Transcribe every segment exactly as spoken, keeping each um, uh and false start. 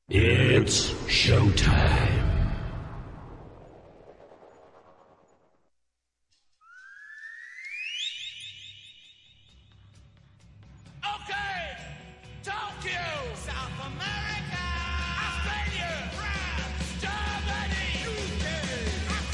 It's showtime. Okay, Tokyo, South America, Australia, France, Germany, U K,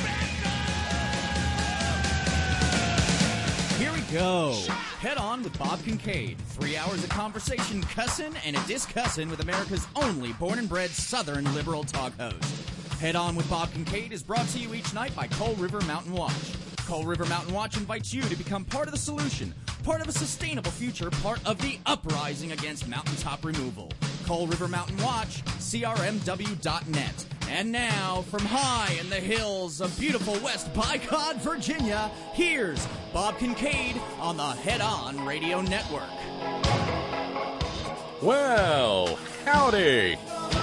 Africa. Here we go. Head on with Bob Kincaid. Three hours of conversation, cussin' and a discussin' with America's only born and bred Southern liberal talk host. Head on with Bob Kincaid is brought to you each night by Coal River Mountain Watch. Coal River Mountain Watch invites you to become part of the solution, part of a sustainable future, part of the uprising against mountaintop removal. Coal River Mountain Watch, C R M W dot net. And now, from high in the hills of beautiful West Bicod, Virginia, here's Bob Kincaid on the Head On Radio Network. Well, howdy.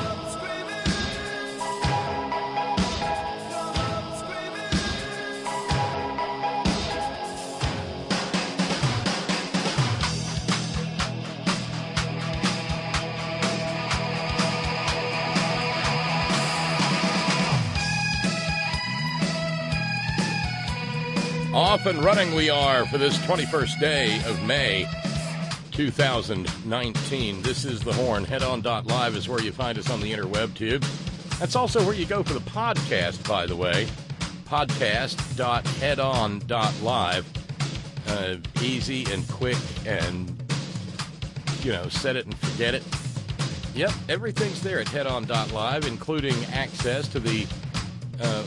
Off and running we are for this twenty-first day of May, two thousand nineteen. This is The Horn. Head On dot live is where you find us on the interweb tube. That's also where you go for the podcast, by the way. podcast dot head on dot live. Uh, easy and quick and, you know, set it and forget it. Yep, everything's there at head on dot live, including access to the uh,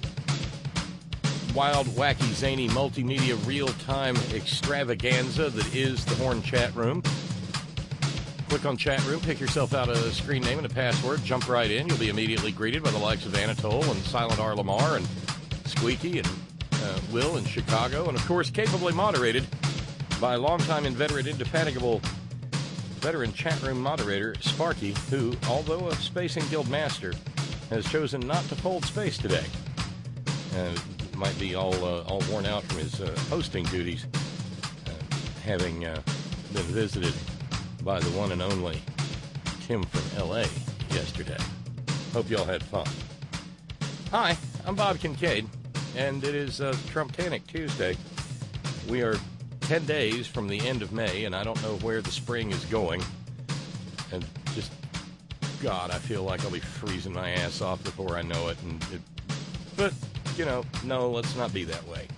wild, wacky, zany, multimedia, real-time extravaganza that is the Horn Chat Room. Click on Chat Room, pick yourself out a screen name and a password, jump right in. You'll be immediately greeted by the likes of Anatole and Silent R. Lamar and Squeaky and uh, Will in Chicago, and, of course, capably moderated by longtime inveterate, indefatigable veteran chat room moderator Sparky, who, although a Spacing Guild master, has chosen not to fold space today. Uh, might be all uh, all worn out from his uh, hosting duties, uh, having uh, been visited by the one and only Tim from L A yesterday. Hope you all had fun. Hi, I'm Bob Kincaid, and it is uh, Trumptanic Tuesday. We are ten days from the end of May, and I don't know where the spring is going. And just, God, I feel like I'll be freezing my ass off before I know it. And it, but you know, no, let's not be that way.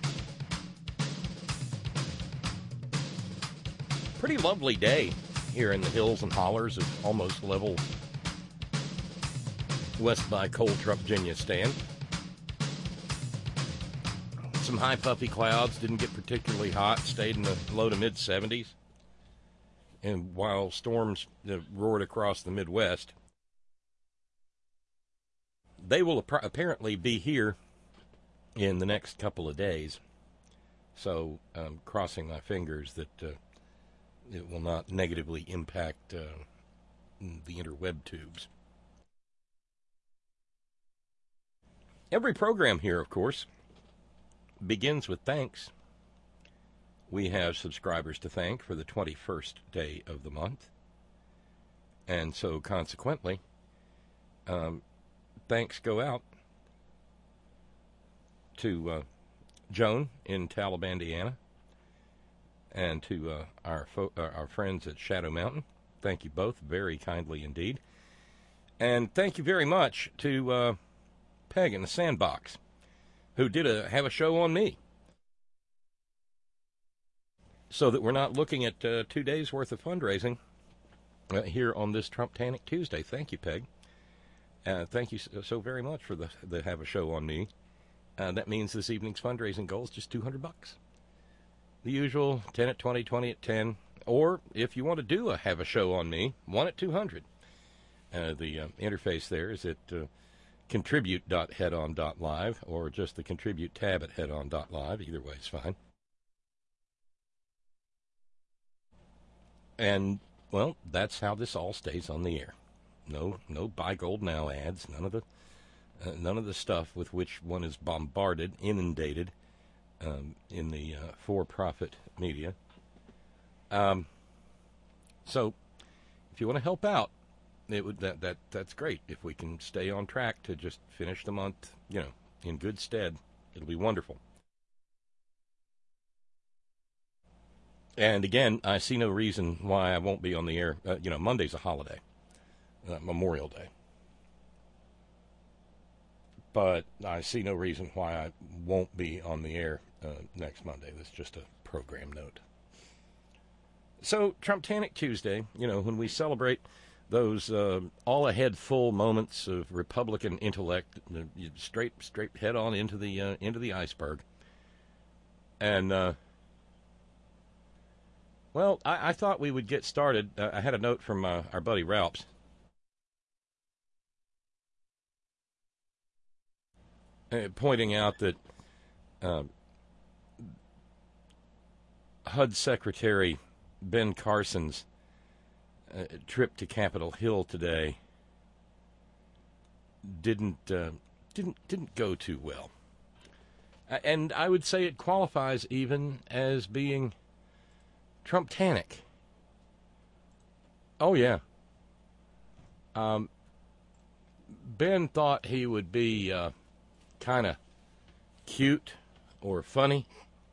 Pretty lovely day here in the hills and hollers of almost level west by Coal Truck, Virginia stand. Some high puffy clouds, didn't get particularly hot, stayed in the low to mid seventies. And while storms uh, roared across the Midwest, they will ap- apparently be here in the next couple of days. So I'm crossing my fingers that uh, it will not negatively impact uh, the interweb tubes. Every program here, of course, begins with thanks. We have subscribers to thank for the twenty-first day of the month. And so consequently, um, thanks go out to uh, Joan in Taliban, Indiana, and to uh, our fo- uh, our friends at Shadow Mountain. Thank you both very kindly indeed. And thank you very much to uh, Peg in the Sandbox, who did a have a show on me, so that we're not looking at uh, two days' worth of fundraising uh, here on this Trumptanic Tuesday. Thank you, Peg. Uh, thank you so, so very much for the, the have a show on me. Uh, that means this evening's fundraising goal is just two hundred bucks. The usual ten at twenty, twenty at ten, or if you want to do a have a show on me, one at two hundred. Uh, the uh, interface there is at uh, contribute dot head on dot live, or just the contribute tab at head on dot live. Either way is fine. And, well, that's how this all stays on the air. No, no buy gold now ads. None of the, uh, none of the stuff with which one is bombarded, inundated um, in the uh, for-profit media. Um, so, if you want to help out, it would that, that that's great if we can stay on track to just finish the month, you know, in good stead. It'll be wonderful. And again, I see no reason why I won't be on the air. Uh, you know, Monday's a holiday, uh, Memorial Day. But I see no reason why I won't be on the air uh, next Monday. That's just a program note. So, Trumptanic Tuesday, you know, when we celebrate those uh, all-ahead full moments of Republican intellect, uh, straight straight head on into the uh, into the iceberg. And, uh, well, I, I thought we would get started. Uh, I had a note from uh, our buddy Ralphs. Uh, pointing out that uh, H U D Secretary Ben Carson's uh, trip to Capitol Hill today didn't uh, didn't didn't go too well, uh, and I would say it qualifies even as being Trumptanic. Oh yeah. Um, Ben thought he would be uh, kind of cute or funny,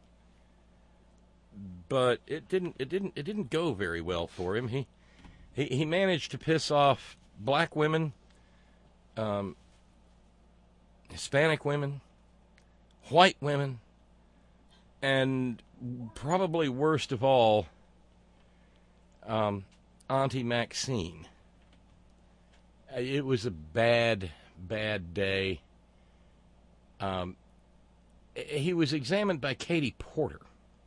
but it didn't. It didn't. It didn't go very well for him. He he, he managed to piss off black women, um, Hispanic women, white women, and probably worst of all, um, Auntie Maxine. It was a bad, bad day. Um, he was examined by Katie Porter,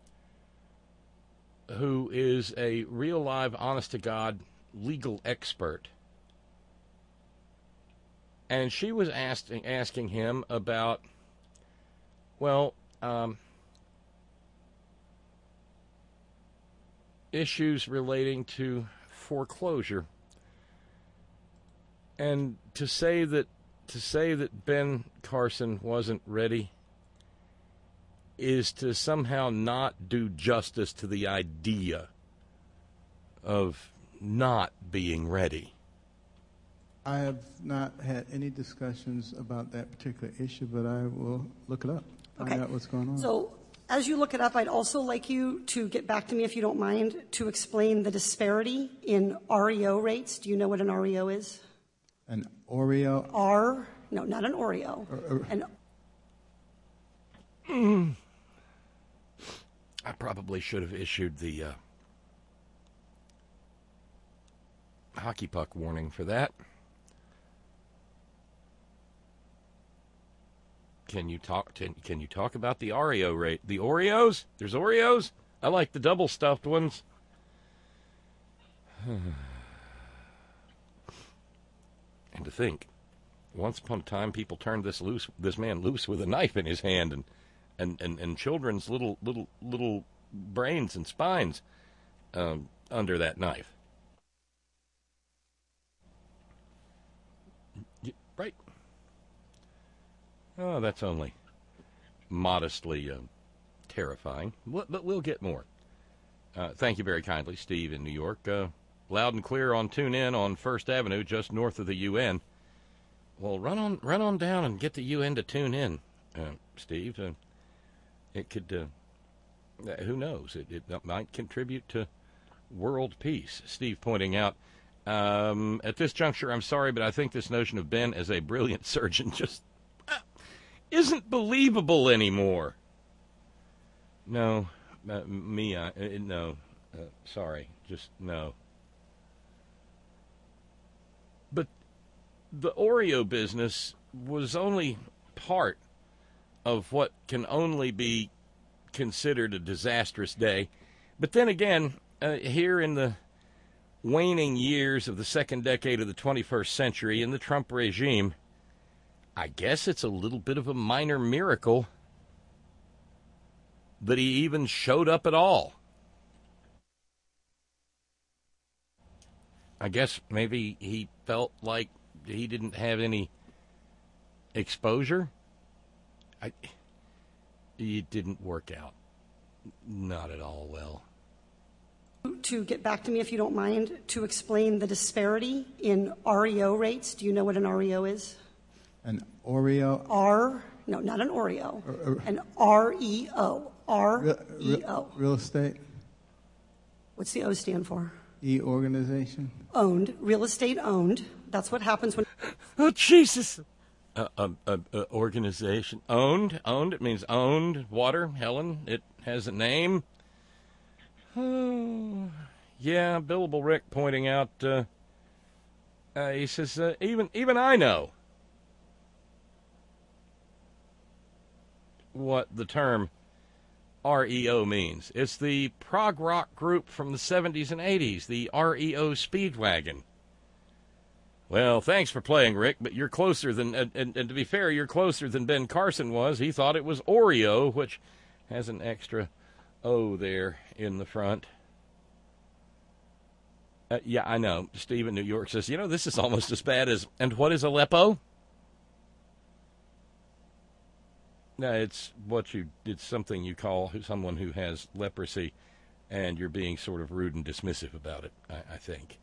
who is a real live, honest-to-God legal expert. And she was asked, asking him about, well, um, issues relating to foreclosure. And to say that to say that Ben Carson wasn't ready is to somehow not do justice to the idea of not being ready. I have not had any discussions about that particular issue, but I will look it up, find Okay. out what's going on. So as you look it up, I'd also like you to get back to me, if you don't mind, to explain the disparity in R E O rates. Do you know what an R E O is? An Oreo? R, no, not an Oreo. Or- or- An, Mm. I probably should have issued the uh, hockey puck warning for that. Can you talk? Can, can you talk about the Oreo rate? The Oreos? There's Oreos. I like the double stuffed ones. And to think, once upon a time, people turned this loose, this man loose with a knife in his hand, and and, and, and children's little little little brains and spines um, under that knife. Right. Oh, that's only modestly uh, terrifying, but we'll get more. Uh, thank you very kindly, Steve in New York. Uh, loud and clear on Tune In on First Avenue, just north of the U N. Well, run on, run on down and get the U N to tune in, uh, Steve. Uh, it could, uh, who knows? It, it might contribute to world peace. Steve pointing out, um, at this juncture, I'm sorry, but I think this notion of Ben as a brilliant surgeon just uh, isn't believable anymore. No, uh, me, I, uh, no, uh, sorry, just no. But the Oreo business was only part of what can only be considered a disastrous day. But then again, uh, here in the waning years of the second decade of the twenty-first century in the Trump regime, I guess it's a little bit of a minor miracle that he even showed up at all. I guess maybe he felt like he didn't have any exposure. I, it didn't work out. Not at all well. to get back to me, if you don't mind, to explain the disparity in R E O rates. Do you know what an R E O is? An Oreo? R, no, not an Oreo. Uh, uh, an R E O. R Real, E real, O. real estate? What's the O stand for? E organization? Owned. Real estate owned. That's what happens when... Oh, Jesus. Uh, uh, uh, uh, organization. Owned? Owned? It means owned. Water, Helen. It has a name. Oh, yeah, Billable Rick pointing out, uh, uh, he says, uh, even even I know what the term R E O means. It's the prog rock group from the seventies and eighties, the R E O Speedwagon. Well, thanks for playing, Rick, but you're closer than, and, and, and to be fair, you're closer than Ben Carson was. He thought it was Oreo, which has an extra O there in the front. Uh, yeah, I know. Steve in New York says, you know, this is almost as bad as, and what is Aleppo? No, it's what you, it's something you call someone who has leprosy, and you're being sort of rude and dismissive about it, I, I think.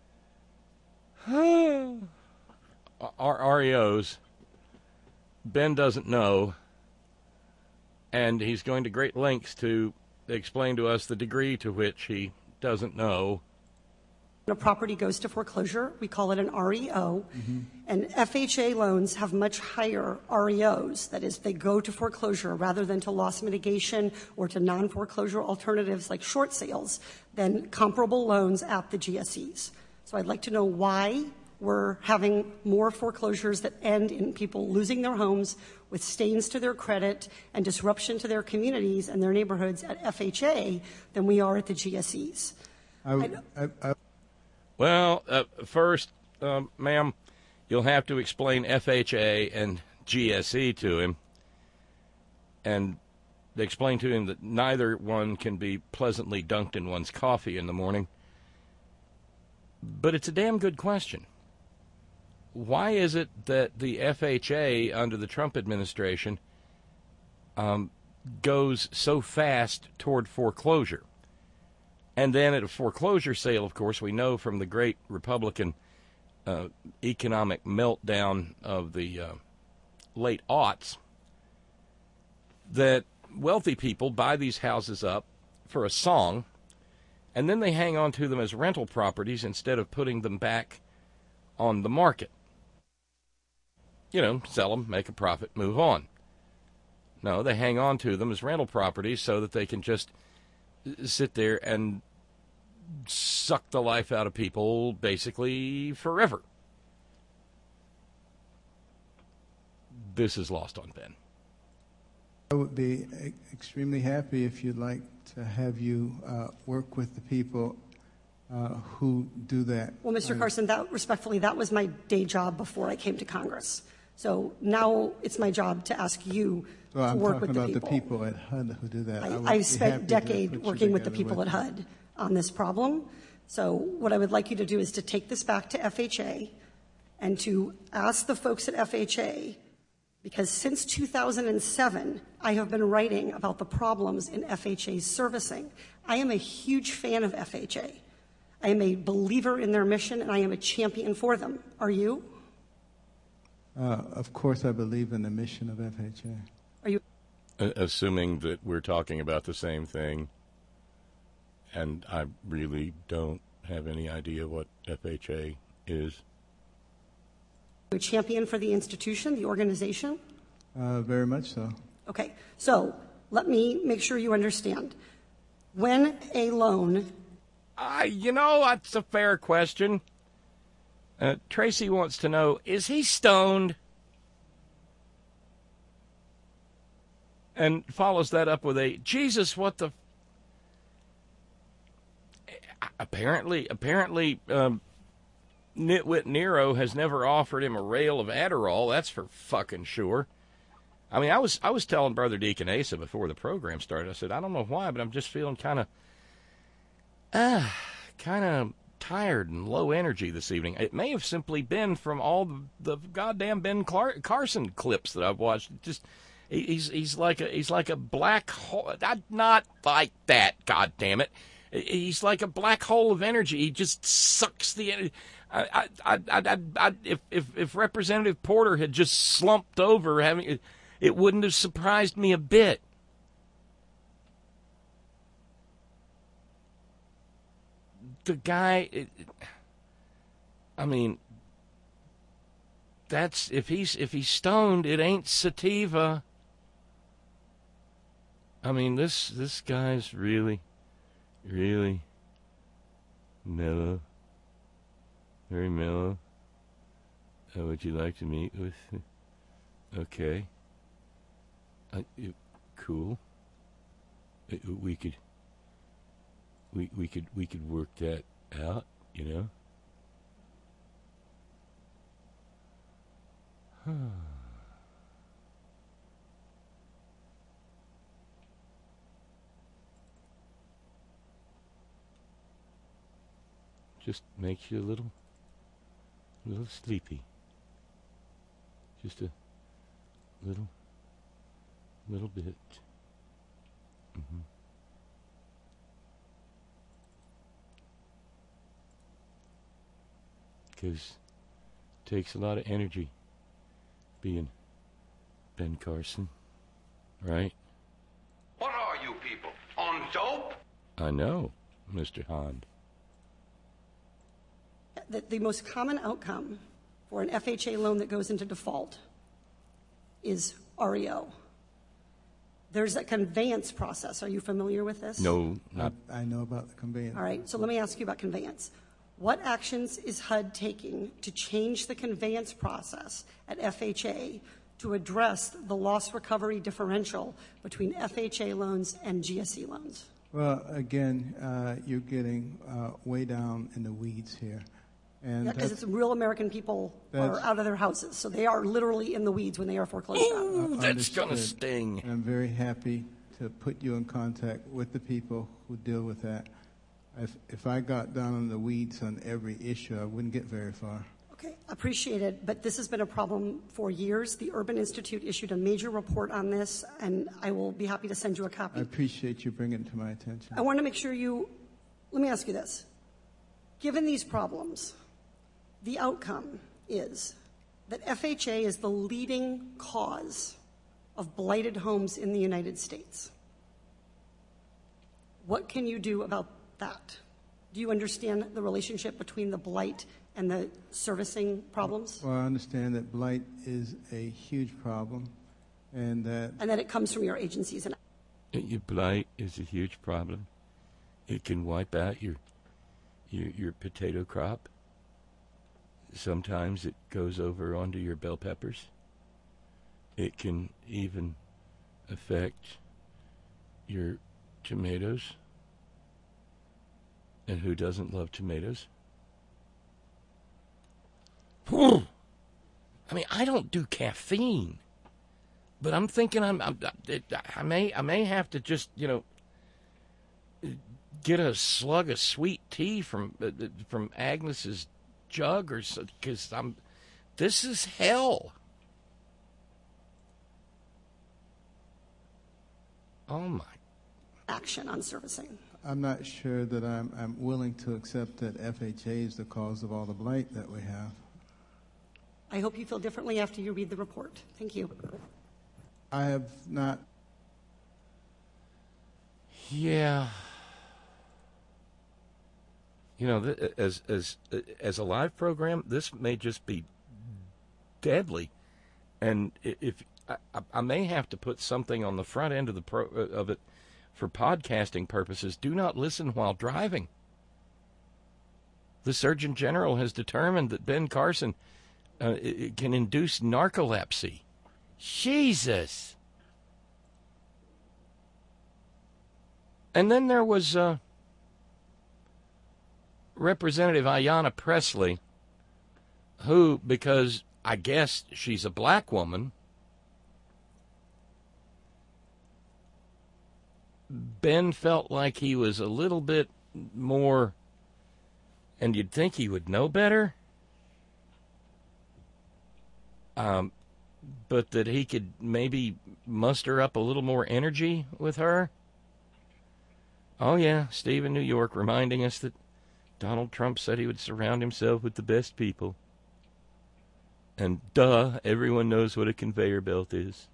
Our R E Os, Ben doesn't know, and he's going to great lengths to explain to us the degree to which he doesn't know. When a property goes to foreclosure, we call it an R E O, mm-hmm. and F H A loans have much higher R E Os. That is, they go to foreclosure rather than to loss mitigation or to non-foreclosure alternatives like short sales than comparable loans at the G S Es. So I'd like to know why we're having more foreclosures that end in people losing their homes with stains to their credit and disruption to their communities and their neighborhoods at F H A than we are at the G S Es. I, I, I, well, uh, first, um, ma'am, you'll have to explain F H A and G S E to him and explain to him that neither one can be pleasantly dunked in one's coffee in the morning. But it's a damn good question. Why is it that the F H A under the Trump administration um, goes so fast toward foreclosure? And then at a foreclosure sale, of course, we know from the great Republican uh, economic meltdown of the uh, late aughts that wealthy people buy these houses up for a song, and then they hang on to them as rental properties instead of putting them back on the market. You know, sell them, make a profit, move on. No, they hang on to them as rental properties so that they can just sit there and suck the life out of people basically forever. This is lost on Ben. I would be extremely happy if you'd like to have you uh, work with the people uh, who do that. Well, Mister Uh, Carson, that, respectfully, that was my day job before I came to Congress. So now it's my job to ask you well, to I'm work talking with the about people. the people at H U D who do that. I would I, be I've spent happy a to decade put you working with the together people with at H U D on this problem. So what I would like you to do is to take this back to F H A and to ask the folks at F H A, because since two thousand seven, I have been writing about the problems in F H A's servicing. I am a huge fan of F H A. I am a believer in their mission, and I am a champion for them. Are you? Uh, of course, I believe in the mission of F H A. Are you? Uh, assuming that we're talking about the same thing, and I really don't have any idea what F H A is. A champion for the institution, the organization? Uh, very much so. Okay, so let me make sure you understand. When a loan... Uh, you know, that's a fair question. Uh, Tracy wants to know, is he stoned? And follows that up with a, Jesus, what the... Apparently, apparently, um, Nitwit Nero has never offered him a rail of Adderall. That's for fucking sure. I mean, I was I was telling Brother Deacon Asa before the program started. I said, I don't know why, but I'm just feeling kind of, uh, kind of tired and low energy this evening. It may have simply been from all the, the goddamn Ben Clar- Carson clips that I've watched. Just he, he's he's like a he's like a black hole. Not like that. God damn it. He's like a black hole of energy. He just sucks the energy. I, I, I, I, I, if, if, if Representative Porter had just slumped over, having it, it wouldn't have surprised me a bit. The guy, it, I mean, that's if he's if he's stoned, it ain't sativa. I mean, this this guy's really, really mellow, very mellow. How would you like to meet with? Okay. I, it, cool. It, we could. We we could we could work that out, you know. Just makes you a little, little sleepy. Just a little, little bit. Mm-hmm. Because it takes a lot of energy being Ben Carson, right? What are you people, on dope? I know, Mister Hond. The, the most common outcome for an F H A loan that goes into default is R E O. There's a conveyance process. Are you familiar with this? No, not. I, I know about the conveyance. All right, so let me ask you about conveyance. What actions is H U D taking to change the conveyance process at F H A to address the loss recovery differential between F H A loans and G S E loans? Well, again, uh, you're getting uh, way down in the weeds here. And because it's real American people are out of their houses, so they are literally in the weeds when they are foreclosed Ooh, on. that's going to sting. And I'm very happy to put you in contact with the people who deal with that. If, if I got down in the weeds on every issue, I wouldn't get very far. Okay, appreciate it, but this has been a problem for years. The Urban Institute issued a major report on this, and I will be happy to send you a copy. I appreciate you bringing it to my attention. I want to make sure you, let me ask you this. Given these problems, the outcome is that F H A is the leading cause of blighted homes in the United States. What can you do about that? Do you understand the relationship between the blight and the servicing problems? Well, I understand that blight is a huge problem, and that and that it comes from your agencies. And your blight is a huge problem. It can wipe out your your, your potato crop. Sometimes it goes over onto your bell peppers. It can even affect your tomatoes. And who doesn't love tomatoes? I mean, I don't do caffeine, but I'm thinking I'm, I'm I may I may have to just you know get a slug of sweet tea from from Agnes's jug or so, because I'm this is hell. Oh my! Action on servicing. I'm not sure that I'm, I'm willing to accept that F H A is the cause of all the blight that we have. I hope you feel differently after you read the report. Thank you. I have not. Yeah. You know, th- as as as a live program, this may just be deadly, and if I, I may have to put something on the front end of the pro, of it. For podcasting purposes, do not listen while driving. The Surgeon General has determined that Ben Carson uh, it can induce narcolepsy. Jesus. And then there was uh, Representative Ayanna Pressley, who, because I guess she's a black woman, Ben felt like he was a little bit more, and you'd think he would know better, um, but that he could maybe muster up a little more energy with her. Oh, yeah, Steve in New York reminding us that Donald Trump said he would surround himself with the best people. And duh, everyone knows what a conveyor belt is.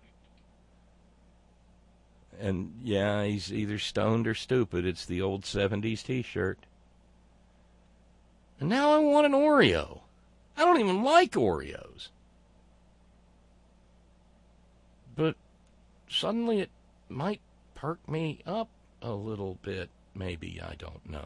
And yeah, he's either stoned or stupid. It's the old seventies t-shirt. And now I want an Oreo. I don't even like Oreos. But suddenly it might perk me up a little bit. Maybe, I don't know.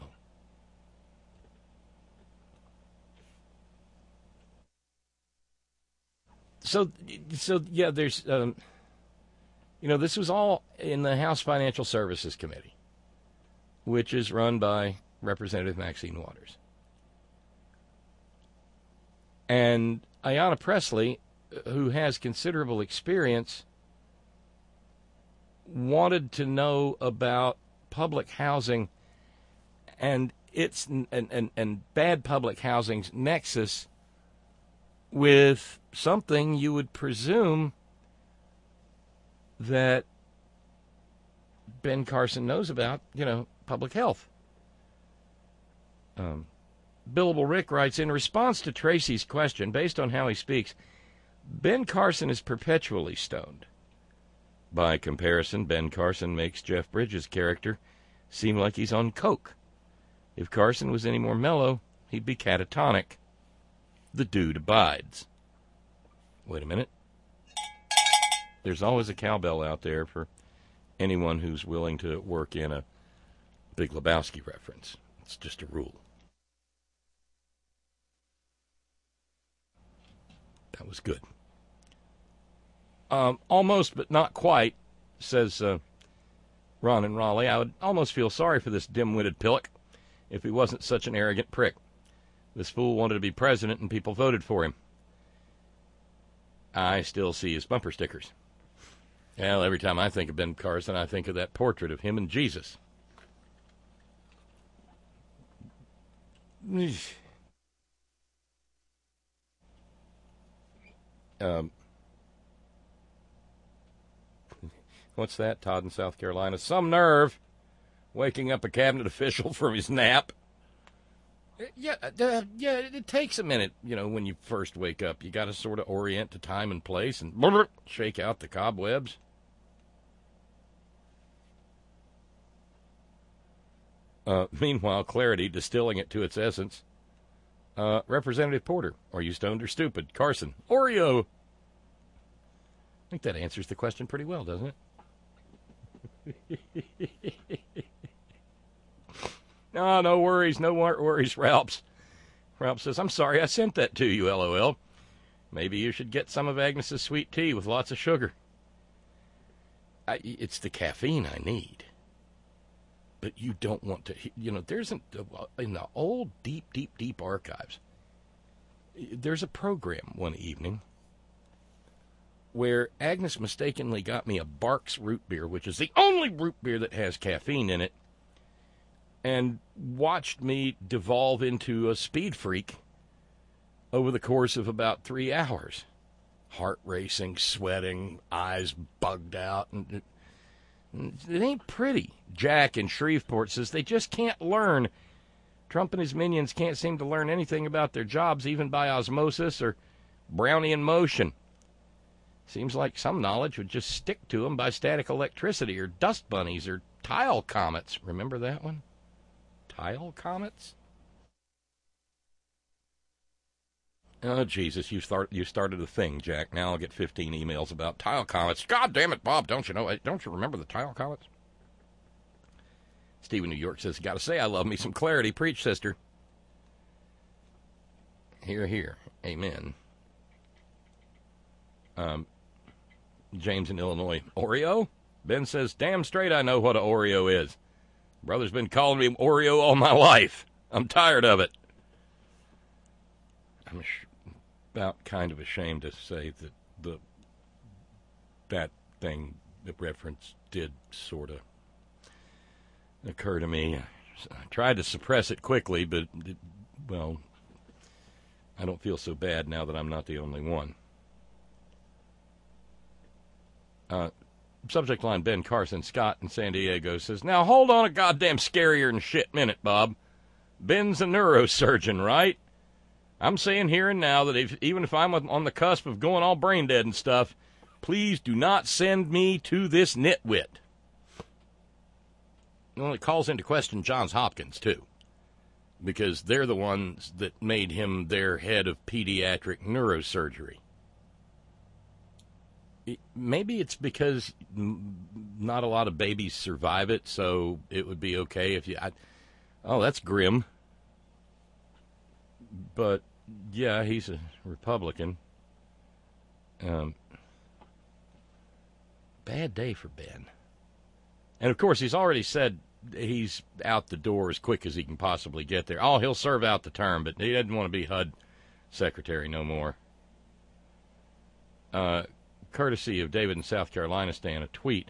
So, so yeah, there's, um, you know, this was all in the House Financial Services Committee, which is run by Representative Maxine Waters. And Ayanna Pressley, who has considerable experience, wanted to know about public housing and its and, and, and bad public housing's nexus with something you would presume that Ben Carson knows about, you know, public health. Um, Billable Rick writes, in response to Tracy's question, based on how he speaks, Ben Carson is perpetually stoned. By comparison, Ben Carson makes Jeff Bridges' character seem like he's on coke. If Carson was any more mellow, he'd be catatonic. The dude abides. Wait a minute. There's always a cowbell out there for anyone who's willing to work in a Big Lebowski reference. It's just a rule. That was good. Um, almost, but not quite, says uh, Ron in Raleigh. I would almost feel sorry for this dim-witted pillock if he wasn't such an arrogant prick. This fool wanted to be president, and people voted for him. I still see his bumper stickers. Well, every time I think of Ben Carson, I think of that portrait of him and Jesus. um, what's that? Todd in South Carolina. Some nerve waking up a cabinet official from his nap. Yeah, uh, yeah, it takes a minute, you know, when you first wake up. You got to sort of orient to time and place and shake out the cobwebs. Uh, meanwhile, Clarity, distilling it to its essence. Uh, Representative Porter, are you stoned or stupid? Carson, Oreo. I think that answers the question pretty well, doesn't it? No, no worries, no worries, Ralphs. Ralph says, I'm sorry I sent that to you, LOL. Maybe you should get some of Agnes's sweet tea with lots of sugar. I, it's the caffeine I need. But you don't want to, you know, there's an, in the old deep, deep, deep archives, there's a program one evening where Agnes mistakenly got me a Barks root beer, which is the only root beer that has caffeine in it, and watched me devolve into a speed freak over the course of about three hours. Heart racing, sweating, eyes bugged out. And it, it ain't pretty. Jack in Shreveport says they just can't learn. Trump and his minions can't seem to learn anything about their jobs, even by osmosis or Brownian motion. Seems like some knowledge would just stick to them by static electricity or dust bunnies or tile comets. Remember that one? Tile comets? Oh, Jesus, you start you started a thing, Jack. Now I'll get fifteen emails about tile comets. God damn it, Bob, don't you know? Don't you remember the tile comets? Steve in New York says, gotta say, I love me some Clarity. Preach, sister. Hear, hear. Amen. Um, James in Illinois. Oreo? Ben says, damn straight I know what an Oreo is. Brother's been calling me Oreo all my life. I'm tired of it. I'm about kind of ashamed to say that the that thing, the reference did sort of occur to me. I tried to suppress it quickly, but, it, well, I don't feel so bad now that I'm not the only one. Uh, subject line, Ben Carson. Scott in San Diego says, now hold on a goddamn scarier than shit minute, Bob. Ben's a neurosurgeon, right? I'm saying here and now that if, even if I'm on the cusp of going all brain dead and stuff, please do not send me to this nitwit. Well, it calls into question Johns Hopkins, too, because they're the ones that made him their head of pediatric neurosurgery. It, maybe it's because not a lot of babies survive it, so it would be okay if you... I, oh, that's grim. But, yeah, he's a Republican. Um, bad day for Ben. And, of course, he's already said he's out the door as quick as he can possibly get there. Oh, he'll serve out the term, but he doesn't want to be H U D secretary no more. Uh, courtesy of David in South Carolina, Stan, a tweet.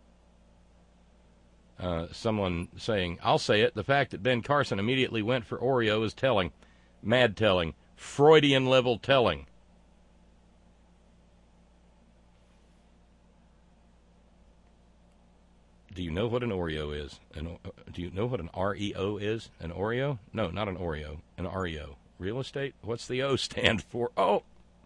Uh, someone saying, I'll say it, the fact that Ben Carson immediately went for Oreo is telling. Mad telling. Freudian level telling. Do you know what an Oreo is? An, uh, do you know what an R E O is? An Oreo? No, not an Oreo. An R E O. Real estate? What's the O stand for? Oh!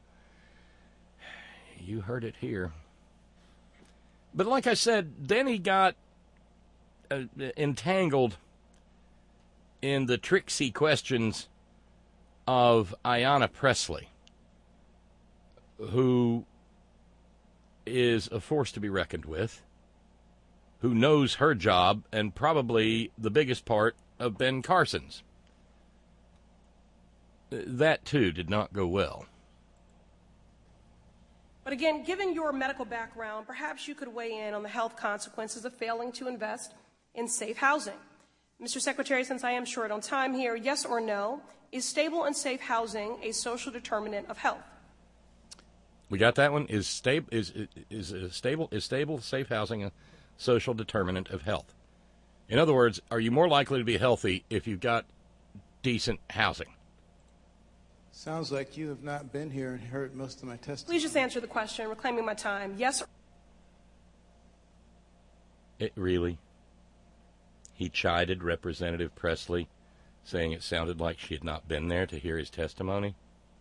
You heard it here. But like I said, then he got uh, entangled in the tricksy questions of Ayanna Pressley, who is a force to be reckoned with, who knows her job and probably the biggest part of Ben Carson's. That, too, did not go well. But again, given your medical background, perhaps you could weigh in on the health consequences of failing to invest in safe housing. Mister Secretary, since I am short on time here, yes or no, is stable and safe housing a social determinant of health? We got that one. Is stable is is, is stable is stable safe housing a social determinant of health? In other words, are you more likely to be healthy if you've got decent housing? Sounds like you have not been here and heard most of my testimony. Please just answer the question, reclaiming my time. Yes or It really? He chided Representative Pressley, saying it sounded like she had not been there to hear his testimony.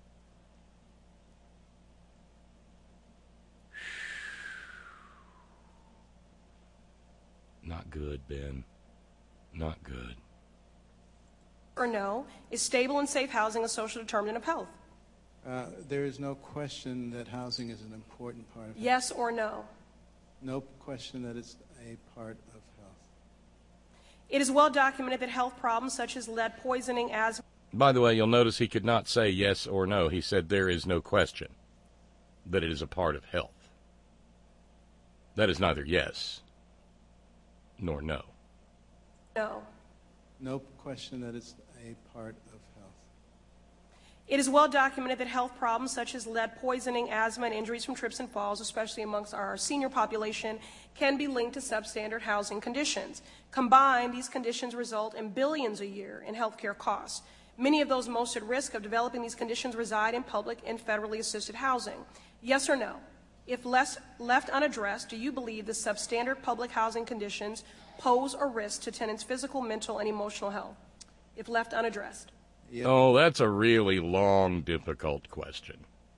Not good, Ben. Not good. or no, is stable and safe housing a social determinant of health? Uh, there is no question that housing is an important part of health. Yes or no? No question that it's a part of health. It is well documented that health problems such as lead poisoning, asthma... By the way, you'll notice he could not say yes or no. He said there is no question that it is a part of health. That is neither yes nor no. No. No question that it's a part of health. It is well documented that health problems such as lead poisoning, asthma, and injuries from trips and falls, especially amongst our senior population, can be linked to substandard housing conditions. Combined, these conditions result in billions a year in healthcare costs. Many of those most at risk of developing these conditions reside in public and federally assisted housing. Yes or no? If less, left unaddressed, do you believe the substandard public housing conditions pose a risk to tenants' physical, mental, and emotional health? If left unaddressed. Yep. Oh, that's a really long, difficult question.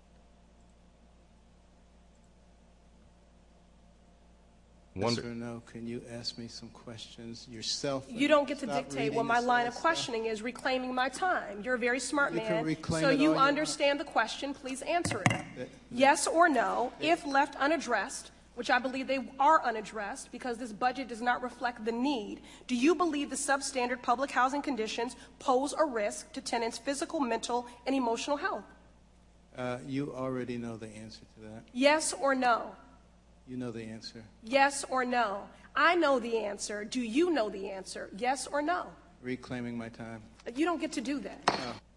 Yes Wonder- or no? Can you ask me some questions yourself? You don't get to Stop dictate reading what my this line other of stuff? questioning is, reclaiming my time. You're a very smart You can man, reclaim so it you all you understand the question. Please answer it. That- Yes or no, if left unaddressed, which I believe they are unaddressed because this budget does not reflect the need, do you believe the substandard public housing conditions pose a risk to tenants' physical, mental, and emotional health? Uh, you already know the answer to that. Yes or no? You know the answer. Yes or no? I know the answer. Do you know the answer? Yes or no? Reclaiming my time. You don't get to do that.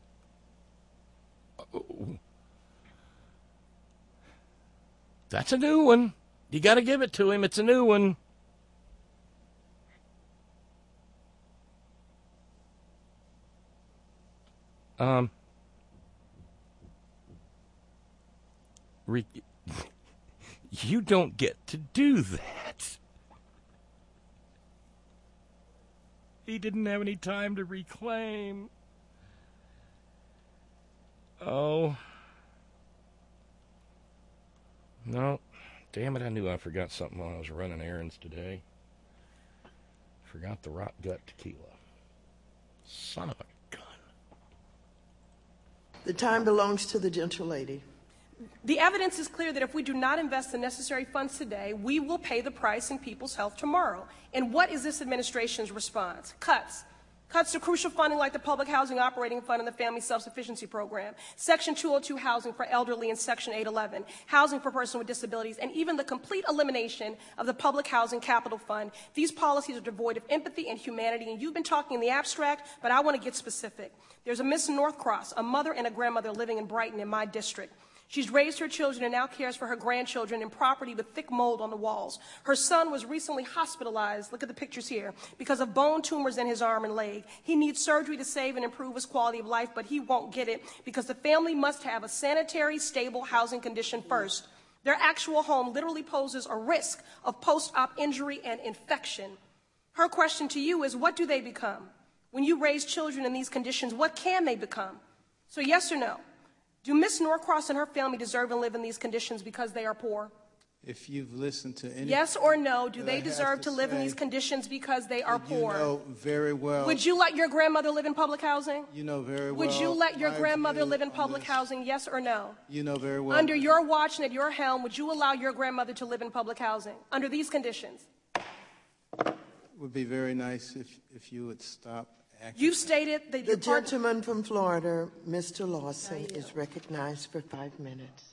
That's a new one. You got to give it to him. It's a new one. Um. Re- You don't get to do that. He didn't have any time to reclaim. Oh. No. Damn it, I knew I forgot something while I was running errands today. Forgot the rot gut tequila. Son of a gun. The time belongs to the gentle lady. The evidence is clear that if we do not invest the necessary funds today, we will pay the price in people's health tomorrow. And what is this administration's response? Cuts. Cuts to crucial funding like the Public Housing Operating Fund and the Family Self-Sufficiency Program, Section two oh two housing for elderly and Section eight eleven, housing for persons with disabilities, and even the complete elimination of the Public Housing Capital Fund. These policies are devoid of empathy and humanity, and you've been talking in the abstract, but I want to get specific. There's a Miss Northcross, a mother and a grandmother living in Brighton in my district. She's raised her children and now cares for her grandchildren in property with thick mold on the walls. Her son was recently hospitalized, look at the pictures here, because of bone tumors in his arm and leg. He needs surgery to save and improve his quality of life, but he won't get it because the family must have a sanitary, stable housing condition first. Their actual home literally poses a risk of post-op injury and infection. Her question to you is, what do they become? When you raise children in these conditions, what can they become? So yes or no? Do Miss Norcross and her family deserve to live in these conditions because they are poor? If you've listened to any... Yes or no, do they I deserve to to live in say, these conditions because they are you poor? You know very well... Would you let your grandmother live in public housing? You know very well... Would you let your my grandmother view live in on public this. housing, yes or no? You know very well... Under your watch and at your helm, would you allow your grandmother to live in public housing under these conditions? It would be very nice if, if you would stop... Acting. You've stated that the gentleman from Florida, Mister Lawson, is recognized for five minutes.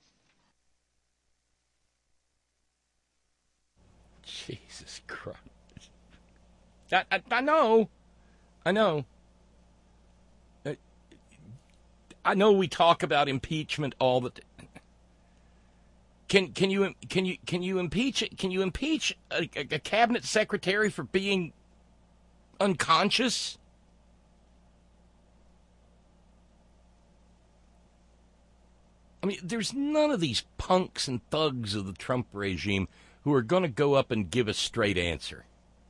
Jesus Christ. I, I, I know. I know. I, I know we talk about impeachment all the time. Can can you can you can you impeach can you impeach a, a cabinet secretary for being unconscious? I mean, there's none of these punks and thugs of the Trump regime who are going to go up and give a straight answer.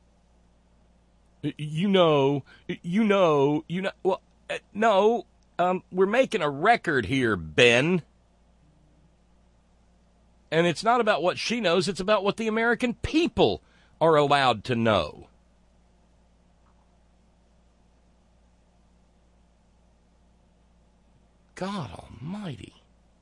You know, you know, you know. Well, uh, no, um, we're making a record here, Ben. And it's not about what she knows, it's about what the American people are allowed to know. God almighty.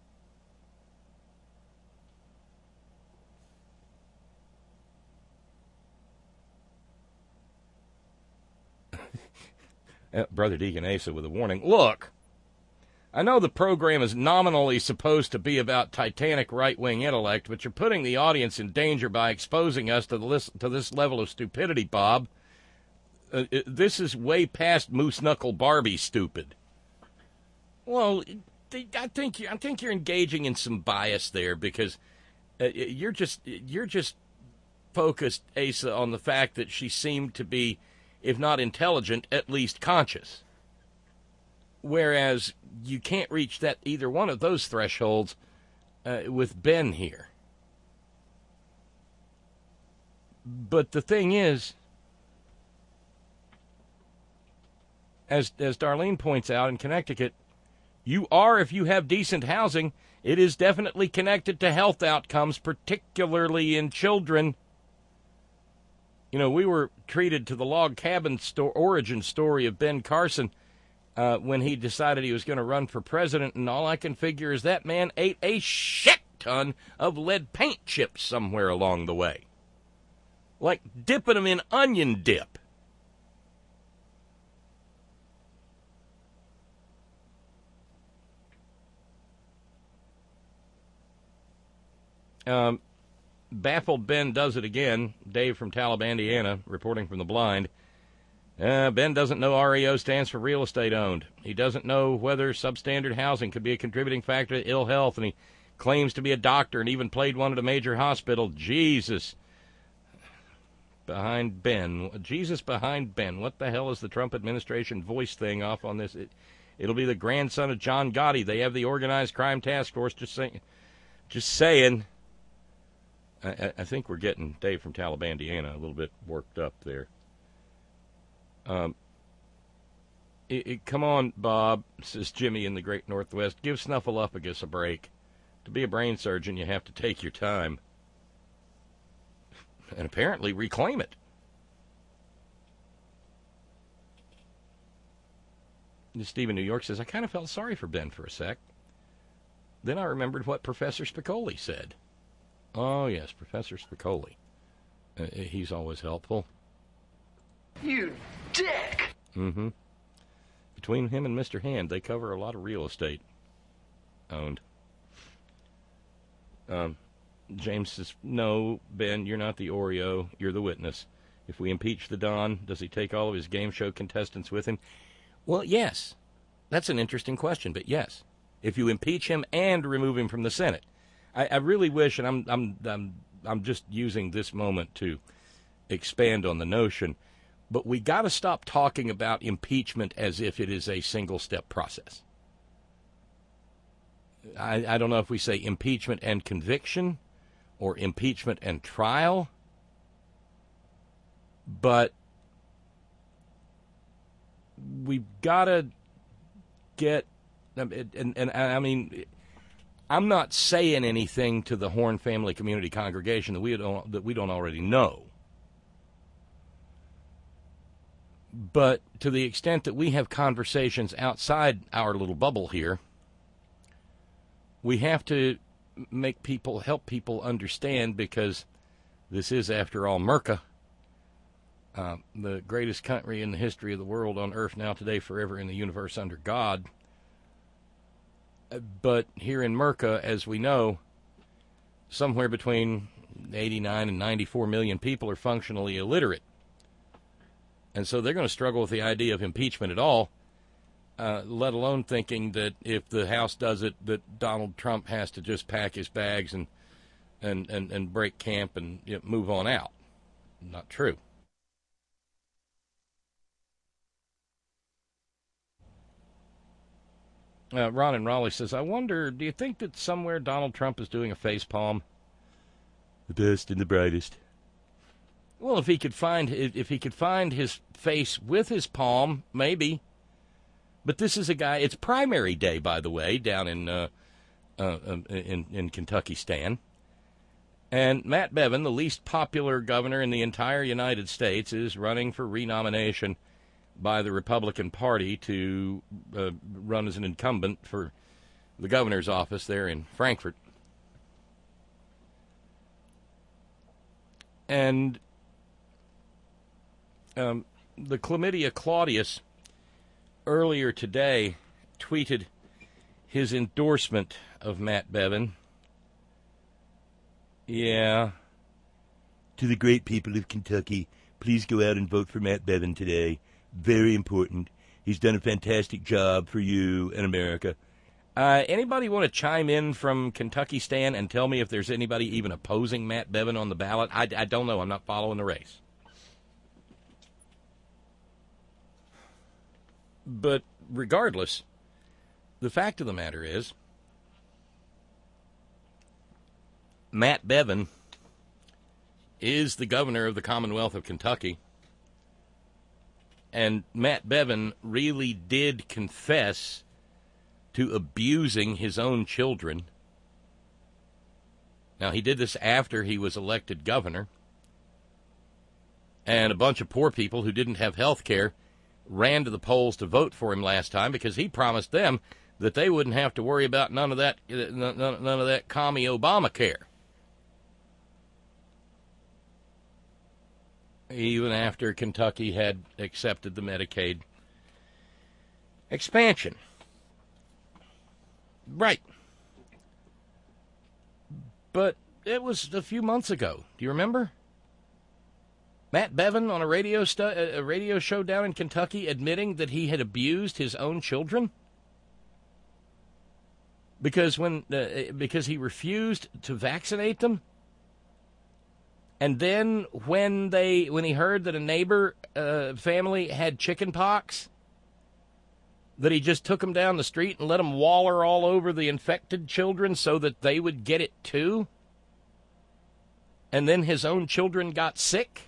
Brother Deacon Asa with a warning. Look, I know the program is nominally supposed to be about Titanic right-wing intellect, but you're putting the audience in danger by exposing us to, the, to this level of stupidity, Bob. Uh, it, this is way past Moose Knuckle Barbie stupid. Well, I think you, I think you're engaging in some bias there because uh, you're just you're just focused, Asa, on the fact that she seemed to be, if not intelligent, at least conscious. Whereas you can't reach that either one of those thresholds uh, with Ben here. But the thing is, as as Darlene points out in Connecticut, you are, if you have decent housing, it is definitely connected to health outcomes, particularly in children. You know, we were treated to the log cabin sto- origin story of Ben Carson uh, when he decided he was going to run for president, and all I can figure is that man ate a shit ton of lead paint chips somewhere along the way. Like dipping them in onion dip. Um, baffled Ben does it again. Dave from Talib, Indiana, reporting from the blind. Uh, Ben doesn't know R E O stands for real estate owned. He doesn't know whether substandard housing could be a contributing factor to ill health, and he claims to be a doctor and even played one at a major hospital. Jesus. Behind Ben. Jesus behind Ben. What the hell is the Trump administration voice thing off on this? It, it'll be the grandson of John Gotti. They have the organized crime task force. Just saying. Just saying. I, I think we're getting Dave from Talibandiana a little bit worked up there. Um, it, it, come on, Bob, says Jimmy in the Great Northwest. Give Snuffleupagus a break. To be a brain surgeon, you have to take your time. And apparently reclaim it. Steve in New York says, I kind of felt sorry for Ben for a sec. Then I remembered what Professor Spicoli said. Oh, yes, Professor Spicoli. Uh, he's always helpful. You dick! Mm-hmm. Between him and Mister Hand, they cover a lot of real estate owned. Um, James says, no, Ben, you're not the Oreo. You're the witness. If we impeach the Don, does he take all of his game show contestants with him? Well, yes. That's an interesting question, but yes. If you impeach him and remove him from the Senate. I, I really wish, and I'm, I'm, I'm, I'm just using this moment to expand on the notion, but we got to stop talking about impeachment as if it is a single-step process. I, I don't know if we say impeachment and conviction or impeachment and trial, but we've got to get, and, and, and I mean, I'm not saying anything to the Horn Family Community Congregation that we don't, that we don't already know. But to the extent that we have conversations outside our little bubble here, we have to make people, help people understand, because this is, after all, Merca, uh, the greatest country in the history of the world, on earth now, today, forever, in the universe under God. But here in Merca, as we know, somewhere between eighty-nine and ninety-four million people are functionally illiterate. And so they're going to struggle with the idea of impeachment at all, uh, let alone thinking that if the House does it, that Donald Trump has to just pack his bags and and, and, and break camp and, you know, move on out. Not true. Uh, Ron in Raleigh says, I wonder, do you think that somewhere Donald Trump is doing a face palm? The best and the brightest. Well, if he could find if he could find his face with his palm, maybe. But this is a guy. It's primary day, by the way, down in uh, uh, in in Kentucky, Stan. And Matt Bevin, the least popular governor in the entire United States, is running for renomination by the Republican Party to uh, run as an incumbent for the governor's office there in Frankfort. And um, the Chlamydia Claudius earlier today tweeted his endorsement of Matt Bevin. Yeah. To the great people of Kentucky, please go out and vote for Matt Bevin today. Very important. He's done a fantastic job for you and America. Uh, anybody want to chime in from Kentucky, Stan, and tell me if there's anybody even opposing Matt Bevin on the ballot? I, I don't know. I'm not following the race. But regardless, the fact of the matter is, Matt Bevin is the governor of the Commonwealth of Kentucky. And Matt Bevin really did confess to abusing his own children. Now, he did this after he was elected governor. And a bunch of poor people who didn't have health care ran to the polls to vote for him last time because he promised them that they wouldn't have to worry about none of that, none, none of that commie Obamacare. Even after Kentucky had accepted the Medicaid expansion. Right. But it was a few months ago. Do you remember? Matt Bevin on a radio stu- a radio show down in Kentucky admitting that he had abused his own children because when uh, because he refused to vaccinate them. And then when they when he heard that a neighbor uh, family had chicken pox, that he just took them down the street and let them waller all over the infected children so that they would get it too. and then his own children got sick?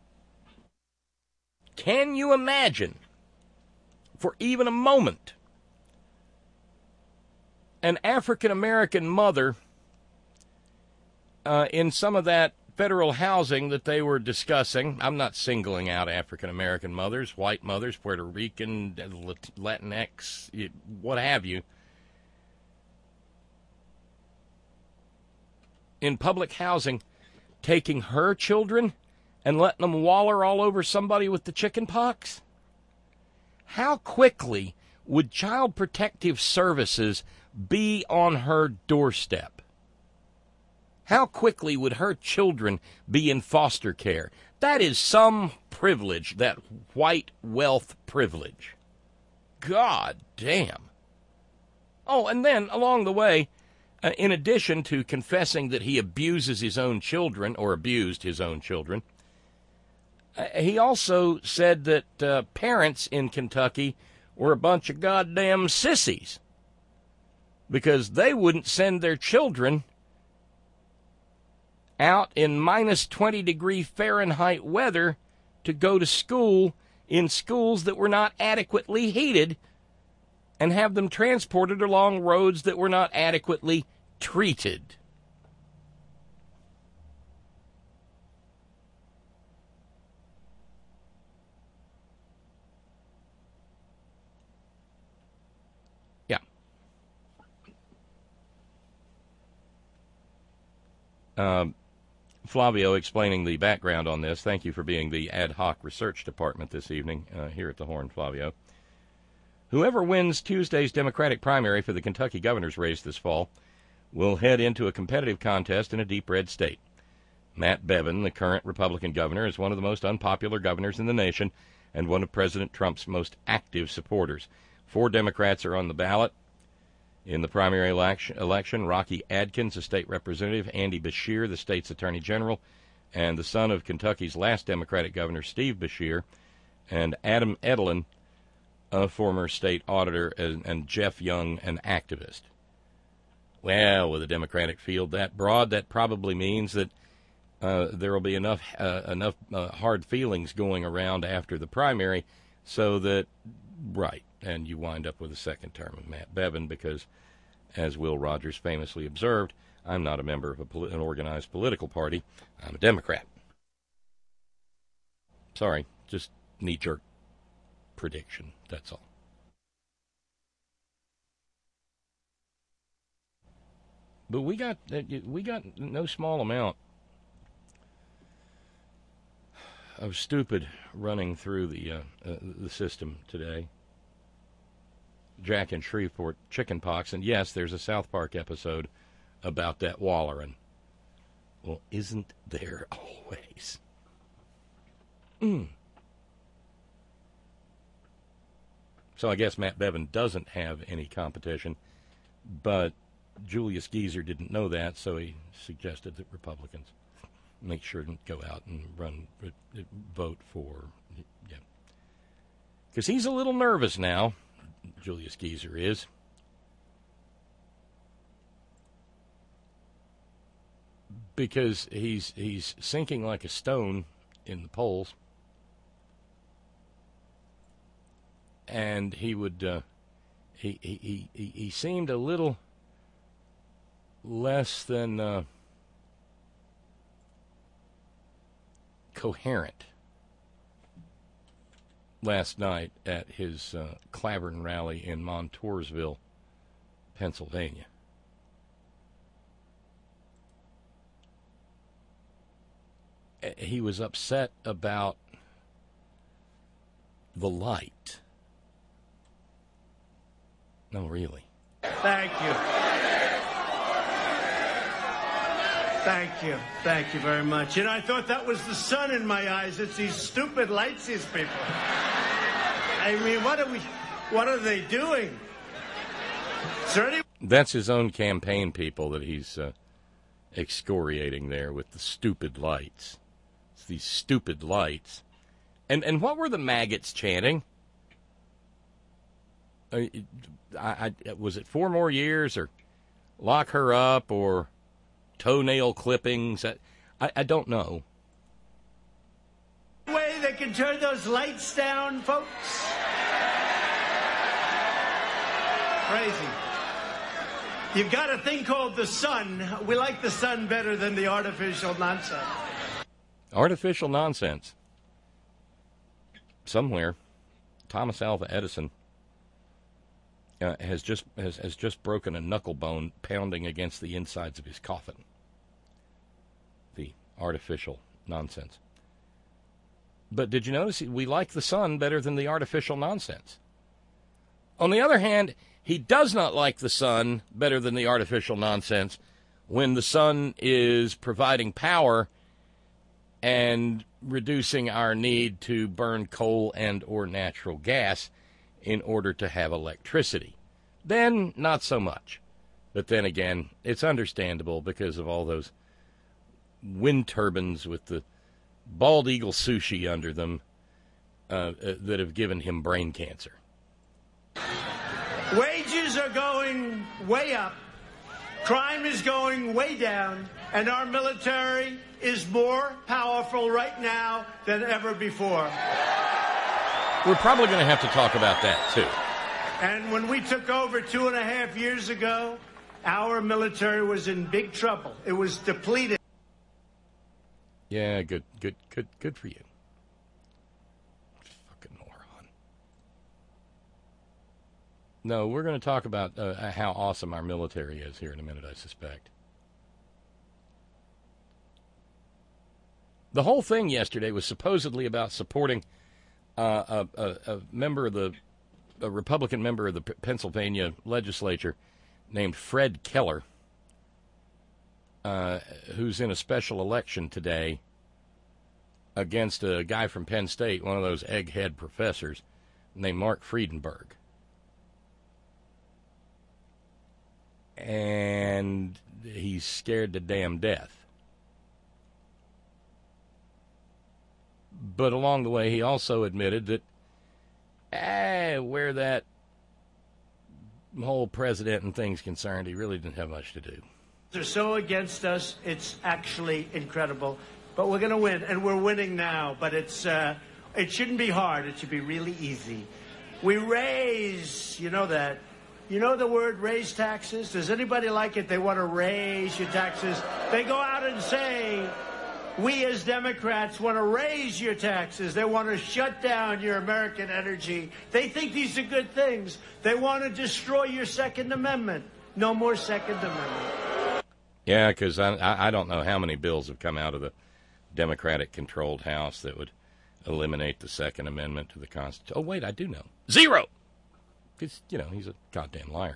Can you imagine, for even a moment, an African-American mother uh, in some of that federal housing that they were discussing? I'm not singling out African-American mothers, white mothers, Puerto Rican, Latinx, what have you. In public housing, taking her children and letting them waller all over somebody with the chicken pox? How quickly would Child Protective Services be on her doorstep? How quickly would her children be in foster care? That is some privilege, that white wealth privilege. God damn. Oh, and then along the way, uh, in addition to confessing that he abuses his own children, or abused his own children, uh, he also said that uh, parents in Kentucky were a bunch of goddamn sissies because they wouldn't send their children out in minus twenty degree Fahrenheit weather to go to school in schools that were not adequately heated and have them transported along roads that were not adequately treated. Yeah. Um, Flavio explaining the background on this. Thank you for being the ad hoc research department this evening uh, here at the Horn, Flavio. Whoever wins Tuesday's Democratic primary for the Kentucky governor's race this fall will head into a competitive contest in a deep red state. Matt Bevin, the current Republican governor, is one of the most unpopular governors in the nation and one of President Trump's most active supporters. Four Democrats are on the ballot in the primary election, election. Rocky Adkins, a state representative, Andy Beshear, the state's attorney general, and the son of Kentucky's last Democratic governor, Steve Beshear, and Adam Edelin, a former state auditor, and, and Jeff Young, an activist. Well, with a Democratic field that broad, that probably means that uh, there will be enough uh, enough uh, hard feelings going around after the primary so that, right, and you wind up with a second term of Matt Bevin because, as Will Rogers famously observed, I'm not a member of a poli- an organized political party. I'm a Democrat. Sorry, just knee-jerk prediction, that's all. But we got we got no small amount of stupid running through the uh, uh, the system today. Jack in Shreveport, chicken pox, and yes, there's a South Park episode about that wallering. Well, isn't there always? Mm. So I guess Matt Bevin doesn't have any competition, but Julius Geezer didn't know that, so he suggested that Republicans make sure to go out and run, vote for, yeah. Because he's a little nervous now, Julius Geezer is. Because he's he's sinking like a stone in the polls. And he would, uh, he, he, he, he seemed a little less than uh, coherent last night at his uh, Clavern rally in Montoursville, Pennsylvania. He was upset about the light. No, really. Thank you. Thank you. Thank you very much. You know, I thought that was the sun in my eyes. It's these stupid lights, these people. I mean, what are we, what are they doing? Is there any... That's his own campaign people that he's uh, excoriating there with the stupid lights. It's these stupid lights. And and what were the maggots chanting? Uh, I, I, was it four more years or lock her up or toenail clippings? I, I, I don't know. Way they can turn those lights down, folks. Crazy. You've got a thing called the sun. We like the sun better than the artificial nonsense. Artificial nonsense. Somewhere, Thomas Alva Edison uh, has just has, has just broken a knuckle bone pounding against the insides of his coffin. The artificial nonsense. But did you notice we like the sun better than the artificial nonsense? On the other hand, he does not like the sun better than the artificial nonsense when the sun is providing power and reducing our need to burn coal and or natural gas in order to have electricity. Then, not so much. But then again, it's understandable because of all those wind turbines with the bald eagle sushi under them uh, uh, that have given him brain cancer. Wages are going way up, crime is going way down, and our military is more powerful right now than ever before. We're probably going to have to talk about that, too. And when we took over two and a half years ago, our military was in big trouble. It was depleted. Yeah, good, good, good, good for you. Fucking moron. No, we're going to talk about uh, how awesome our military is here in a minute, I suspect. The whole thing yesterday was supposedly about supporting uh, a, a, a member of the, a Republican member of the P- Pennsylvania legislature named Fred Keller, uh, who's in a special election today against a guy from Penn State, one of those egghead professors, named Mark Friedenberg. And he's scared to damn death. But along the way, he also admitted that eh, where that whole president and things concerned, he really didn't have much to do. They're so against us, it's actually incredible. But we're going to win, and we're winning now. But it's uh, it shouldn't be hard. It should be really easy. We raise, you know that. You know the word raise taxes? Does anybody like it? They want to raise your taxes. They go out and say, we as Democrats want to raise your taxes. They want to shut down your American energy. They think these are good things. They want to destroy your Second Amendment. No more Second Amendment. Yeah, because I, I don't know how many bills have come out of the Democratic-controlled House that would eliminate the Second Amendment to the Constitution. Oh, wait, I do know. Zero! Because, you know, he's a goddamn liar.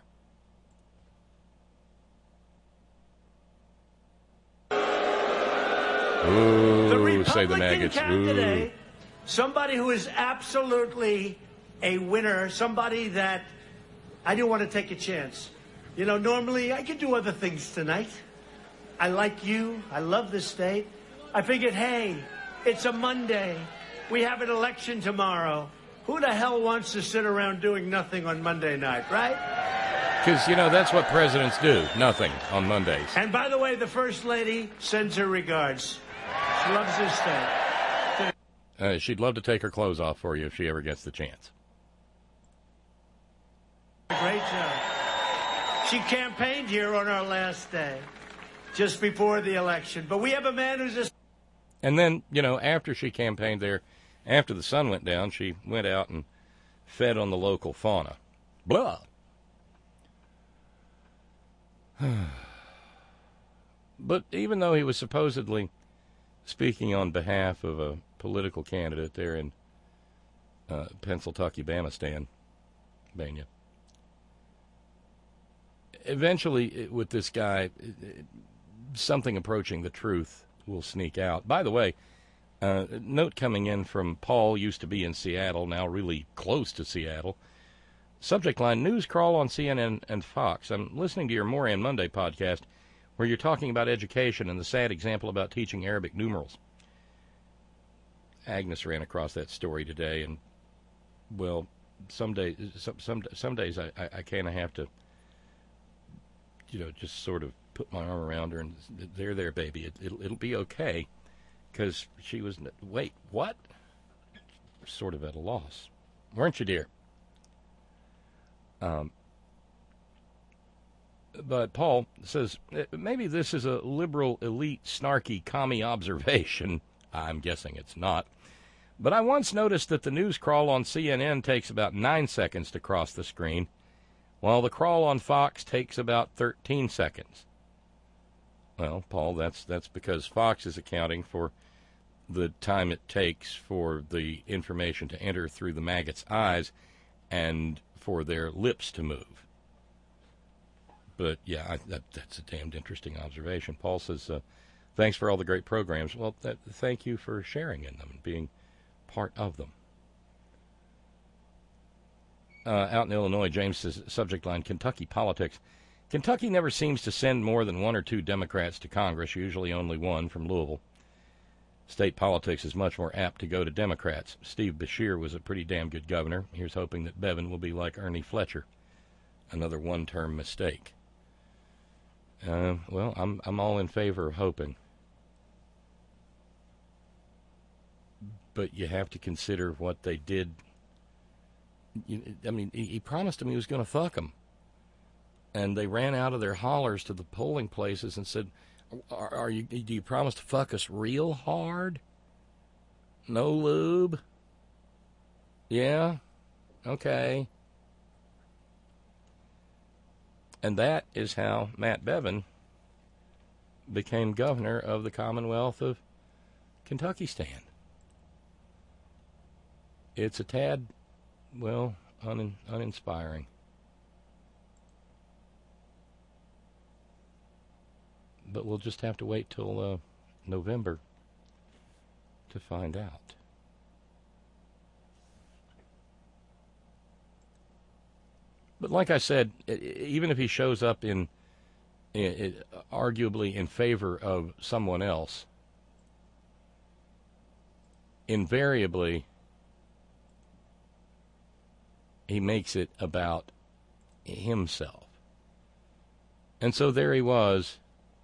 Ooh, the Republican say the maggots. candidate, Ooh. somebody who is absolutely a winner, somebody that I didn't want to take a chance. You know, normally I could do other things tonight. I like you. I love this state. I figured, hey, it's a Monday. We have an election tomorrow. Who the hell wants to sit around doing nothing on Monday night, right? Because, you know, that's what presidents do. Nothing on Mondays. And by the way, the First Lady sends her regards. She loves this state. Uh, she'd love to take her clothes off for you if she ever gets the chance. Great job. She campaigned here on our last day, just before the election. But we have a man who's just... And then, you know, after she campaigned there, after the sun went down, she went out and fed on the local fauna. Blah. But even though he was supposedly speaking on behalf of a political candidate there in uh, Pennsylvania, Bania, eventually, with this guy, something approaching the truth will sneak out. By the way, uh, note coming in from Paul, used to be in Seattle, now really close to Seattle. Subject line, news crawl on C N N and Fox. I'm listening to your Moran Monday podcast where you're talking about education and the sad example about teaching Arabic numerals. Agnes ran across that story today, and, well, some days, some, some, some days I, I, I kind of have to, you know, just sort of put my arm around her and there, there, baby, it, it'll, it'll be okay. Because she was, wait, what? Sort of at a loss. Weren't you, dear? Um, but Paul says, maybe this is a liberal, elite, snarky, commie observation. I'm guessing it's not. But I once noticed that the news crawl on C N N takes about nine seconds to cross the screen, while the crawl on Fox takes about thirteen seconds. Well, Paul, that's that's because Fox is accounting for the time it takes for the information to enter through the maggot's eyes and for their lips to move. But, yeah, I, that, that's a damned interesting observation. Paul says, uh, thanks for all the great programs. Well, that, thank you for sharing in them and being part of them. Uh, out in Illinois, James says, subject line, Kentucky politics. Kentucky never seems to send more than one or two Democrats to Congress, usually only one from Louisville. State politics is much more apt to go to Democrats. Steve Beshear was a pretty damn good governor. Here's hoping that Bevin will be like Ernie Fletcher. Another one-term mistake. Uh, well, I'm I'm all in favor of hoping. But you have to consider what they did. You, I mean, he, he promised them he was going to fuck them. And they ran out of their hollers to the polling places and said, are, are you, do you promise to fuck us real hard? No lube? Yeah? Okay. And that is how Matt Bevin became governor of the Commonwealth of Kentucky Stan. It's a tad, well, un, uninspiring. But we'll just have to wait till uh, November to find out. But like I said, even if he shows up in, in, in arguably in favor of someone else, invariably he makes it about himself. And so there he was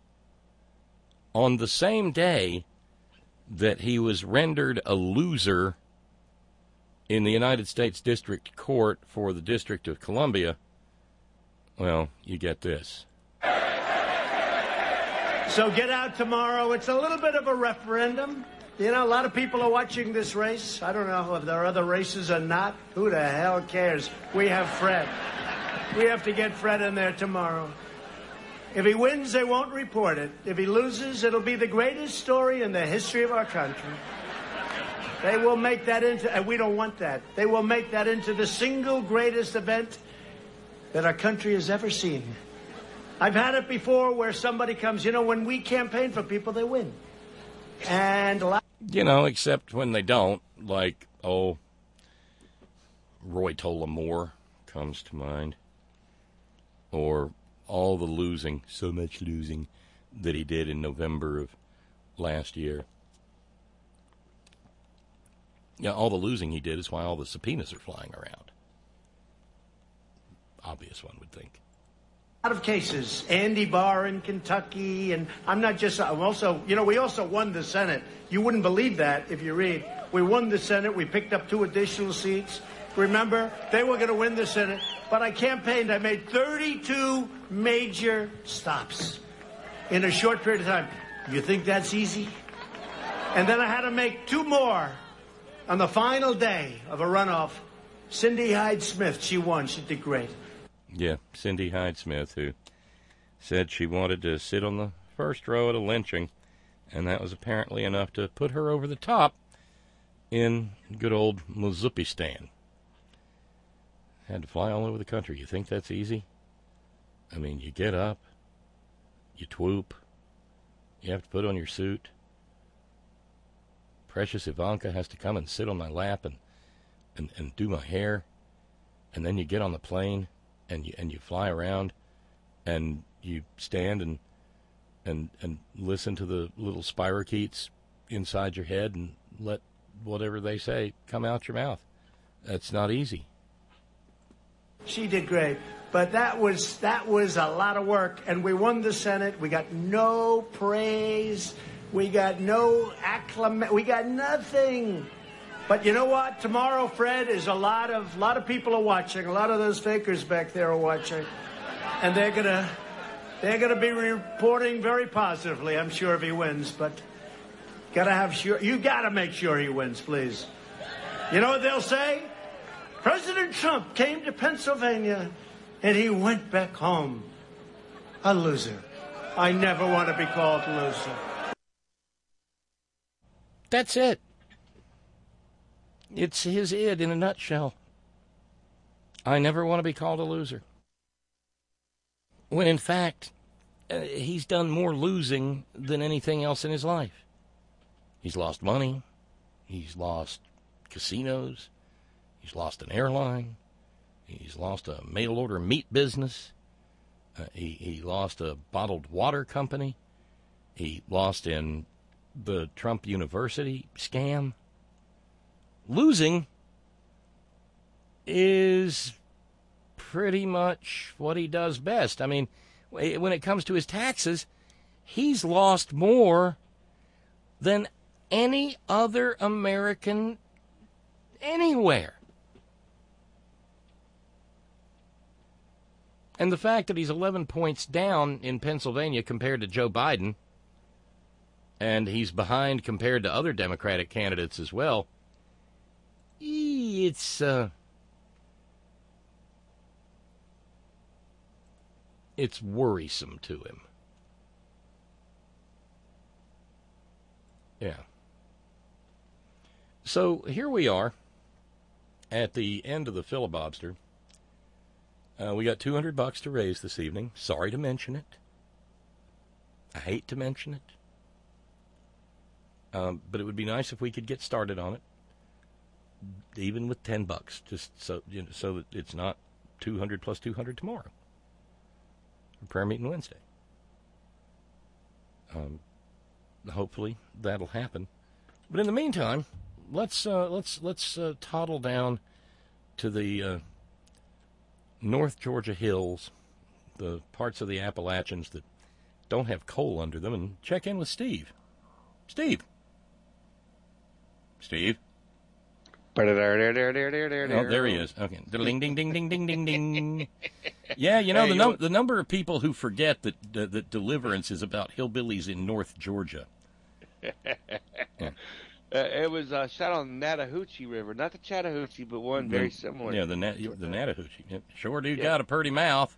on the same day that he was rendered a loser in the United States District Court for the District of Columbia. Well, you get this. So get out tomorrow. It's a little bit of a referendum. You know, a lot of people are watching this race. I don't know if there are other races or not. Who the hell cares? We have Fred. We have to get Fred in there tomorrow. If he wins, they won't report it. If he loses, it'll be the greatest story in the history of our country. They will make that into, and we don't want that, they will make that into the single greatest event that our country has ever seen. I've had it before where somebody comes, you know, when we campaign for people, they win. And a lot... You know, except when they don't, like, oh, Roy Tullamore comes to mind. Or all the losing, so much losing, that he did in November of last year. Yeah, all the losing he did is why all the subpoenas are flying around. Obvious, one would think. A lot of cases. Andy Barr in Kentucky, and I'm not just, I'm also, you know, we also won the Senate. You wouldn't believe that if you read. We won the Senate. We picked up two additional seats. Remember, they were going to win the Senate, but I campaigned. I made thirty-two major stops in a short period of time. You think that's easy? And then I had to make two more on the final day of a runoff. Cindy Hyde-Smith, she won. She did great. Yeah, Cindy Hyde-Smith, who said she wanted to sit on the first row at a lynching, and that was apparently enough to put her over the top in good old Missoupistan. Had to fly all over the country. You think that's easy? I mean, you get up, you twoop, you have to put on your suit. Precious Ivanka has to come and sit on my lap and, and, and do my hair, and then you get on the plane and you and you fly around and you stand and and and listen to the little spirochetes inside your head and let whatever they say come out your mouth. That's not easy. She did great. But that was that was a lot of work, and we won the Senate. We got no praise. We got no acclamation. We got nothing. But you know what? Tomorrow, Fred, is a lot of lot of people are watching. A lot of those fakers back there are watching, and they're gonna they're gonna be reporting very positively. I'm sure if he wins, but gotta have sure you gotta make sure he wins, please. You know what they'll say? President Trump came to Pennsylvania. And he went back home a loser. I never want to be called a loser. That's it. It's his id in a nutshell. I never want to be called a loser. When in fact, uh, he's done more losing than anything else in his life. He's lost money. He's lost casinos. He's lost an airline. He's lost a mail-order meat business. Uh, he, he lost a bottled water company. He lost in the Trump University scam. Losing is pretty much what he does best. I mean, when it comes to his taxes, he's lost more than any other American anywhere. And the fact that he's eleven points down in Pennsylvania compared to Joe Biden, and he's behind compared to other Democratic candidates as well, it's uh, it's worrisome to him. Yeah. So here we are at the end of the filibuster. Uh, we got two hundred bucks to raise this evening. Sorry to mention it. I hate to mention it. Um, but it would be nice if we could get started on it, even with ten bucks, just so you know, so that it's not two hundred plus two hundred tomorrow. Prayer meeting Wednesday. Um, hopefully that'll happen. But in the meantime, let's uh, let's let's uh, toddle down to the uh, North Georgia hills, the parts of the Appalachians that don't have coal under them, and check in with Steve. Steve. Steve. Oh, there he is. Okay. Ding, ding, ding, ding, ding, ding, ding. Yeah, you know, the, num- the number of people who forget that uh, that Deliverance is about hillbillies in North Georgia. Yeah. Uh, it was uh, shot on the Chattahoochee River. Not the Chattahoochee, but one very the, similar. Yeah, the na- the Chattahoochee. Yep. Sure do yeah. got a pretty mouth.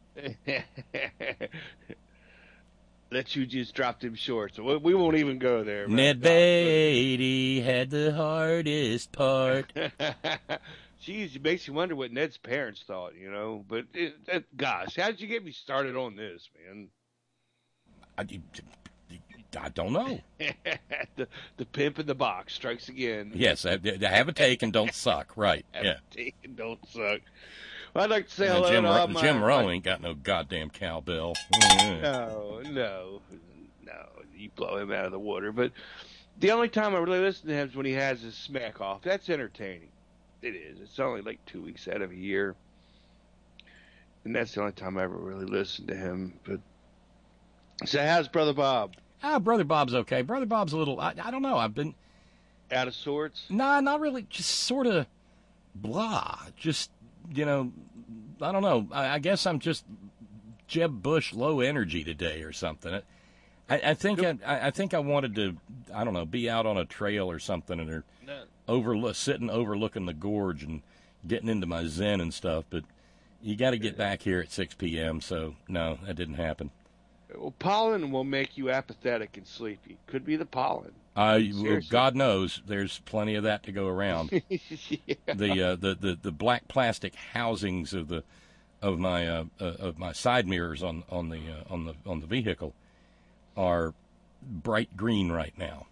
Let you just drop them short. So we won't even go there. Ned Beatty had the hardest part. Jeez, it makes you wonder what Ned's parents thought, you know. But, it, it, gosh, how did you get me started on this, man? I, I don't know. the, the pimp in the box strikes again. Yes, have a take and don't suck. Right, have yeah. a take and don't suck. Well, I'd like to say and hello Jim, to all my... Jim Rowe my... ain't got no goddamn cowbell. No, no, no. You blow him out of the water. But the only time I really listen to him is when he has his smack off. That's entertaining. It is. It's only like two weeks out of a year. And that's the only time I ever really listened to him. But so how's Brother Bob? Ah, Brother Bob's okay. Brother Bob's a little, I, I don't know. I've been... Out of sorts? Nah, not really. Just sort of blah. Just, you know, I don't know. I, I guess I'm just Jeb Bush low energy today or something. I, I think I, I think I wanted to, I don't know, be out on a trail or something and or no. overlook, sitting overlooking the gorge and getting into my zen and stuff. But you got to get back here at six p.m., so no, that didn't happen. Well, pollen will make you apathetic and sleepy. Could be the pollen. I, well, God knows, there's plenty of that to go around. yeah. The, uh, the the the black plastic housings of the of my uh, uh, of my side mirrors on on the uh, on the on the vehicle are bright green right now.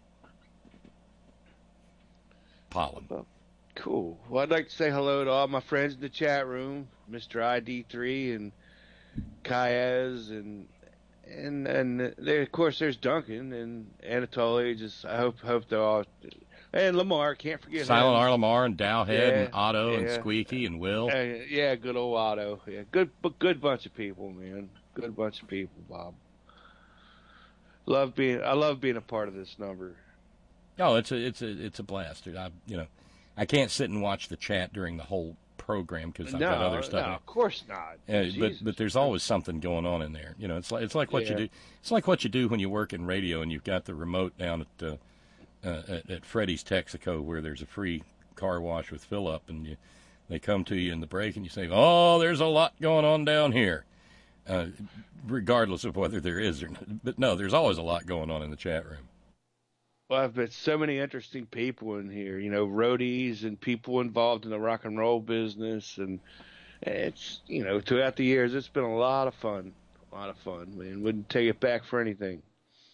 Pollen. Well, cool. Well, I'd like to say hello to all my friends in the chat room, Mister I D three and Kaez and. And and there, of course, there's Duncan and Anatoly. Just I hope hope they're all And Lamar, can't forget Silent him. R. Lamar and Dowhead Yeah, and Otto yeah. and Squeaky and Will. Uh, yeah, good old Otto. Yeah, good, but good bunch of people, man. Good bunch of people, Bob. Love being, I love being a part of this number. Oh, it's a it's a it's a blast, dude. I you know, I can't sit and watch the chat during the whole program because I've no, got other stuff. No, of course not. Uh, but Jesus. but there's always something going on in there. You know, it's like it's like what Yeah. you do. It's like what you do when you work in radio and you've got the remote down at uh, uh, at, at Freddy's Texaco where there's a free car wash with fill up, and you they come to you in the break and you say, "Oh, there's a lot going on down here," uh, regardless of whether there is or not. But no, there's always a lot going on in the chat room. Well, I've met so many interesting people in here, you know, roadies and people involved in the rock and roll business. And it's, you know, throughout the years, it's been a lot of fun. A lot of fun, man. Wouldn't take it back for anything.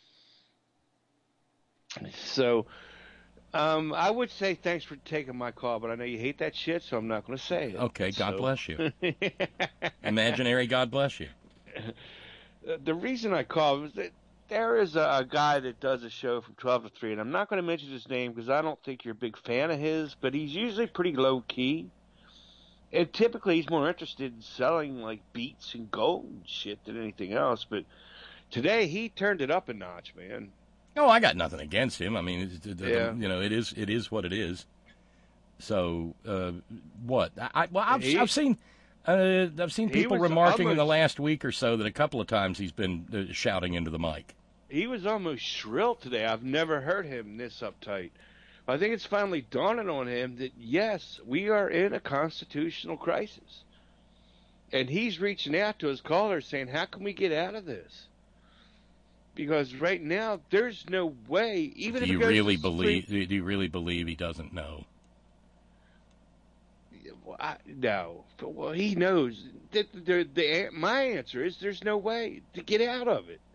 So, um, I would say thanks for taking my call, but I know you hate that shit, so I'm not going to say it. Okay, God So- bless you. Imaginary God bless you. The reason I called was that there is a, a guy that does a show from twelve to three, and I'm not going to mention his name because I don't think you're a big fan of his, but he's usually pretty low-key. And typically he's more interested in selling, like, beats and gold and shit than anything else. But today he turned it up a notch, man. No, I got nothing against him. I mean, it's, it, Yeah. you know, it is it is what it is. So, uh, what? I, well, I've, He- I've seen uh, I've seen He people was remarking in the almost- last week or so that a couple of times he's been uh, shouting into the mic. He was almost shrill today. I've never heard him this uptight. I think it's finally dawning on him that, yes, we are in a constitutional crisis. And he's reaching out to his callers saying, how can we get out of this? Because right now, there's no way, even Do if you it goes really to the believe? Supreme- Do you really believe he doesn't know? Well, I, no. Well, he knows. The, the, the, my answer is there's no way to get out of it.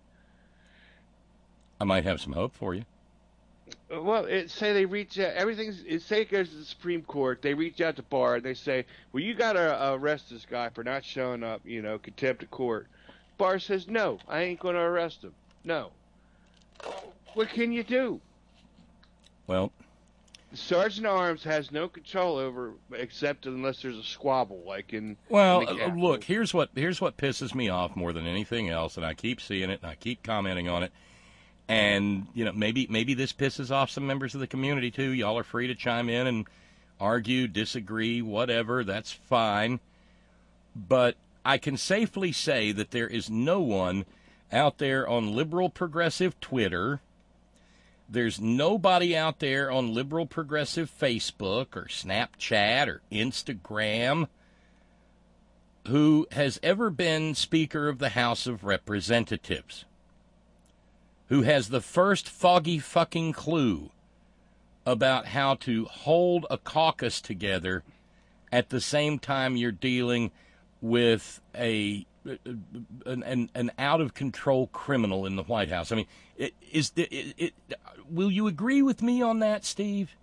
I might have some hope for you. Well, it, say they reach out, everything's, it, say it goes to the Supreme Court, they reach out to Barr, and they say, well, you got to arrest this guy for not showing up, you know, contempt of court. Barr says, no, I ain't going to arrest him. No. What can you do? Well, Sergeant at Arms has no control over, except unless there's a squabble, like in well, in the uh, Capitol. look. Here's what here's what pisses me off more than anything else, and I keep seeing it and I keep commenting on it. And you know, maybe maybe this pisses off some members of the community too. Y'all are free to chime in and argue, disagree, whatever. That's fine. But I can safely say that there is no one out there on liberal progressive Twitter. There's nobody out there on liberal progressive Facebook or Snapchat or Instagram who has ever been Speaker of the House of Representatives, who has the first foggy fucking clue about how to hold a caucus together at the same time you're dealing with a an, an, an out-of-control criminal in the White House. I mean, it, is the, it, it, will you agree with me on that, Steve?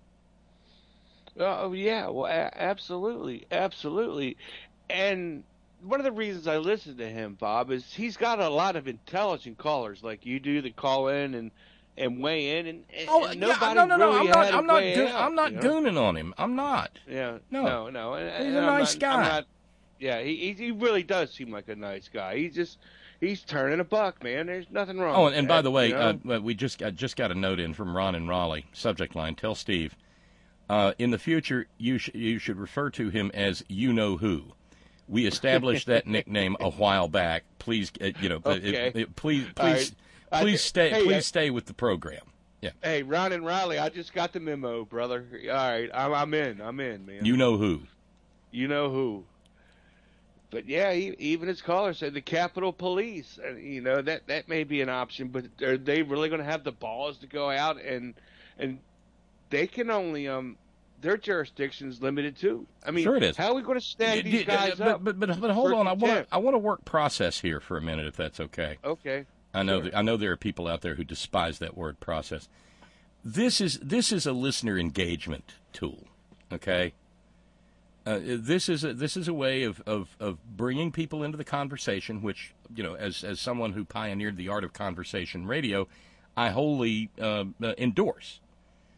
Oh, yeah, well, a- absolutely, absolutely. And one of the reasons I listen to him, Bob, is he's got a lot of intelligent callers like you do that call in and, and weigh in, and, and Oh, and yeah, nobody no, no, no, really I'm not, had a I'm not, way go- out, I'm not you know? gooning on him. I'm not. Yeah, No. no, no. And, He's and a I'm nice not- guy. I'm not, yeah, he, he he really does seem like a nice guy. He just he's turning a buck, man. There's nothing wrong. Oh, with and, and that, by the way, you know? uh, we just got, just got a note in from Ron in Raleigh. Subject line: Tell Steve, uh, in the future you sh- you should refer to him as you know who. We established that nickname a while back. Please, uh, you know, uh, Okay. uh, please, All right. please, I- please stay, hey, please I- stay with the program. Yeah, Hey, Ron and Riley, I just got the memo, brother. All right, I'm, I'm in. I'm in, man. you know who. You know who. But yeah, he, even his caller said the Capitol Police. And, you know, that, that may be an option, but are they really going to have the balls to go out and and they can only um their jurisdiction's limited too. I mean, Sure it is. how are we going to snag D- these d- guys but, up? but, but, but hold for on, I want to contempt? I want to work process here for a minute, if that's okay. Okay. I know Sure. that, I know there are people out there who despise that word process. This is this is a listener engagement tool, okay? Uh, this is a, this is a way of, of, of bringing people into the conversation, which, you know, as as someone who pioneered the art of conversation radio, I wholly uh, uh, endorse.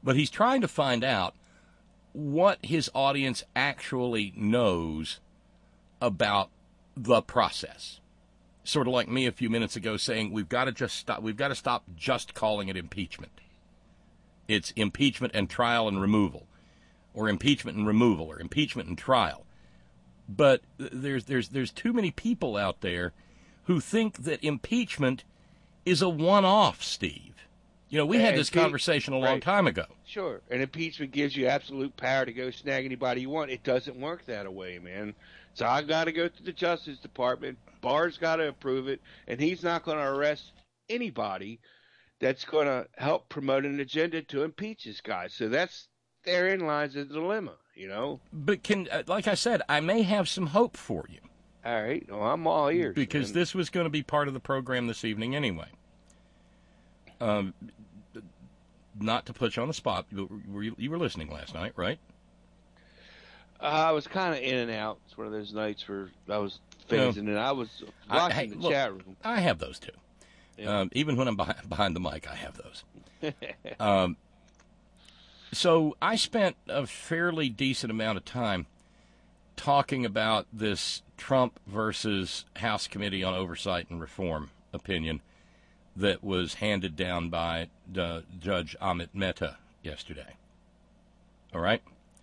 but he's trying to find out what his audience actually knows about the process. Sort of like me a few minutes ago saying we've got to just stop. We've got to stop just calling it impeachment. It's impeachment and trial and removal, or impeachment and removal, or impeachment and trial. But there's there's there's too many people out there who think that impeachment is a one-off, Steve. You know, we had this conversation a long right. time ago. Sure, and impeachment gives you absolute power to go snag anybody you want. It doesn't work that way, man. So I got to go to the Justice Department. Barr's got to approve it, and he's not going to arrest anybody that's going to help promote an agenda to impeach this guy. So that's therein lies the dilemma, you know. But can, like I said, I may have some hope for you. All right, well, I'm all ears. Because man. this was going to be part of the program this evening anyway. Um, not to put you on the spot, were you, you were listening last night, right? Uh, I was kind of in and out. It's one of those nights where I was phasing, no. and I was watching I, hey, the look, chat room. I have those too. Yeah. Um, even when I'm behind, behind the mic, I have those. um, so I spent a fairly decent amount of time talking about this Trump versus House Committee on Oversight and Reform opinion that was handed down by uh, Judge Amit Mehta yesterday. All right?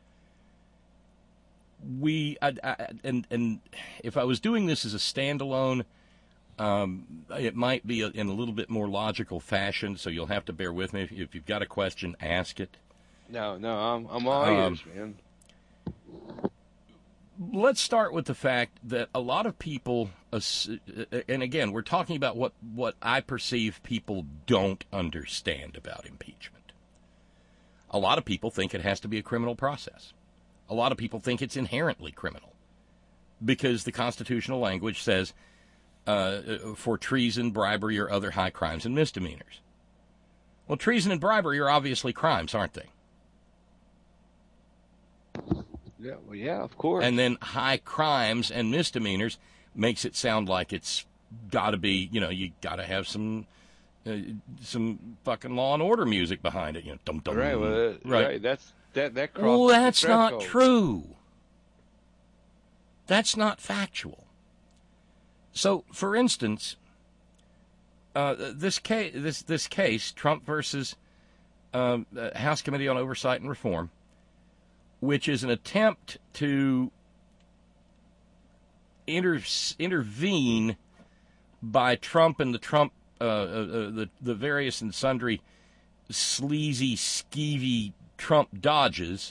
We I, I, and and if I was doing this as a standalone, um, it might be a, in a little bit more logical fashion. So you'll have to bear with me. If, if you've got a question, ask it. No, no, I'm I'm all um, ears, man. Let's start with the fact that a lot of people, and again, we're talking about what what I perceive people don't understand about impeachment. A lot of people think it has to be a criminal process. A lot of people think it's inherently criminal because the constitutional language says uh, for treason, bribery, or other high crimes and misdemeanors. Well, treason and bribery are obviously crimes, aren't they? Yeah, well, yeah, of course. And then high crimes and misdemeanors makes it sound like it's got to be, you know, you got to have some uh, some fucking Law and Order music behind it, you know, dum dum. Right, well, uh, right. right, that's that that crosses Well, that's the not threshold. true. That's not factual. So, for instance, uh, this case, this this case, Trump versus um, House Committee on Oversight and Reform, which is an attempt to inter- intervene by Trump and the Trump, uh, uh, the the various and sundry sleazy, skeevy Trump dodges,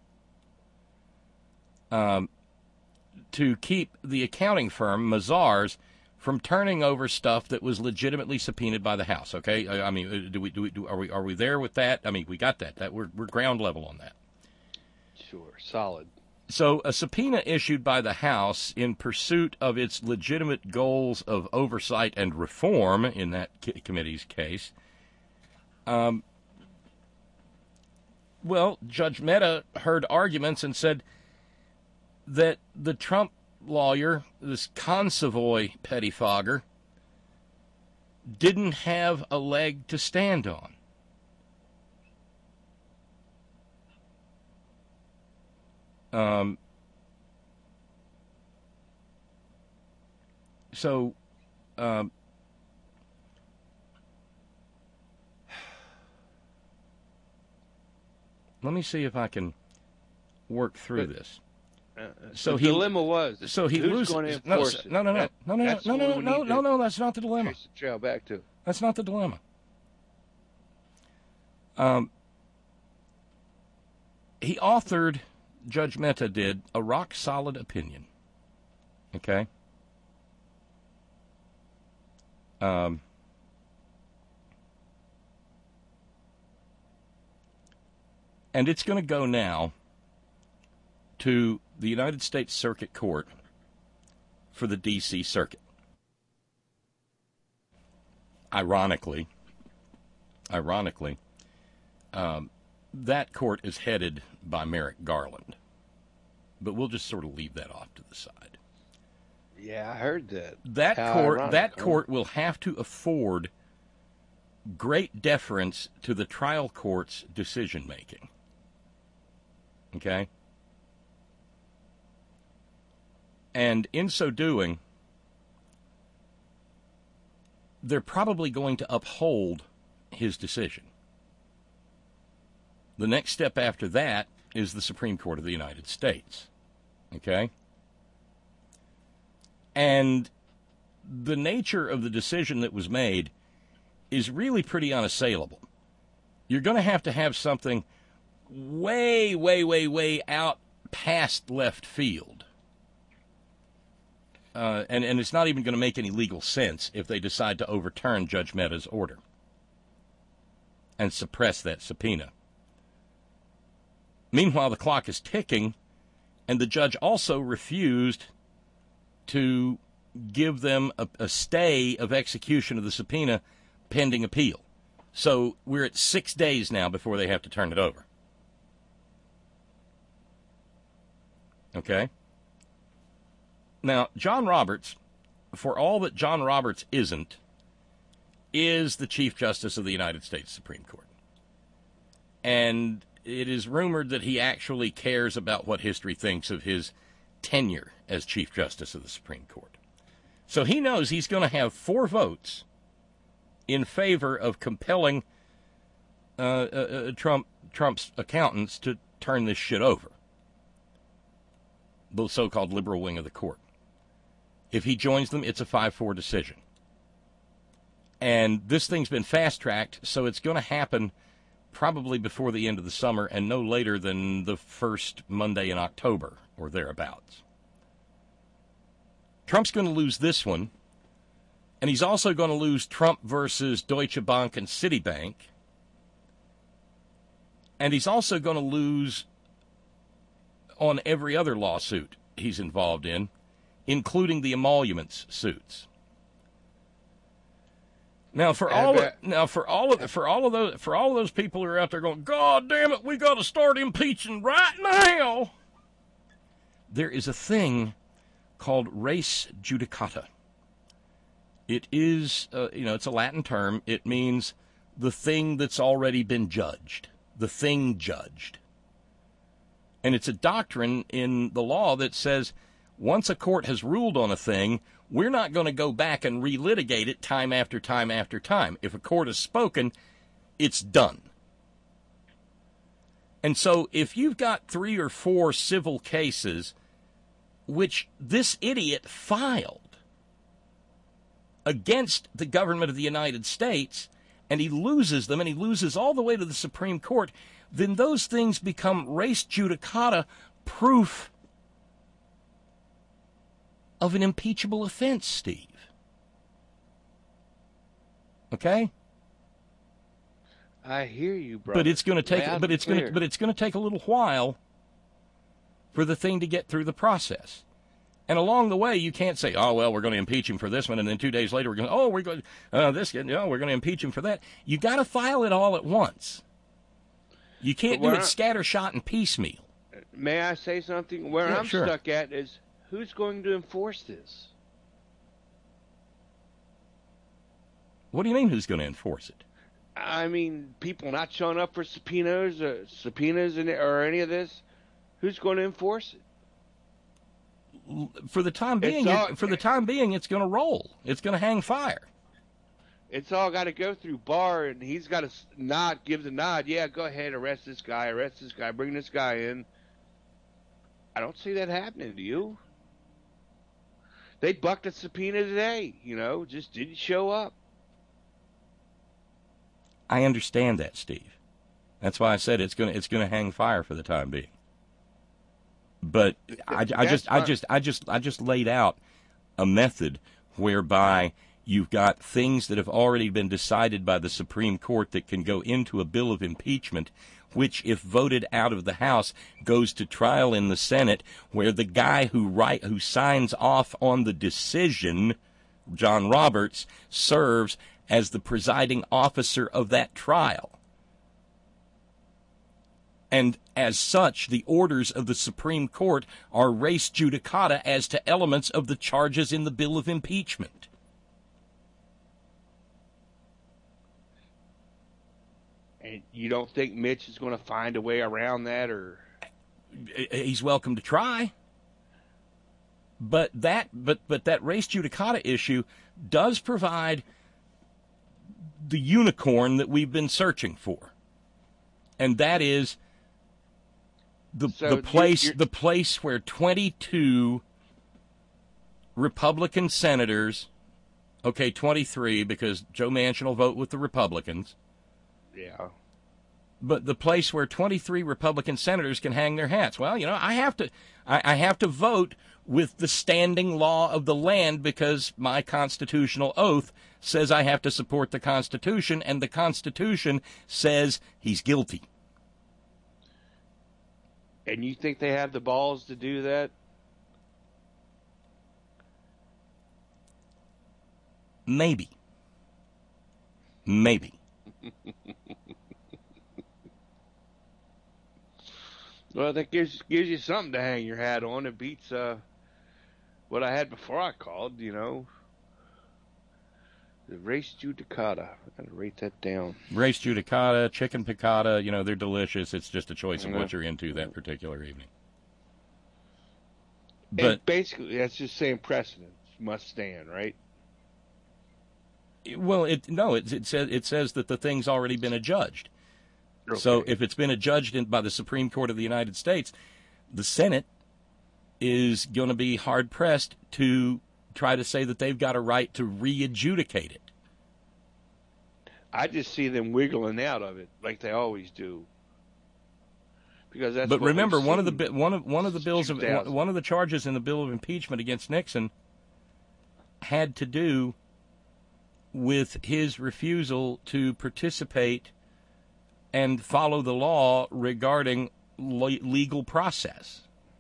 um, to keep the accounting firm Mazars from turning over stuff that was legitimately subpoenaed by the House. Okay, I, I mean, do we do we do are we are we there with that? I mean, we got that. That we're we're ground level on that. Sure, solid. So a subpoena issued by the House in pursuit of its legitimate goals of oversight and reform, in that c- committee's case, um, well, Judge Mehta heard arguments and said that the Trump lawyer, this consovoy pettifogger, didn't have a leg to stand on. Um, so, um, let me see if I can work through But, this. Uh, So the he dilemma was so he who's loses. going to No, enforce it? no, no, no, That- no, no, no, that's no, what no, we no, need no, to no, that's not the dilemma. trace the trail back to. That's not the dilemma. Um, he authored, Judge Mehta did, a rock-solid opinion. Okay? Um, and it's going to go now to the United States Circuit Court for the D C Circuit. Ironically, ironically, um, that court is headed by Merrick Garland. But we'll just sort of leave that off to the side. Yeah, I heard that. That How court, ironic, that huh? court will have to afford great deference to the trial court's decision-making. Okay? And in so doing, they're probably going to uphold his decision. The next step after that is the Supreme Court of the United States. Okay? And the nature of the decision that was made is really pretty unassailable. You're going to have to have something way, way, way, way out past left field. Uh, and, and it's not even going to make any legal sense if they decide to overturn Judge Mehta's order and suppress that subpoena. Meanwhile, the clock is ticking, and the judge also refused to give them a, a stay of execution of the subpoena pending appeal. So we're at six days now before they have to turn it over. Okay? Now, John Roberts, for all that John Roberts isn't, is the Chief Justice of the United States Supreme Court. And it is rumored that he actually cares about what history thinks of his tenure as Chief Justice of the Supreme Court. So he knows he's going to have four votes in favor of compelling uh, uh, Trump Trump's accountants to turn this shit over, the so-called liberal wing of the court. If he joins them, it's a five four decision. And this thing's been fast-tracked, so it's going to happen probably before the end of the summer and no later than the first Monday in October or thereabouts. Trump's going to lose this one, and he's also going to lose Trump versus Deutsche Bank and Citibank, and he's also going to lose on every other lawsuit he's involved in, including the emoluments suits. Now, for all of, now for all of for all of those for all of those people who are out there going, God damn it, we got to start impeaching right now. There is a thing called res judicata. It is, uh, you know, it's a Latin term. It means the thing that's already been judged, the thing judged. And it's a doctrine in the law that says once a court has ruled on a thing, we're not going to go back and relitigate it time after time after time. If a court has spoken, it's done. And so if you've got three or four civil cases which this idiot filed against the government of the United States, and he loses them, and he loses all the way to the Supreme Court, then those things become res judicata proof of an impeachable offense, Steve. Okay? I hear you, brother. But it's going to take Loud but it's going to but it's going to take a little while for the thing to get through the process. And along the way, you can't say, "Oh well, we're going to impeach him for this one," and then two days later we're going, "Oh, we're going uh, this, you know, we're going to impeach him for that." You got to file it all at once. You can't do it scattershot and piecemeal. May I say something? Where Yeah, I'm sure. stuck at is, who's going to enforce this? What do you mean, who's going to enforce it? I mean, people not showing up for subpoenas or subpoenas and or any of this. Who's going to enforce it? For the time being, all- it, for the time being, it's going to roll. It's going to hang fire. It's all got to go through Barr, and he's got to nod, give the nod. Yeah, go ahead, arrest this guy, arrest this guy, bring this guy in. I don't see that happening. Do you? They bucked a subpoena today. You know, just didn't show up. I understand that, Steve. That's why I said it's going to it's going to hang fire for the time being. But I, I just I just I just I just laid out a method whereby you've got things that have already been decided by the Supreme Court that can go into a bill of impeachment, which, if voted out of the House, goes to trial in the Senate, where the guy who write who signs off on the decision, John Roberts, serves as the presiding officer of that trial. And as such, the orders of the Supreme Court are res judicata as to elements of the charges in the bill of impeachment. And you don't think Mitch is going to find a way around that, or he's welcome to try. But that, but but that race judicata issue does provide the unicorn that we've been searching for, and that is the So the place you're- you're- the place where twenty-two Republican senators, okay, twenty-three because Joe Manchin will vote with the Republicans. yeah. But the place where twenty-three Republican senators can hang their hats. Well, you know, I have to, I, I have to vote with the standing law of the land because my constitutional oath says I have to support the Constitution, and the Constitution says he's guilty. And you think they have the balls to do that? Maybe. Maybe. Well, that gives gives you something to hang your hat on. It beats uh, what I had before I called, you know. The race judicata. I gotta write that down. Race judicata, chicken piccata, you know, they're delicious. It's just a choice of Yeah. what you're into that particular evening. And But basically, that's just saying precedent must stand, right? well, it no, it, it says it says that the thing's already been adjudged. So if it's been adjudged in, by the Supreme Court of the United States, the Senate is going to be hard-pressed to try to say that they've got a right to re-adjudicate it. I just see them wiggling out of it like they always do. Because that's But what remember, we've one of the seen bi- one of one of the bills of two thousand. one of the charges in the bill of impeachment against Nixon had to do with his refusal to participate and follow the law regarding le- legal process.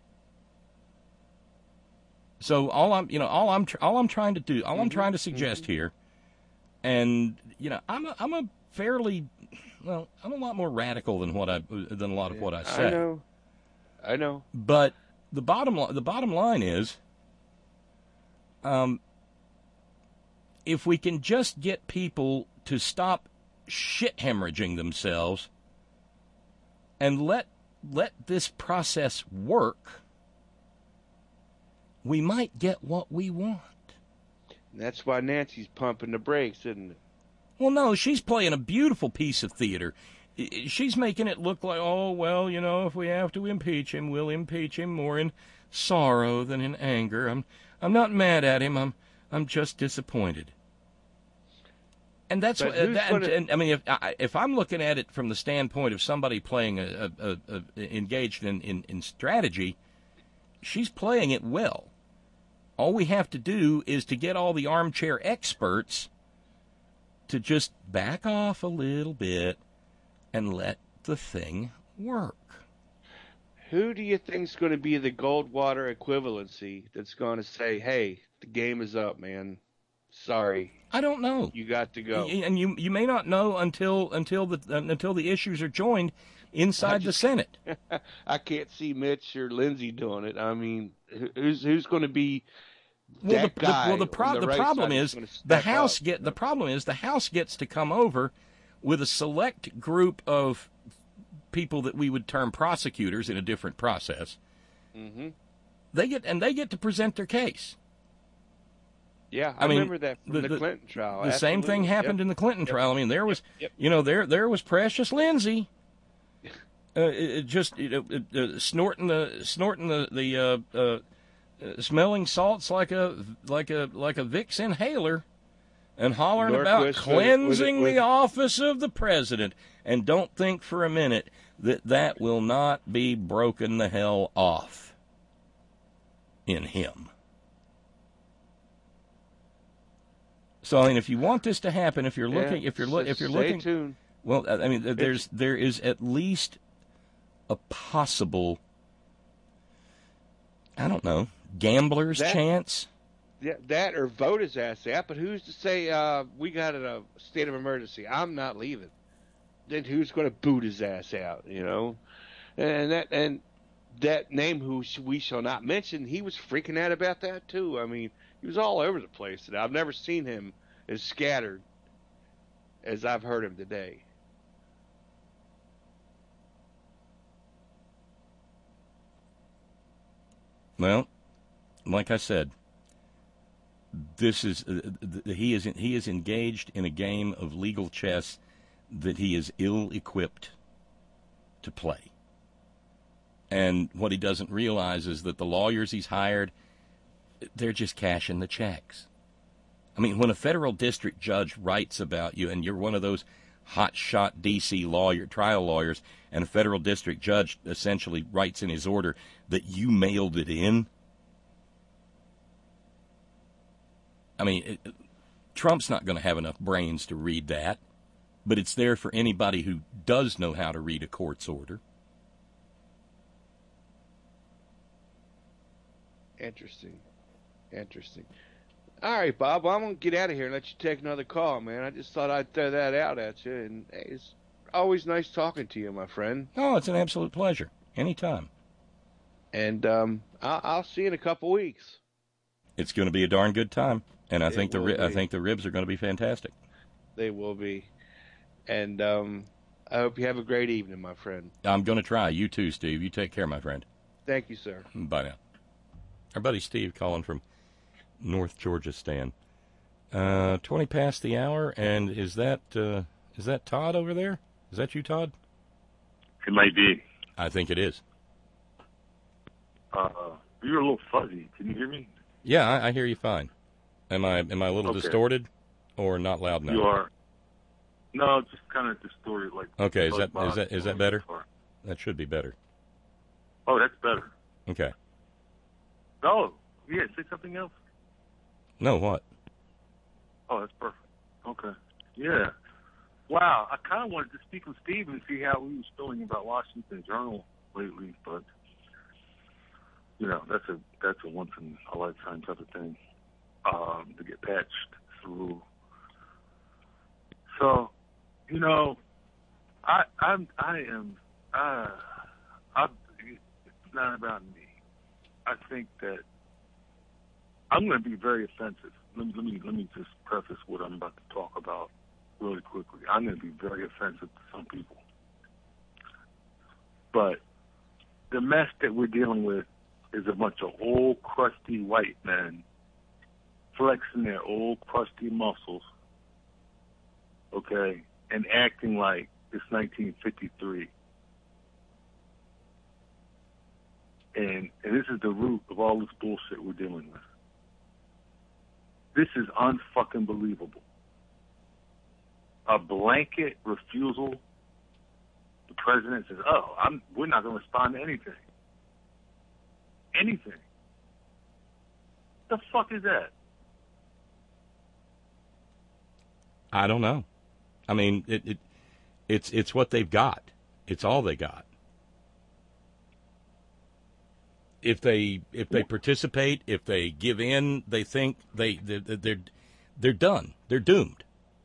So all I'm, you know, all I'm, tr- all I'm trying to do, all I'm Mm-hmm. trying to suggest here, and you know, I'm, a, I'm a fairly, well, I'm a lot more radical than what I, than a lot of what I say. I know. I know. But the bottom, li- the bottom line is, um, if we can just get people to stop shit hemorrhaging themselves and let let this process work, we might get what we want. And that's why Nancy's pumping the brakes, isn't it? Well, no, she's playing a beautiful piece of theater. I- I- She's making it look like, oh, well, you know, if we have to impeach him, we'll impeach him more in sorrow than in anger. I'm I'm not mad at him. I'm I'm just disappointed. And that's But what, uh, who's that, gonna- and, I mean, if I, if I'm looking at it from the standpoint of somebody playing a, a, a, a engaged in, in, in strategy, she's playing it well. All we have to do is to get all the armchair experts to just back off a little bit and let the thing work. Who do you think's going to be the Goldwater equivalency that's going to say, "Hey, the game is up, man. Sorry, I don't know. you got to go." Y- And you you may not know until until the until the issues are joined inside the just- Senate. I can't see Mitch or Lindsey doing it. I mean, who- who's who's going to be Well, that the, the, guy well, the, on pro- the right problem side is that's gonna the step House up? get the problem is the House gets to come over with a select group of people that we would term prosecutors in a different process. Mhm. They get and they get to present their case. Yeah, I, I mean, remember that from the- the, the- Clinton trial. The same thing Absolutely. happened Yep. in the Clinton Yep. trial. I mean, there was, Yep. you know, there there was Precious Lindsay, uh, it, it just you know, it, uh, snorting the snorting the the uh, uh, uh, smelling salts like a like a like a Vicks inhaler, and hollering Norquist about with- cleansing with- the office of the president. And don't think for a minute that that will not be broken the hell off in him. So I mean, if you want this to happen, if you're looking, Yeah, if you're lo- if you're stay looking, tuned. well, I mean, there's there is at least a possible, I don't know, gambler's That- chance. Yeah, that or vote his ass out. But who's to say uh, we got a state of emergency? I'm not leaving. Then who's going to boot his ass out? You know, and that and that name who sh- we shall not mention. He was freaking out about that too. I mean, he was all over the place today. I've never seen him as scattered as I've heard him today. Well, like I said, this is uh, he is he is engaged in a game of legal chess that he is ill-equipped to play. And what he doesn't realize is that the lawyers he's hired, they're just cashing the checks. I mean, when a federal district judge writes about you and you're one of those hot-shot D C lawyer, trial lawyers, and a federal district judge essentially writes in his order that you mailed it in, I mean, it, Trump's not going to have enough brains to read that, but it's there for anybody who does know how to read a court's order. Interesting. Interesting. All right, Bob, well, I'm going to get out of here and let you take another call, man. I just thought I'd throw that out at you. And hey, it's always nice talking to you, my friend. Oh, it's an absolute pleasure. Anytime. And um, I'll, I'll see you in a couple weeks. It's going to be a darn good time. And I It think the will ri- I be. think the ribs are going to be fantastic. They will be. And um, I hope you have a great evening, my friend. I'm going to try. You too, Steve. You take care, my friend. Thank you, sir. Bye now. Our buddy Steve calling from North Georgia Stan. Uh, twenty past the hour, and is that uh, is that Todd over there? Is that you, Todd? It might be. I think it is. Uh, you're a little fuzzy. Can you hear me? Yeah, I, I hear you fine. Am I am I a little Okay. distorted or not loud enough? You are. No, just kind of distorted. Like Okay, is buzz that box is that is that going better? far. That should be better. Oh, that's better. Okay. Oh, yeah. Say something else. No, what? Oh, that's perfect. Okay. Yeah. Wow. I kind of wanted to speak with Steve and see how he was feeling about Washington Journal lately, but you know, that's a that's a once in a lifetime type of thing um, to get patched through. So, you know, I I'm I am uh, I it's not about me. I think that I'm going to be very offensive. Let me, let me let me just preface what I'm about to talk about really quickly. I'm going to be very offensive to some people, but the mess that we're dealing with is a bunch of old, crusty white men flexing their old, crusty muscles, okay, and acting like it's nineteen fifty-three. And, and this is the root of all this bullshit we're dealing with. This is unfucking believable. A blanket refusal. The president says, "Oh, I'm, we're not going to respond to anything." Anything. The fuck is that? I don't know. I mean, it, it it's it's what they've got. It's all they got. If they if they participate, if they give in, they think they they're they're, they're done. They're doomed.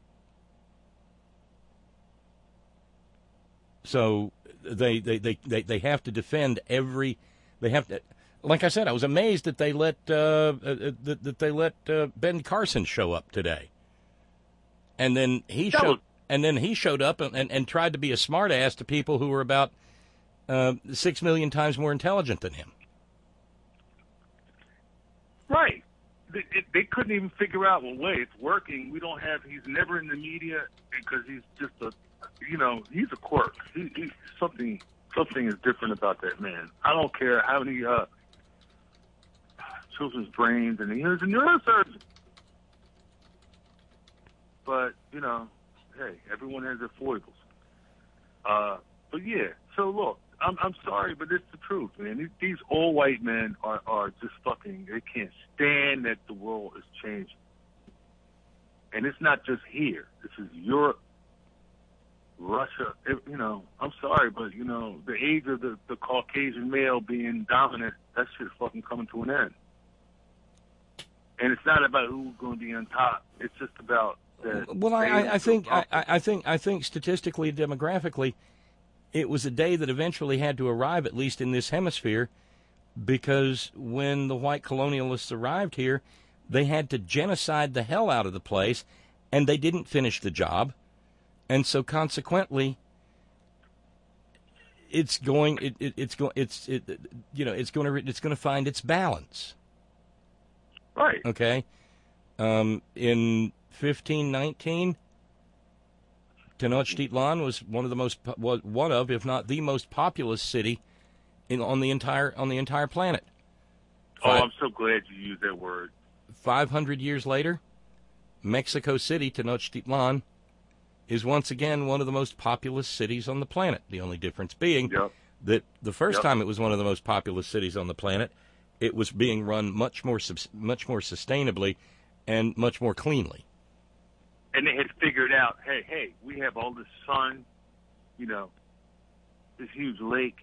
So they they, they, they they have to defend every. They have to. Like I said, I was amazed that they let uh, uh, that, that they let uh, Ben Carson show up today. And then he That showed, was- and then he showed up and, and, and tried to be a smartass to people who were about uh, six million times more intelligent than him. Right. They, it, they couldn't even figure out, well, wait, it's working. We don't have, he's never in the media because he's just a, you know, he's a quirk. He, he, something, something is different about that man. I don't care how many uh, children's brains, and he was a neurosurgeon. But, you know, hey, everyone has their foibles. Uh, but yeah, so look, I'm I'm sorry, but it's the truth, man. These, these old white men are, are just fucking, they can't stand that the world is changing. And it's not just here. This is Europe, Russia. It, you know, I'm sorry, but, you know, the age of the, the Caucasian male being dominant, that shit's fucking coming to an end. And it's not about who's going to be on top. It's just about that. Well, I, I, I think I, I think I think statistically, demographically, it was a day that eventually had to arrive, at least in this hemisphere, because when the white colonialists arrived here, they had to genocide the hell out of the place, and they didn't finish the job. And so consequently, it's going. It, it, it's going. It's it. You know, it's going to. It's going to find its balance. Right. Okay. Um, in fifteen nineteen, Tenochtitlan was one of the most was one of, if not the most populous city in on the entire on the entire planet. Five, oh, I'm so glad you used that word. Five hundred years later, Mexico City, Tenochtitlan, is once again one of the most populous cities on the planet. The only difference being yep. that the first yep. time it was one of the most populous cities on the planet, it was being run much more much more sustainably and much more cleanly. And they had figured out, hey, hey, we have all this sun, you know, this huge lake.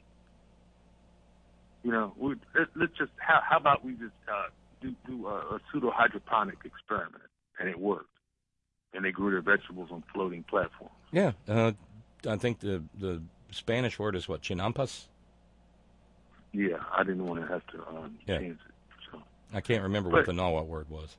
You know, we, let's just, how, how about we just uh, do, do a, a pseudo-hydroponic experiment, and it worked. And they grew their vegetables on floating platforms. Yeah, uh, I think the the Spanish word is what, chinampas? Yeah, I didn't want to have to um, yeah. change it. So. I can't remember but, what the Nahuatl word was.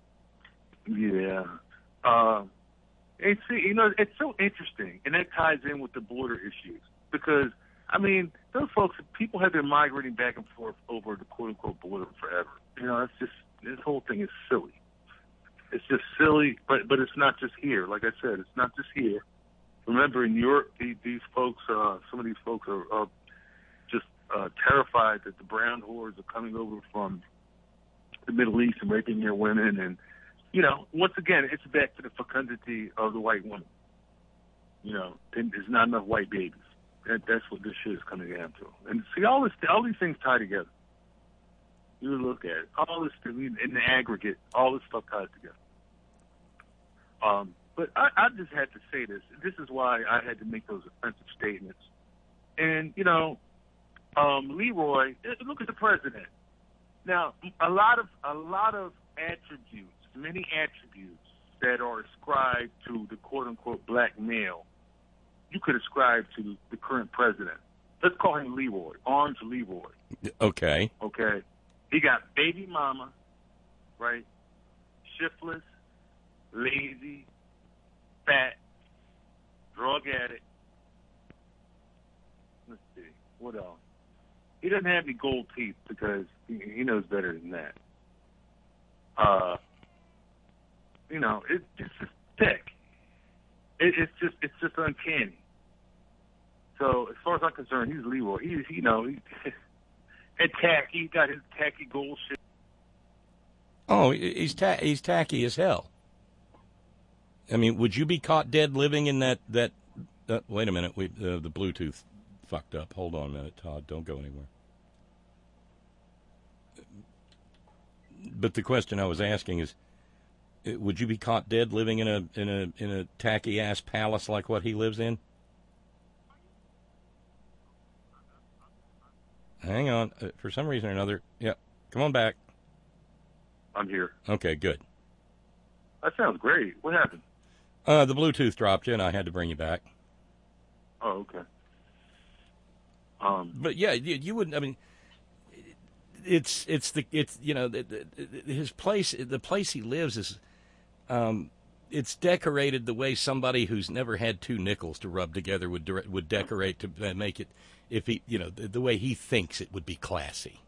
Yeah. Uh, and see, you know, it's so interesting, and that ties in with the border issues. Because, I mean, those folks, people have been migrating back and forth over the quote-unquote border forever. You know, it's just, this whole thing is silly. It's just silly, but but it's not just here. Like I said, it's not just here. Remember, in Europe, these, these folks, uh, some of these folks are, are just uh, terrified that the brown hordes are coming over from the Middle East and raping their women. And, you know, once again, it's back to the fecundity of the white woman. You know, there's not enough white babies. That, that's what this shit is coming down to. And see, all this, all these things tie together. You look at it, all this, in the aggregate, all this stuff ties together. Um, but I, I just had to say this. This is why I had to make those offensive statements. And, you know, um, Leroy, look at the president. Now, a lot of a lot of attributes, many attributes that are ascribed to the quote-unquote black male, you could ascribe to the current president. Let's call him Leroy, Orange Leroy. Okay. Okay. He got baby mama, right? Shiftless, lazy, fat, drug addict. Let's see. What else? He doesn't have any gold teeth because he, he knows better than that. Uh, you know, it, it's just thick. It, it's just it's just uncanny. So as far as I'm concerned, he's Leroy. He's you know he, and tacky. He got his tacky gold shit. Oh, he's ta- he's tacky as hell. I mean, would you be caught dead living in that that? Uh, wait a minute, we uh, the Bluetooth fucked up. Hold on a minute, Todd. Don't go anywhere. But the question I was asking is, would you be caught dead living in a in a in a tacky ass palace like what he lives in? Hang on, uh, for some reason or another. Yeah, come on back. I'm here. Okay, good. That sounds great. What happened? Uh, the Bluetooth dropped you, and I had to bring you back. Oh, okay. Um, but yeah, you, you wouldn't. I mean, it's it's the it's you know the, the, his place, the place he lives is, um, it's decorated the way somebody who's never had two nickels to rub together would would decorate to make it, if he you know the, the way he thinks it would be classy.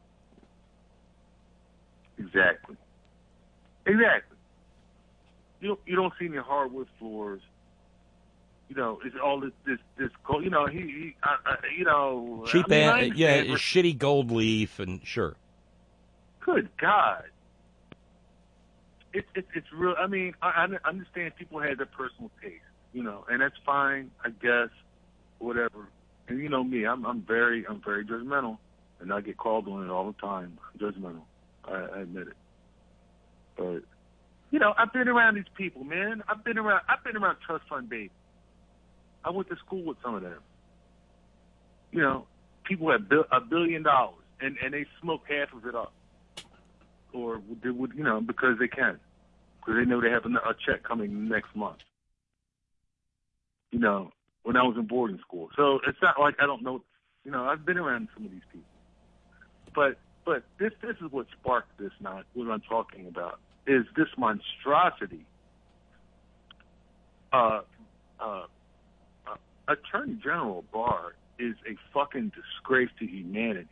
Exactly. Exactly. You don't, you don't see any hardwood floors. You know, it's all this this this gold. You know, he, he I, I, you know, cheap, I mean, an, yeah, shitty gold leaf, and sure. Good God, it's it's it's real. I mean, I, I understand people have their personal taste, you know, and that's fine, I guess, whatever. And you know me, I'm I'm very I'm very judgmental, and I get called on it all the time. I'm judgmental, I, I admit it. But you know, I've been around these people, man. I've been around. I've been around trust fund babies. I went to school with some of them. You know, people have a billion dollars, and, and they smoke half of it up, or they would, you know, because they can, because they know they have a check coming next month. You know, when I was in boarding school, so it's not like I don't know. You know, I've been around some of these people, but but this this is what sparked this. Not what I'm talking about is this monstrosity. Uh, uh. Attorney General Barr is a fucking disgrace to humanity.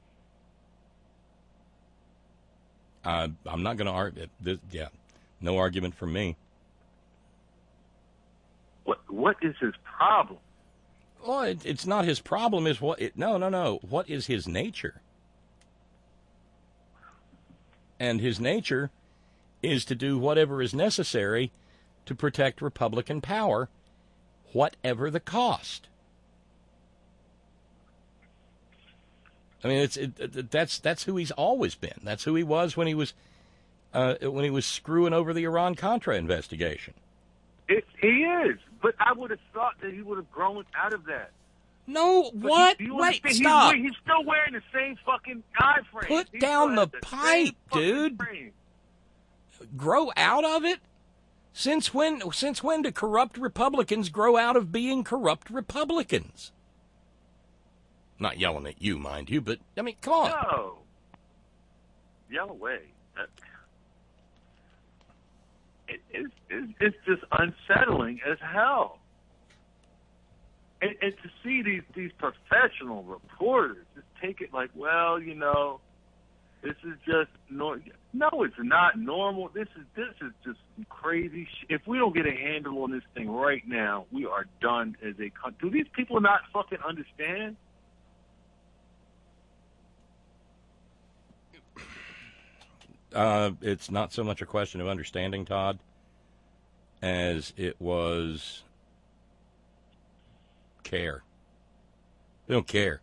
Uh, I'm not going to argue. Yeah, no argument from me. What What is his problem? Well, it, it's not his problem. Is what? It, no, no, no. What is his nature? And his nature is to do whatever is necessary to protect Republican power, whatever the cost. I mean, it's it, it, that's that's who he's always been. That's who he was when he was uh, when he was screwing over the Iran-Contra investigation. It, he is, but I would have thought that he would have grown out of that. No, but what? He, Wait, he's, stop. He's, he's still wearing the same fucking eye frame. Put He down the, the pipe, dude. Frame. Grow out of it? Since when? Since when do corrupt Republicans grow out of being corrupt Republicans? Not yelling at you, mind you, but, I mean, come on. No. Yell away. That, it, it's, it's, it's just unsettling as hell. And, and to see these, these professional reporters just take it like, well, you know, this is just no. No, it's not normal. This is this is just some crazy shit. If we don't get a handle on this thing right now, we are done as a country. Do these people not fucking understand? Uh, it's not so much a question of understanding, Todd, as it was care. They don't care.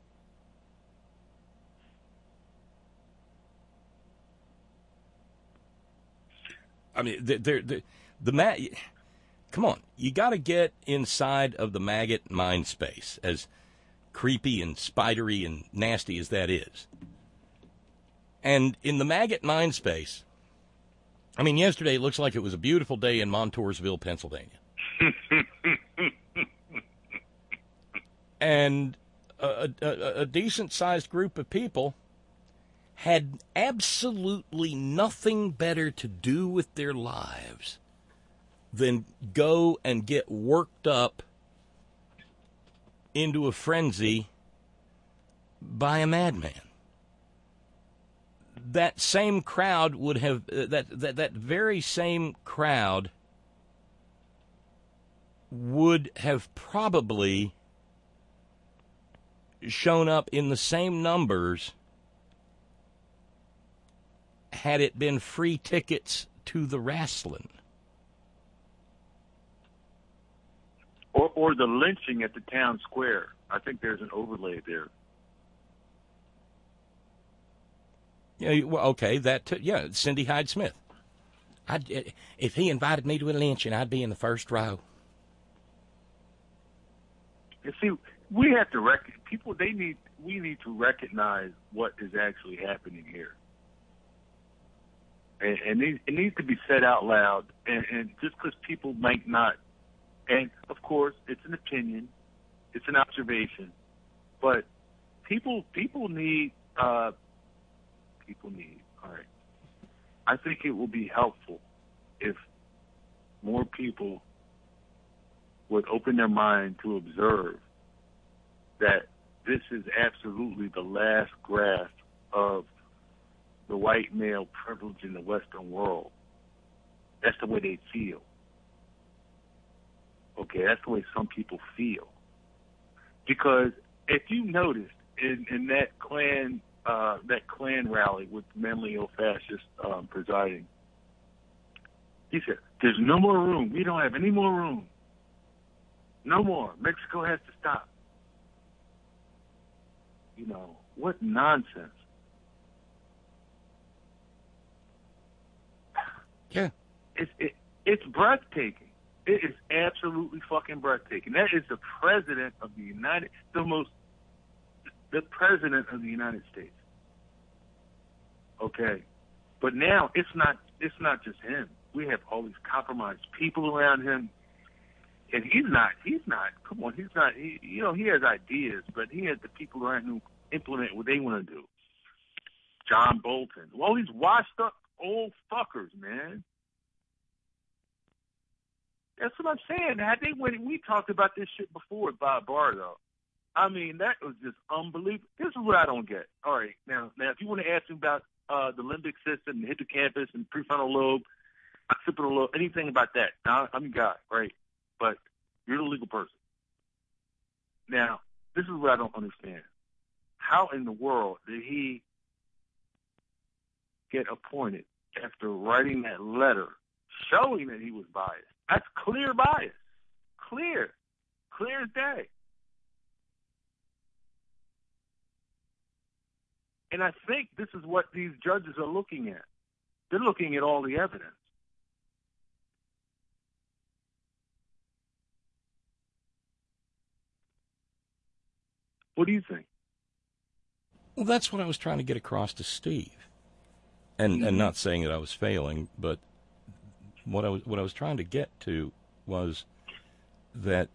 I mean, they're, they're, they're, the ma- come on, you got to get inside of the maggot mind space, as creepy and spidery and nasty as that is. And in the maggot mind space, I mean, yesterday it looks like it was a beautiful day in Montoursville, Pennsylvania. And a, a, a decent-sized group of people had absolutely nothing better to do with their lives than go and get worked up into a frenzy by a madman. That same crowd would have, uh, that, that, that very same crowd would have probably shown up in the same numbers had it been free tickets to the wrestling. Or, or the lynching at the town square. I think there's an overlay there. Yeah, well, okay, that t- yeah, Cindy Hyde Smith. I'd, if he invited me to a lynching, I'd be in the first row. You see, we have to rec- people. They need. We need to recognize what is actually happening here, and, and it, it needs to be said out loud. And, and just because people might not, and of course, it's an opinion, it's an observation, but people people need. Uh, people need. All right. I think it will be helpful if more people would open their mind to observe that this is absolutely the last grasp of the white male privilege in the Western world. That's the way they feel. Okay, that's the way some people feel. Because if you noticed in, in that Klan Uh, that Klan rally with mentally-ill fascists um, presiding. He said, there's no more room. We don't have any more room. No more. Mexico has to stop. You know, what nonsense. Yeah. It's, it, it's breathtaking. It is absolutely fucking breathtaking. That is the president of the United, the most, the president of the United States. Okay, but now it's not. It's not just him. We have all these compromised people around him, and he's not. He's not. Come on, he's not. He, you know, he has ideas, but he has the people around who implement what they want to do. John Bolton, all these washed up old fuckers, man. That's what I'm saying. I think when we talked about this shit before with Bob Barr, though, I mean, that was just unbelievable. This is what I don't get. All right, now, now if you want to ask me about uh, the limbic system, the hippocampus, and prefrontal lobe, occipital lobe, anything about that, now, I'm your guy, right? But you're the legal person. Now, this is what I don't understand. How in the world did he get appointed after writing that letter showing that he was biased? That's clear bias. Clear. Clear as day. And I think this is what these judges are looking at. They're looking at all the evidence. What do you think? Well, that's what I was trying to get across to Steve. And and not saying that I was failing, but what I was what I was trying to get to was that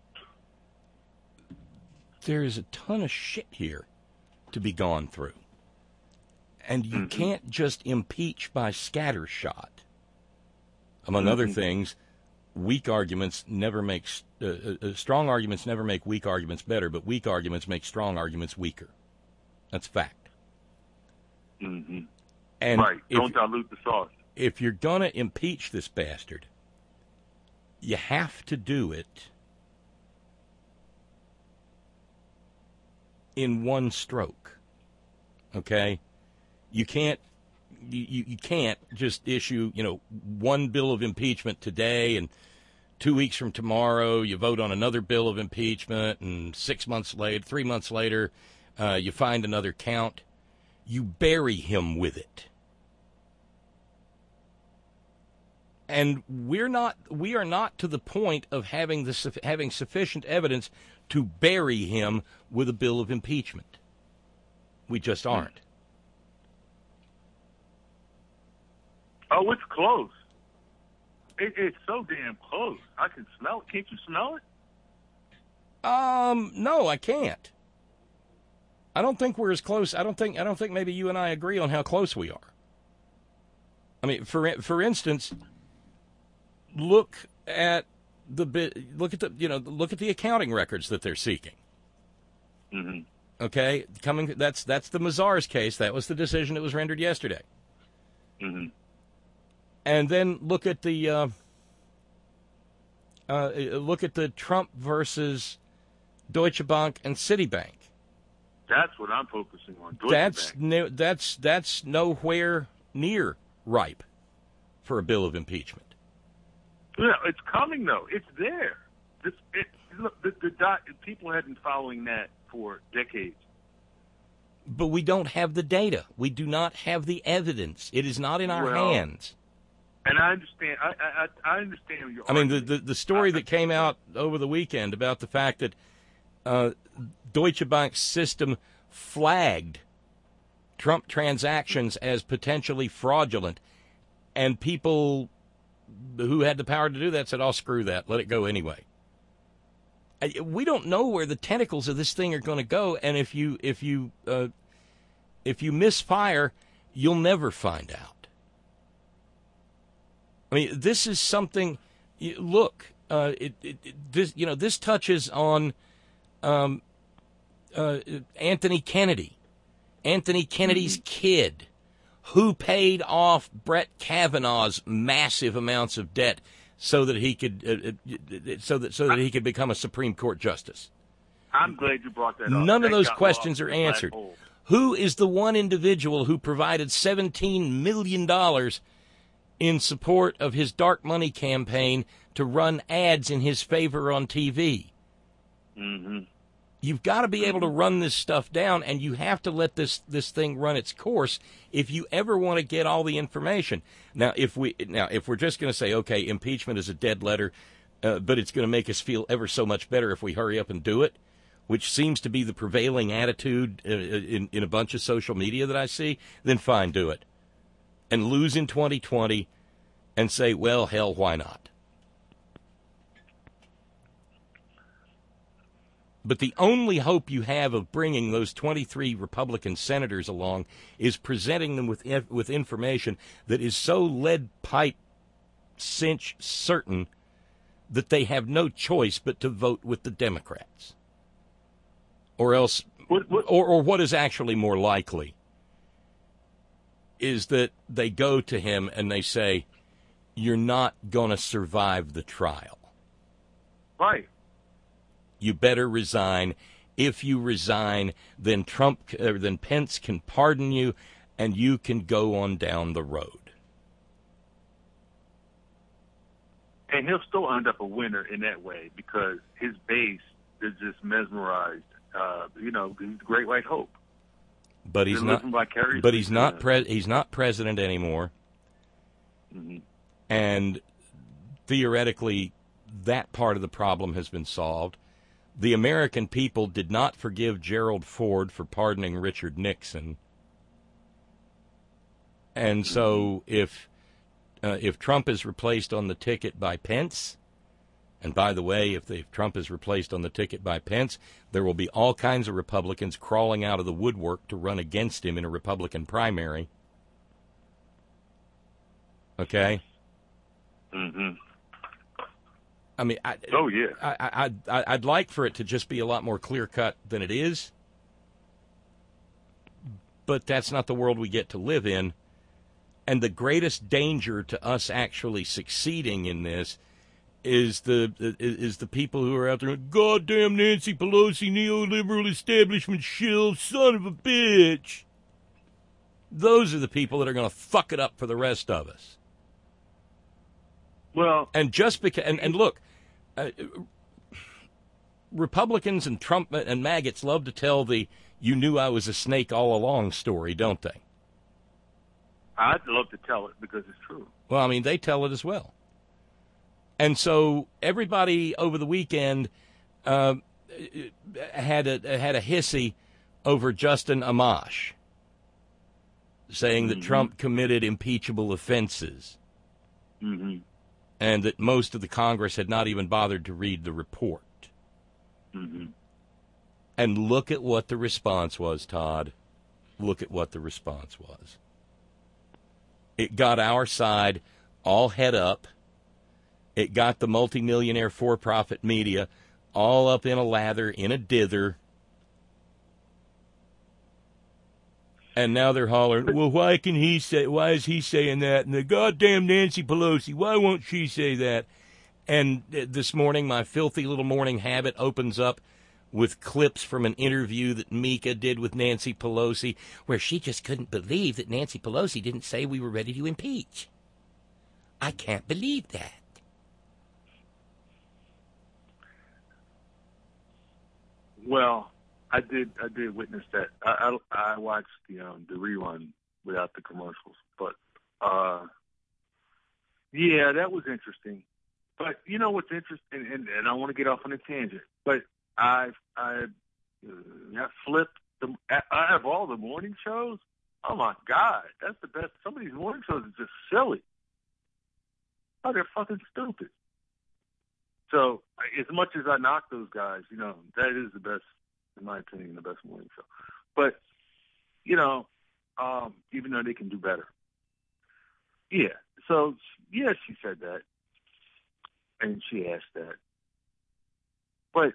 there is a ton of shit here to be gone through. And you mm-hmm. can't just impeach by scattershot. Among mm-hmm. other things, weak arguments never make uh, uh, strong arguments never make weak arguments better, but weak arguments make strong arguments weaker. That's fact. Mm-hmm. And right. if, Don't dilute the sauce. If you're going to impeach this bastard, you have to do it in one stroke. Okay? You can't you, you can't just issue, you know, one bill of impeachment today and two weeks from tomorrow you vote on another bill of impeachment and six months later, three months later, uh, you find another count. You bury him with it. And we're not we are not to the point of having the having sufficient evidence to bury him with a bill of impeachment. We just aren't. Oh, it's close. It, it's so damn close. I can smell it. Can't you smell it? Um, no, I can't. I don't think we're as close. I don't think. I don't think maybe you and I agree on how close we are. I mean, for for instance, look at the bit. Look at the you know look at the accounting records that they're seeking. Mm-hmm. Okay, coming. That's that's the Mazars case. That was the decision that was rendered yesterday. Mm-hmm. And then look at the uh, uh, look at the Trump versus Deutsche Bank and Citibank. That's what I'm focusing on. Deutsche that's Bank. no, that's that's nowhere near ripe for a bill of impeachment. Yeah, it's coming though. It's there. This, it, look, the, the dot, people have been following that for decades. But we don't have the data. We do not have the evidence. It is not in our well, hands. And I understand. I I, I understand your. I mean, the, the the story that came out over the weekend about the fact that uh, Deutsche Bank's system flagged Trump transactions as potentially fraudulent, and people who had the power to do that said, "Oh, screw that. Let it go anyway." We don't know where the tentacles of this thing are going to go, and if you if you uh, if you misfire, you'll never find out. I mean, this is something. Look, uh, it, it, it this you know this touches on um, uh, Anthony Kennedy, Anthony Kennedy's mm-hmm. kid, who paid off Brett Kavanaugh's massive amounts of debt so that he could uh, so that so that he could become a Supreme Court justice. I'm glad you brought that up. None of That those got questions lost are in the black answered. hole. Who is the one individual who provided seventeen million dollars in support of his dark money campaign to run ads in his favor on T V? Mm-hmm. You've got to be able to run this stuff down, and you have to let this, this thing run its course if you ever want to get all the information. Now, if we now if we're just going to say, okay, impeachment is a dead letter, uh, but it's going to make us feel ever so much better if we hurry up and do it, which seems to be the prevailing attitude uh, in, in a bunch of social media that I see, then fine, do it. And lose in twenty twenty and say, well, hell, why not? But the only hope you have of bringing those twenty-three Republican senators along is presenting them with with information that is so lead pipe cinch certain that they have no choice but to vote with the Democrats. Or else, what, what? Or, or what is actually more likely is that they go to him and they say, you're not going to survive the trial. Right. You better resign. If you resign, then Trump, uh, then Pence can pardon you, and you can go on down the road. And he'll still end up a winner in that way because his base is just mesmerized. Uh, you know, he's the Great White Hope. But he's They're not. But he's not. Pre- he's not president anymore. Mm-hmm. And theoretically, that part of the problem has been solved. The American people did not forgive Gerald Ford for pardoning Richard Nixon. And so if uh, if Trump is replaced on the ticket by Pence, and by the way, if, the, if Trump is replaced on the ticket by Pence, there will be all kinds of Republicans crawling out of the woodwork to run against him in a Republican primary. Okay? Mm-hmm. I mean, I, oh yeah. I, I, I, I'd like for it to just be a lot more clear cut than it is, but that's not the world we get to live in. And the greatest danger to us actually succeeding in this is the is the people who are out there, goddamn Nancy Pelosi, neoliberal establishment shill, son of a bitch. Those are the people that are going to fuck it up for the rest of us. Well, and just because, and, and look, uh, Republicans and Trump and maggots love to tell the "you knew I was a snake all along" story, don't they? I'd love to tell it because it's true. Well, I mean, they tell it as well. And so everybody over the weekend uh, had a had a hissy over Justin Amash, saying that mm-hmm. Trump committed impeachable offenses. Mm-hmm. And that most of the Congress had not even bothered to read the report. Mm-hmm. And look at what the response was, Todd. Look at what the response was. It got our side all head up. It got the multimillionaire for-profit media all up in a lather, in a dither. And now they're hollering, well, why can he say, why is he saying that? And the goddamn Nancy Pelosi, why won't she say that? And this morning, my filthy little morning habit opens up with clips from an interview that Mika did with Nancy Pelosi, where she just couldn't believe that Nancy Pelosi didn't say we were ready to impeach. I can't believe that. Well, I did. I did witness that. I I, I watched the um, the rerun without the commercials, but uh, yeah, that was interesting. But you know what's interesting, and, and I want to get off on a tangent, but I I uh, flipped the out of all the morning shows. Oh my God, that's the best. Some of these morning shows are just silly. Oh, they're fucking stupid. So as much as I knock those guys, you know, that is the best, in my opinion, the best morning show. But, you know, um, even though they can do better. Yeah. So, yeah, she said that. And she asked that. But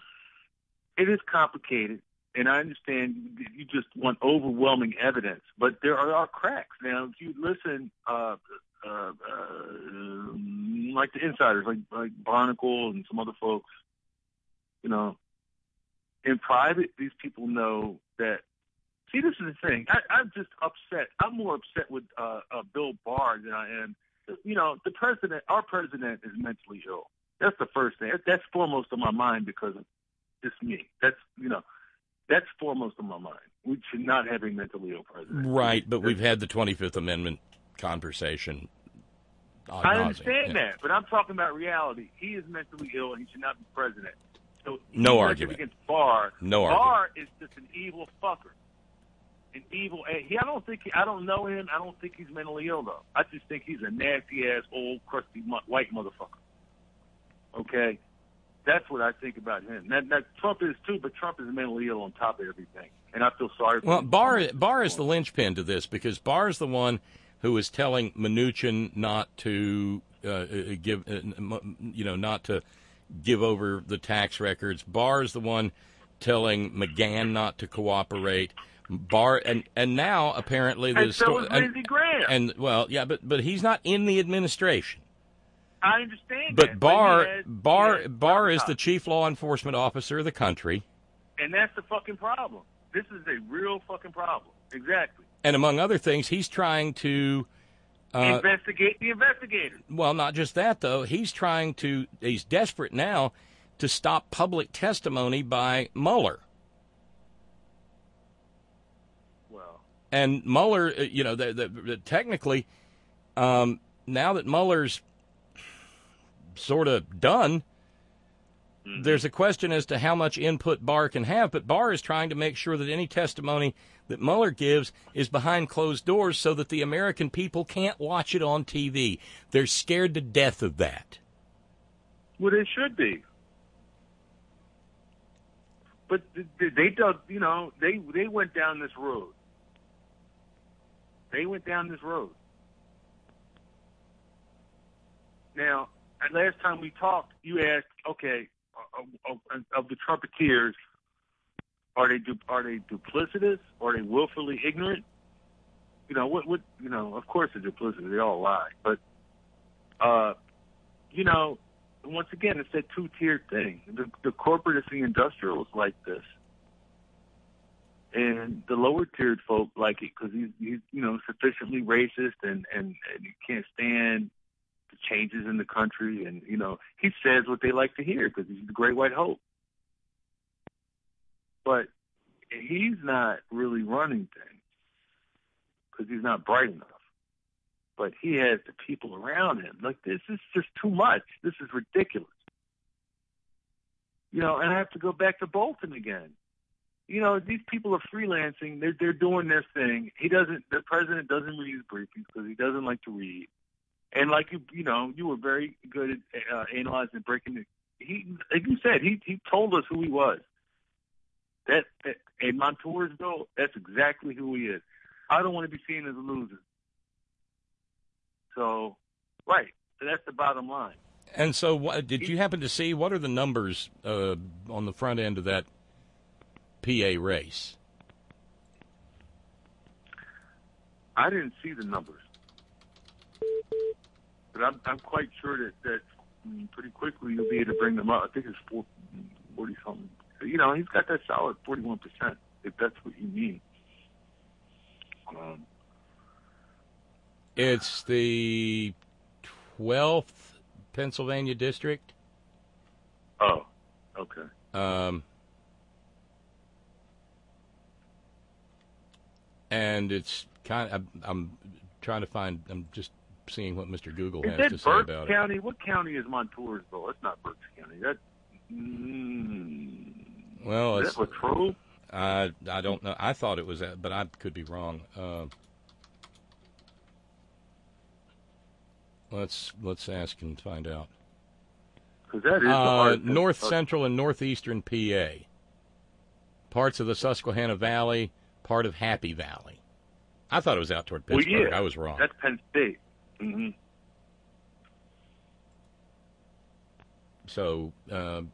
it is complicated. And I understand you just want overwhelming evidence. But there are cracks. Now, if you listen, uh, uh, uh, like the insiders, like like Barnacle and some other folks, you know, in private, these people know that. See, this is the thing. I, I'm just upset. I'm more upset with uh, uh, Bill Barr than I am. You know, the president, our president, is mentally ill. That's the first thing. That's foremost on my mind because of just me. That's you know, that's foremost on my mind. We should not have a mentally ill president. Right, but we've had the twenty-fifth Amendment conversation. I understand yeah. that, but I'm talking about reality. He is mentally ill, and he should not be president. So no argument against Barr. No Barr argument. is just an evil fucker, an evil. He, I don't think. He, I don't know him. I don't think he's mentally ill though. I just think he's a nasty ass old crusty white motherfucker. Okay, that's what I think about him. Now, now Trump is too, but Trump is mentally ill on top of everything, and I feel sorry for well, him. Well, Barr Barr is the linchpin to this because Barr is the one who is telling Mnuchin not to uh, give, uh, you know, not to give over the tax records. Barr is the one telling McGahn not to cooperate. Barr and and now apparently the and so story is Lindsey Graham. And well, yeah, but but he's not in the administration. I understand But that, Barr but he has, Barr he has Barr is sabotage. the chief law enforcement officer of the country, And that's the fucking problem. This is a real fucking problem. Exactly. and among other things, he's trying to. Uh, Investigate the investigators. Well, not just that, though. He's trying to, he's desperate now to stop public testimony by Mueller. Well. And Mueller, uh, you know, the, the, the, technically, um, now that Mueller's sort of done, mm-hmm. there's a question as to how much input Barr can have, but Barr is trying to make sure that any testimony that Mueller gives is behind closed doors so that the American people can't watch it on T V. They're scared to death of that. Well, they should be. But they, they dug, you know, they they went down this road. They went down this road. Now, last time we talked, you asked, okay, of, of, of the Trumpeteers, are they du- are they duplicitous? Are they willfully ignorant? You know what? What you know? Of course, they're duplicitous. They all lie. But uh, you know, once again, it's that two-tiered thing. The, the corporate and the industrial is like this, and the lower-tiered folk like it because he's, he's you know sufficiently racist and and and you can't stand the changes in the country, and you know he says what they like to hear because he's the Great White Hope. But he's not really running things because he's not bright enough. But he has the people around him. Like, this is just too much. This is ridiculous. You know, and I have to go back to Bolton again. You know, these people are freelancing. They're they're doing their thing. He doesn't. The president doesn't read his briefings because he doesn't like to read. And like you, you know, you were very good at uh, analyzing and breaking it. He, like you said, he he told us who he was. That, that in Montoursville, that's exactly who he is. I don't want to be seen as a loser. So, right. So that's the bottom line. And so, what, did you happen to see what are the numbers uh, on the front end of that P A race? I didn't see the numbers, but I'm I'm quite sure that that pretty quickly you'll be able to bring them up. I think it's four, forty something. You know, he's got that solid forty-one percent, if that's what you mean. Um, it's the twelfth Pennsylvania district. Oh, okay. Um, and it's kind of, I'm, I'm trying to find, I'm just seeing what Mister Google is has that to say Berks about County? it. What county is Montoursville? That's not Berks County. That, mm, Well, is it's, that Latrobe? I I don't know. I thought it was that, but I could be wrong. Uh, let's let's ask and find out. Because that is the Uh, hard north thing. central and northeastern P A, parts of the Susquehanna Valley, part of Happy Valley. I thought it was out toward Well, Pittsburgh. yeah, I was wrong. That's Penn State. Mm-hmm. So. Uh,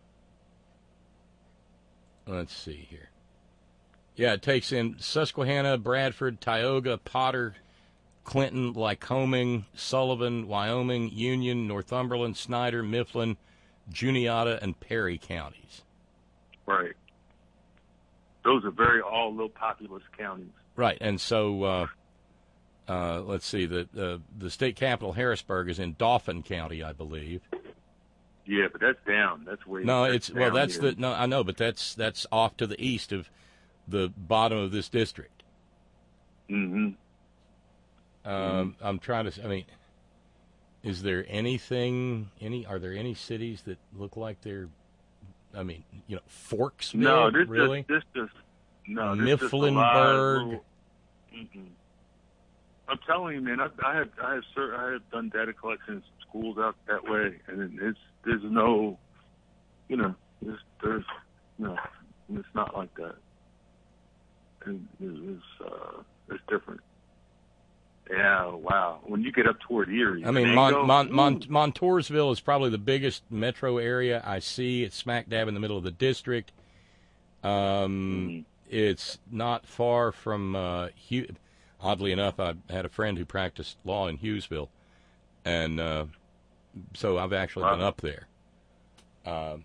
Let's see here. Yeah, it takes in Susquehanna, Bradford, Tioga, Potter, Clinton, Lycoming, Sullivan, Wyoming, Union, Northumberland, Snyder, Mifflin, Juniata, and Perry counties. Right. Those are very all low populous counties. Right, and so uh, uh, let's see. The, the the state capital, Harrisburg, is in Dauphin County, I believe. Yeah, but that's down. That's way. No, that's it's well. down That's here. the no. I know, but that's that's off to the east of the bottom of this district. Mm-hmm. Um, mm-hmm. I'm trying to. I mean, is there anything? Any? Are there any cities that look like they're? I mean, you know, Forksville. No, this really. just this just no. This just a lot of Mifflinburg. little- Mm-mm. I'm telling you, man. I, I have I have cer- I have done data collection in schools out that way, and it's there's no, you know, there's there's no, it's not like that. And it's uh, it's different. Yeah, wow. When you get up toward Erie, I mean, Mango, Mon, Mon, Mon, Montoursville is probably the biggest metro area I see. It's smack dab in the middle of the district. Um, mm-hmm. It's not far from, uh, Hugh- oddly enough, I had a friend who practiced law in Hughesville, and uh, so I've actually wow. been up there. Um,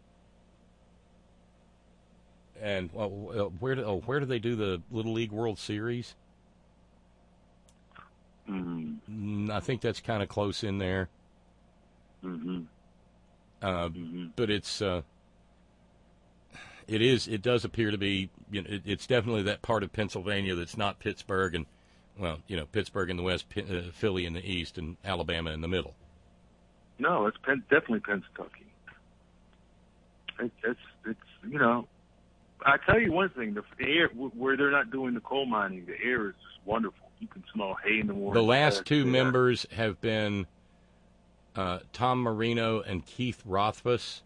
and well, where do, oh, where do they do the Little League World Series? Mm-hmm. I think that's kind of close in there. Mm-hmm. Uh, mm-hmm. But it's uh, it is it does appear to be, you know, it, it's definitely that part of Pennsylvania that's not Pittsburgh and, well, you know, Pittsburgh in the west, P- uh, Philly in the east, and Alabama in the middle. No, it's Penn, definitely Pennsylvania. It, it's it's you know, I tell you one thing: the air where they're not doing the coal mining, the air is just wonderful. You can smell hay in the morning. The last two members have been uh, Tom Marino and Keith Rothfuss.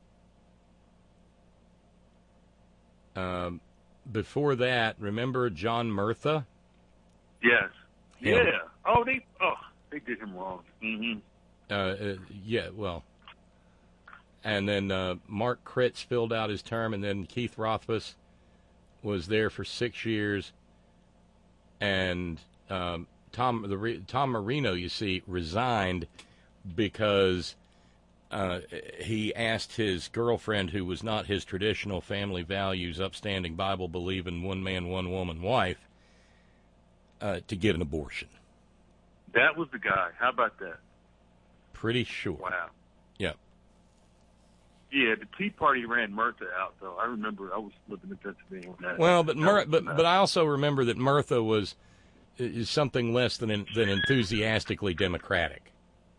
Um, before that, remember John Murtha? Yes. Him. Yeah. Oh, they oh they did him wrong. Mm-hmm. Uh, uh, yeah. Well, and then uh, Mark Kritz filled out his term, and then Keith Rothfuss was there for six years. And um, Tom the Tom Marino, you see, resigned because uh, he asked his girlfriend, who was not his traditional family values, upstanding, Bible-believing, one-man, one-woman wife, uh, to get an abortion. That was the guy. How about that? Pretty sure. Wow. Yeah. Yeah, the Tea Party ran Murtha out, though. I remember I was living in Pennsylvania when that. Well, but Mur- but but I also remember that Murtha was is something less than than enthusiastically Democratic.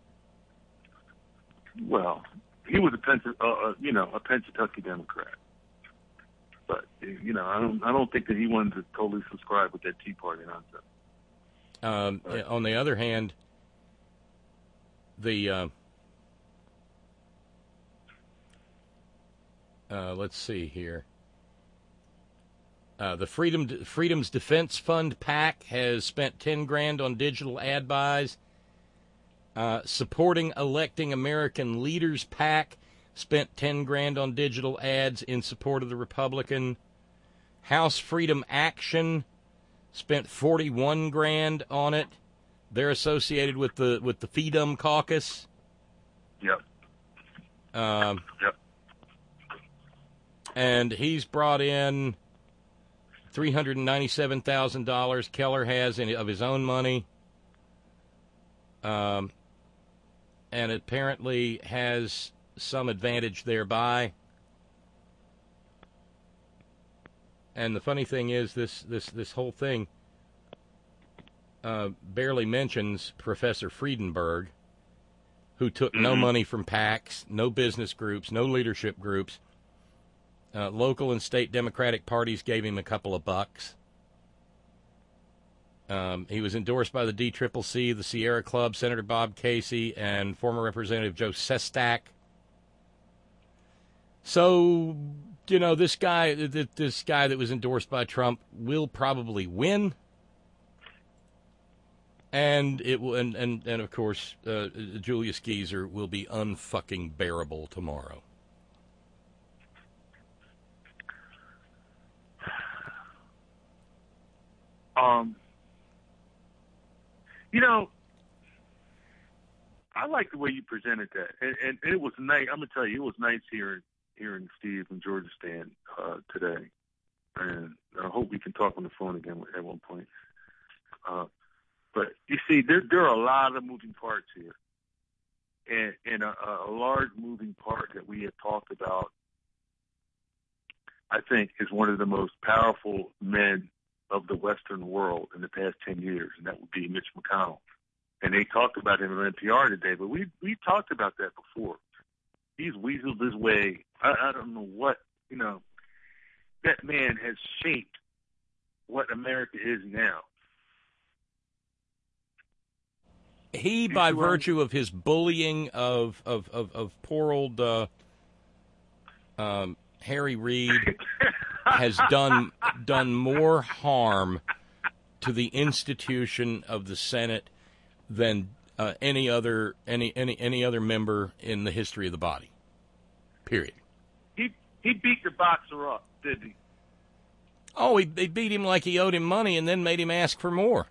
Well, he was a Pens- uh, uh, you know, a Pennsylvania Democrat, but you know, I don't I don't think that he wanted to totally subscribe with that Tea Party nonsense. Um, right. On the other hand, the uh, Uh, let's see here. Uh, the Freedom Freedom's Defense Fund PAC has spent ten grand on digital ad buys. Uh, Supporting Electing American Leaders PAC spent ten grand on digital ads in support of the Republican. House Freedom Action spent forty-one grand on it. They're associated with the with the Freedom Caucus. Yep. Um, yep. And he's brought in three hundred ninety-seven thousand dollars. Keller has in, of his own money. Um, and apparently has some advantage thereby. And the funny thing is, this, this, this whole thing uh, barely mentions Professor Friedenberg, who took mm-hmm. no money from PACs, no business groups, no leadership groups. Uh, local and state Democratic parties gave him a couple of bucks. Um, he was endorsed by the D C C C, the Sierra Club, Senator Bob Casey, and former Representative Joe Sestak. So, you know, this guy, this guy that was endorsed by Trump will probably win. And it will, and, and, and of course, uh, Julius Geezer will be unfucking bearable tomorrow. Um, you know, I like the way you presented that, and, and, and it was nice. I'm gonna tell you, it was nice hearing hearing Steve and Georgia stand uh, today, and I hope we can talk on the phone again at one point. Uh, but you see, there there are a lot of moving parts here, and, and a, a large moving part that we have talked about, I think, is one of the most powerful men of the Western world in the past ten years, and that would be Mitch McConnell. And they talked about him on N P R today, but we we talked about that before. He's weaseled his way. I, I don't know what, you know, that man has shaped what America is now. He, by virtue of his bullying of of, of, of poor old uh, um, Harry Reid, has done done more harm to the institution of the Senate than uh, any other any, any any other member in the history of the body. Period. He he beat the boxer up. did he? Oh, he, they beat him like he owed him money and then made him ask for more.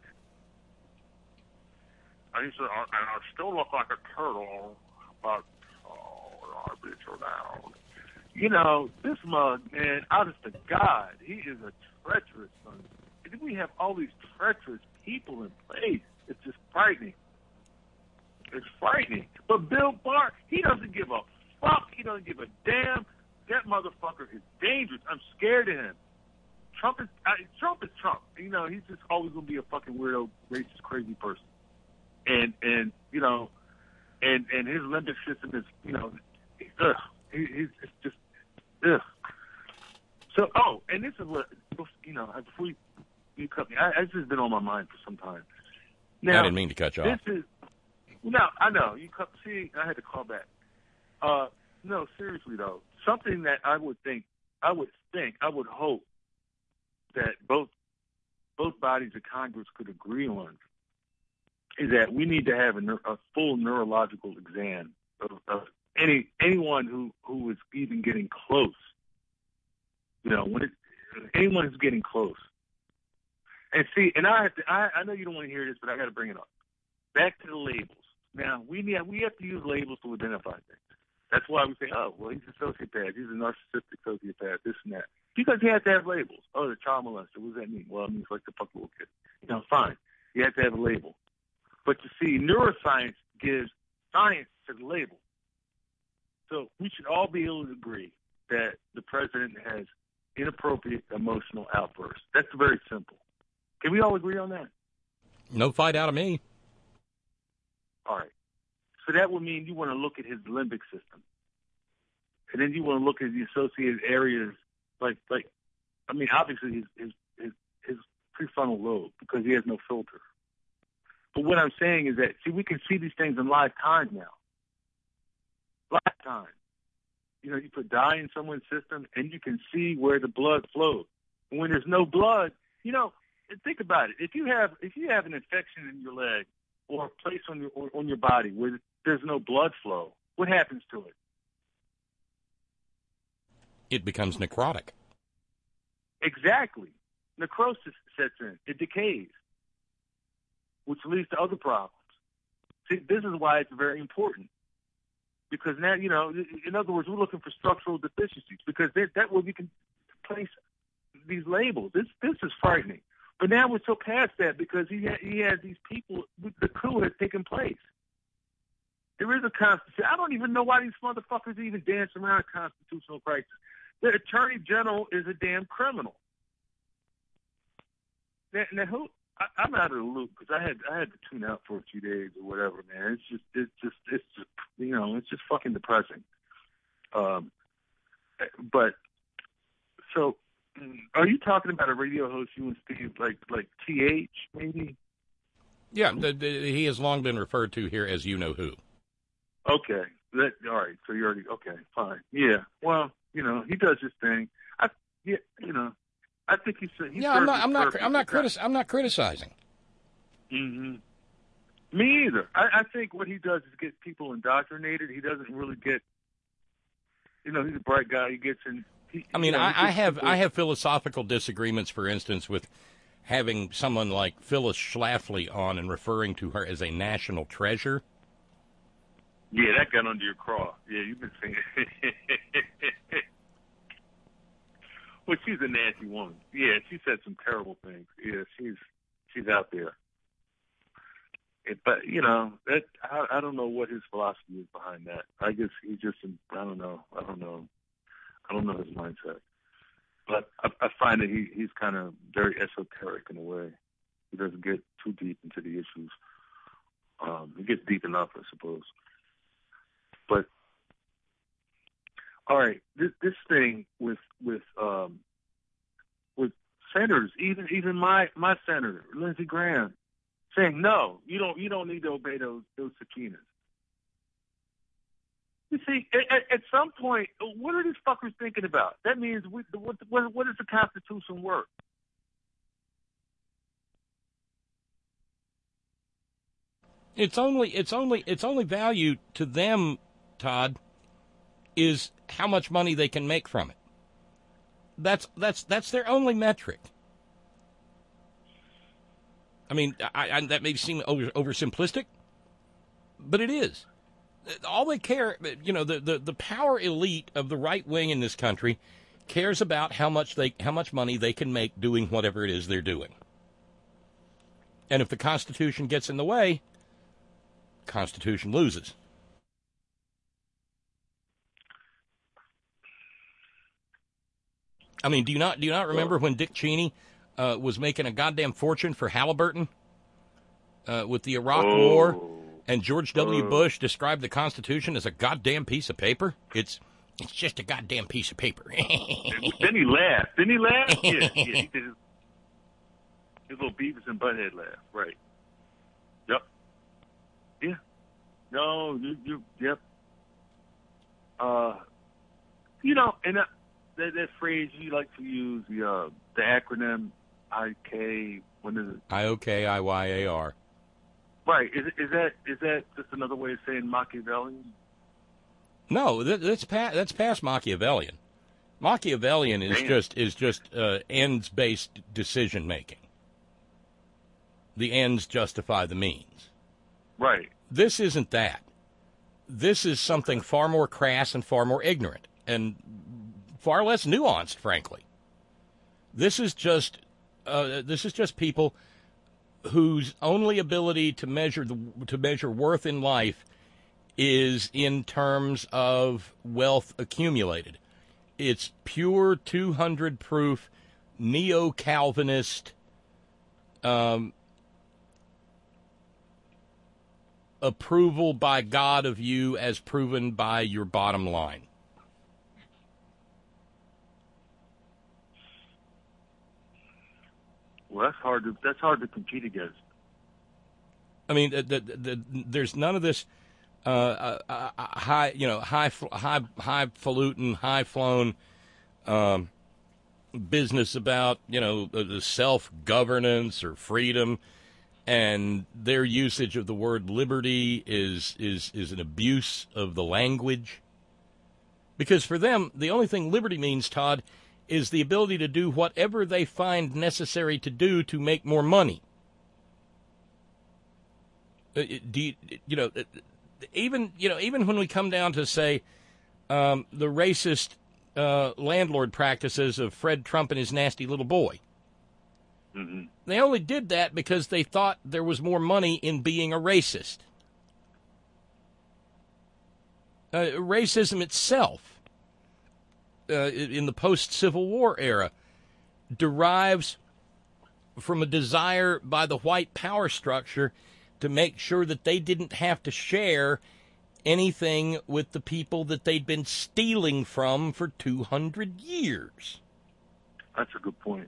And he said, I, and I still look like a turtle, but, oh, our bitch are down. You know, this mug, man, honest to God, he is a treacherous son. We have all these treacherous people in place. It's just frightening. It's frightening. But Bill Barr, he doesn't give a fuck. He doesn't give a damn. That motherfucker is dangerous. I'm scared of him. Trump is I, Trump is Trump. You know, he's just always gonna be a fucking weirdo, racist, crazy person. And and you know, and and his limbic system is, you know, ugh, he, he's it's just ugh. So oh, and this is what, you know, before you, you cut me, I, this has been on my mind for some time. Now, I didn't mean to cut you off. This is no, I know you cut. See, I had to call back. Uh, no, seriously though, something that I would think, I would think, I would hope that both both bodies of Congress could agree on is that we need to have a, a full neurological exam of, of any anyone who, who is even getting close. You know, when it, anyone who's getting close. And see, and I have to, I, I know you don't want to hear this, but I got to bring it up. Back to the labels. Now we need we have to use labels to identify things. That's why we say, oh, well, he's a sociopath, he's a narcissistic sociopath, this and that. Because he has to have labels. Oh, the child molester. What does that mean? Well, it means like the fuck little kid. You know, fine. You have to have a label. But you see, neuroscience gives science to the label. So we should all be able to agree that the president has inappropriate emotional outbursts. That's very simple. Can we all agree on that? No fight out of me. All right. So that would mean you want to look at his limbic system. And then you want to look at the associated areas, like, like, I mean, obviously his, his, his, his prefrontal lobe, because he has no filter. But what I'm saying is that, see, we can see these things in live time now. Live time. You know, you put dye in someone's system, and you can see where the blood flows. And when there's no blood, you know, think about it. If you have if you have an infection in your leg or a place on your on your body where there's no blood flow, what happens to it? It becomes necrotic. Exactly. Necrosis sets in. It decays, which leads to other problems. See, this is why it's very important. Because now, you know, in other words, we're looking for structural deficiencies because that, that way we can place these labels. This this is frightening. But now we're so past that because he ha- he has these people, the coup has taken place. There is a constitution. I don't even know why these motherfuckers even dance around a constitutional crisis. The attorney general is a damn criminal. Now, now who? I, I'm out of the loop because I had I had to tune out for a few days or whatever, man. It's just it's just it's just you know it's just fucking depressing. Um, but so. Are you talking about a radio host you and Steve, like like T H, maybe? Yeah, the, the, he has long been referred to here as you-know-who. Okay. That, all right, so you already, okay, fine. Yeah, well, you know, he does his thing. I, yeah, you know, I think he's... he's yeah, I'm not, I'm not, I'm not, critis- I'm not criticizing. Mm-hmm. Me either. I, I think what he does is get people indoctrinated. He doesn't really get, you know, he's a bright guy. He gets in... He, I mean, you know, I, I have people. I have philosophical disagreements, for instance, with having someone like Phyllis Schlafly on and referring to her as a national treasure. Yeah, that got under your craw. Yeah, you've been saying well, she's a nasty woman. Yeah, she said some terrible things. Yeah, she's she's out there. It, but, you know, that I, I don't know what his philosophy is behind that. I guess he's just, I don't know. I don't know. I don't know his mindset, but I, I find that he, he's kind of very esoteric in a way. He doesn't get too deep into the issues. Um, he gets deep enough, I suppose. But all right, this this thing with with um, with senators, even even my my senator Lindsey Graham, saying no, you don't you don't need to obey those those subpoenas. You see, at, at some point, what are these fuckers thinking about? That means we, what, what, what is the Constitution worth? It's only it's only it's only value to them, Todd, is how much money they can make from it. That's that's that's their only metric. I mean, I, I, that may seem over, oversimplistic, but it is. All they care, you know, the, the, the power elite of the right wing in this country cares about how much they how much money they can make doing whatever it is they're doing. And if the Constitution gets in the way, Constitution loses. I mean, do you not do you not remember when Dick Cheney uh, was making a goddamn fortune for Halliburton uh, with the Iraq oh. War, and George W. Uh. Bush described the Constitution as a goddamn piece of paper? It's it's just a goddamn piece of paper. Then he laughed. Didn't he laugh? Yeah, yeah. He did his, his little Beavis and Butthead laugh. Right. Yep. Yeah. No, you, you yep. Uh, you know, and uh, that, that phrase you like to use, the uh, the acronym I K, when is it? I O K I Y A R. Right. Is, is that is that just another way of saying Machiavellian? No, that, that's past, that's past Machiavellian. Machiavellian is Damn. just is just uh, ends-based decision making. The ends justify the means. Right. This isn't that. This is something far more crass and far more ignorant and far less nuanced, frankly. This is just uh, this is just people whose only ability to measure the to measure worth in life is in terms of wealth accumulated. It's pure two hundred proof neo-Calvinist um, approval by God of you as proven by your bottom line. Well, that's hard to that's hard to compete against. I mean, the, the, the, there's none of this uh, uh, high, you know, high, high, highfalutin, high-flown um, business about, you know, the self-governance or freedom, and their usage of the word liberty is is is an abuse of the language. Because for them, the only thing liberty means, Todd, is the ability to do whatever they find necessary to do to make more money. Uh, do you, you know, even you know, even when we come down to say um, the racist uh, landlord practices of Fred Trump and his nasty little boy, mm-hmm. they only did that because they thought there was more money in being a racist. Uh, racism itself, uh, in the post-Civil War era, derives from a desire by the white power structure to make sure that they didn't have to share anything with the people that they'd been stealing from for two hundred years. That's a good point.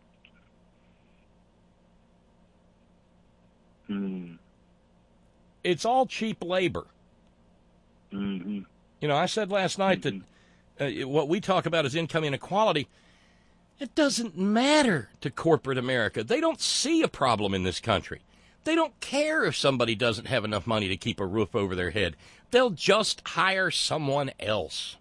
Hmm. It's all cheap labor. Mm-hmm. You know, I said last night mm-hmm. that uh, what we talk about is income inequality. It doesn't matter to corporate America. They don't see a problem in this country. They don't care if somebody doesn't have enough money to keep a roof over their head. They'll just hire someone else.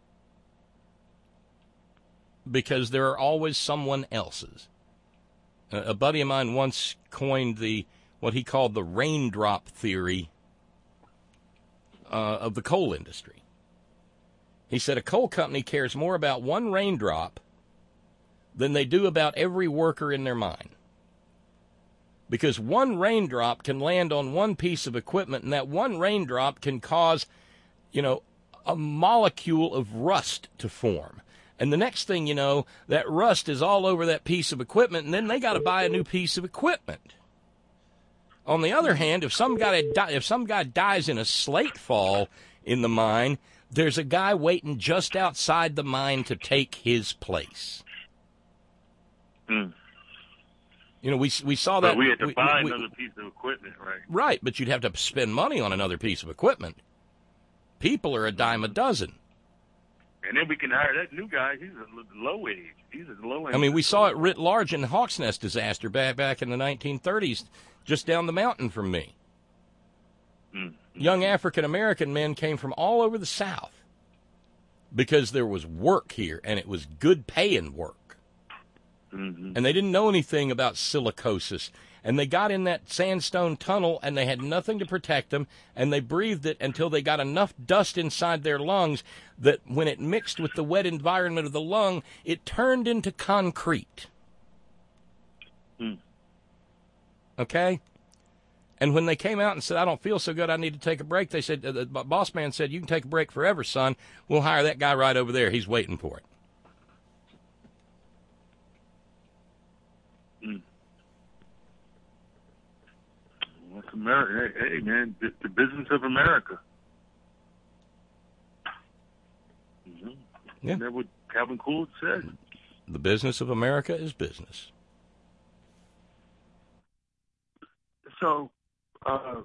Because there are always someone else's. Uh, a buddy of mine once coined the what he called the raindrop theory uh, of the coal industry. He said a coal company cares more about one raindrop than they do about every worker in their mine. Because one raindrop can land on one piece of equipment, and that one raindrop can cause, you know, a molecule of rust to form. And the next thing you know, that rust is all over that piece of equipment, and then they got to buy a new piece of equipment. On the other hand, if some guy if some guy dies in a slate fall in the mine, there's a guy waiting just outside the mine to take his place. Mm. You know, we we saw that. But we had to we, buy we, another piece of equipment, right? Right, but you'd have to spend money on another piece of equipment. People are a dime a dozen. And then we can hire that new guy. He's a low wage. He's a low end. I mean, we saw it writ large in the Hawks Nest disaster back back in the nineteen thirties, just down the mountain from me. Mm-hmm. Young African American men came from all over the South because there was work here, and it was good paying work. Mm-hmm. And they didn't know anything about silicosis. And they got in that sandstone tunnel, and they had nothing to protect them, and they breathed it until they got enough dust inside their lungs that when it mixed with the wet environment of the lung, it turned into concrete. Mm. Okay? And when they came out and said, I don't feel so good, I need to take a break, they said, the boss man said, you can take a break forever, son. We'll hire that guy right over there. He's waiting for it. Mm. Well, that's America. Hey, hey, man, the, the business of America. Mm-hmm. Yeah. Isn't that what Calvin Coolidge said? The business of America is business. So, uh,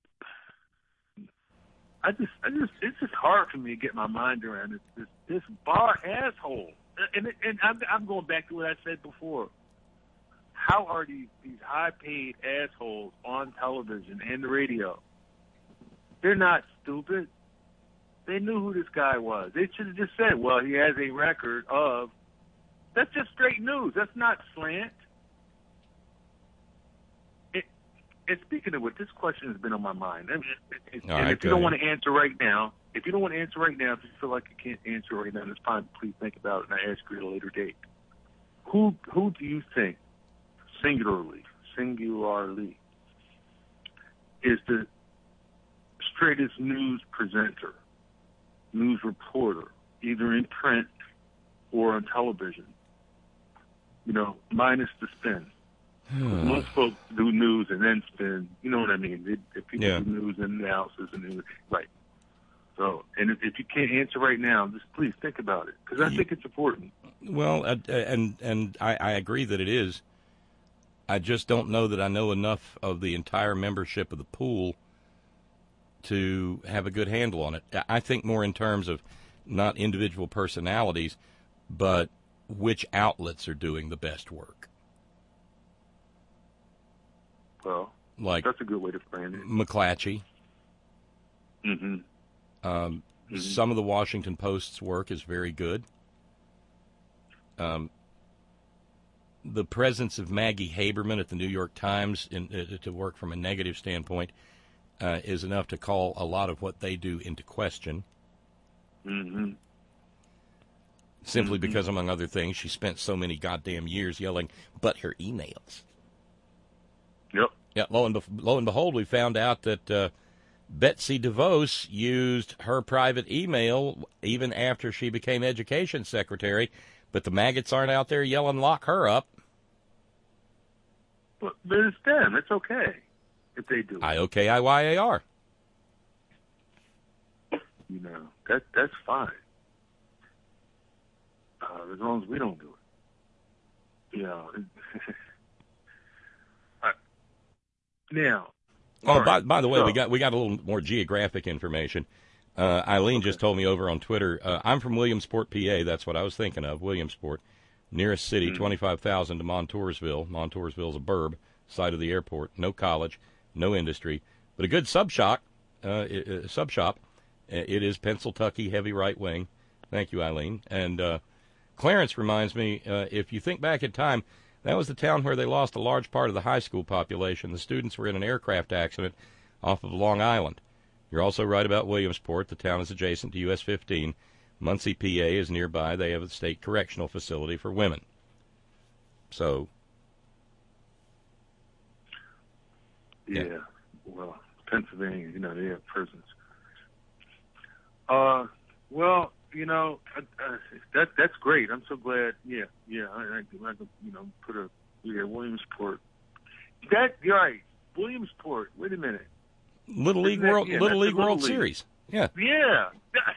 I just, I just, it's just hard for me to get my mind around this, this, this bar asshole. And, and I'm, I'm going back to what I said before. How are these, these high-paid assholes on television and the radio? They're not stupid. They knew who this guy was. They should have just said, well, he has a record of... That's just straight news. That's not slant. It, and speaking of what, this question has been on my mind. I mean, it, it, and right, if you don't ahead. want to answer right now, if you don't want to answer right now, if you feel like you can't answer right now, it's fine. Please think about it, and I ask you at a later date. Who who do you think, singularly, singularly, is the straightest news presenter, news reporter, either in print or on television? You know, minus the spin. Most folks do news and then spin. You know what I mean? They, if people Yeah. do news and analysis and news, right. So, and if, if you can't answer right now, just please think about it, because I think it's important. Well, uh, and and I, I agree that it is. I just don't know that I know enough of the entire membership of the pool to have a good handle on it. I think more in terms of not individual personalities, but which outlets are doing the best work. Well, Like that's a good way to frame it. McClatchy. Mm-hmm. Um, Mm-hmm. Some of the Washington Post's work is very good. Um, the presence of Maggie Haberman at the New York Times in, uh, to work from a negative standpoint uh, is enough to call a lot of what they do into question. Mm-hmm. Simply Mm-hmm. because, among other things, she spent so many goddamn years yelling, but her emails. Yep. Yeah, lo and, be- lo and behold, we found out that uh, Betsy DeVos used her private email even after she became education secretary, but the maggots aren't out there yelling, lock her up. But, but it's them. It's okay if they do. I O K I Y A R. You know, that that's fine. Uh, as long as we don't do it. You know. I, now. Oh, all by, right, by the way, so, we got we got a little more geographic information. Uh, Eileen just told me over on Twitter, uh, I'm from Williamsport, P A. That's what I was thinking of, Williamsport. Nearest city, Mhm. twenty-five thousand to Montoursville. Montoursville's a burb, site of the airport. No college, no industry, but a good sub shop. Uh, uh, sub shop. It is Pennsyltucky, heavy right wing. Thank you, Eileen. And uh, Clarence reminds me, uh, if you think back in time, that was the town where they lost a large part of the high school population. The students were in an aircraft accident off of Long Island. You're also right about Williamsport. The town is adjacent to U S fifteen. Muncie, P A is nearby. They have a state correctional facility for women. So, Yeah. Yeah. Well, Pennsylvania, you know, they have prisons. Uh, well, you know, uh, uh, that that's great. I'm so glad. Yeah, yeah. I, I, I could, you know, put a yeah Williamsport. That you're right, Williamsport. Wait a minute. Little League Isn't that- World, yeah, Little that's League the World Little League. Series. Yeah. Yeah.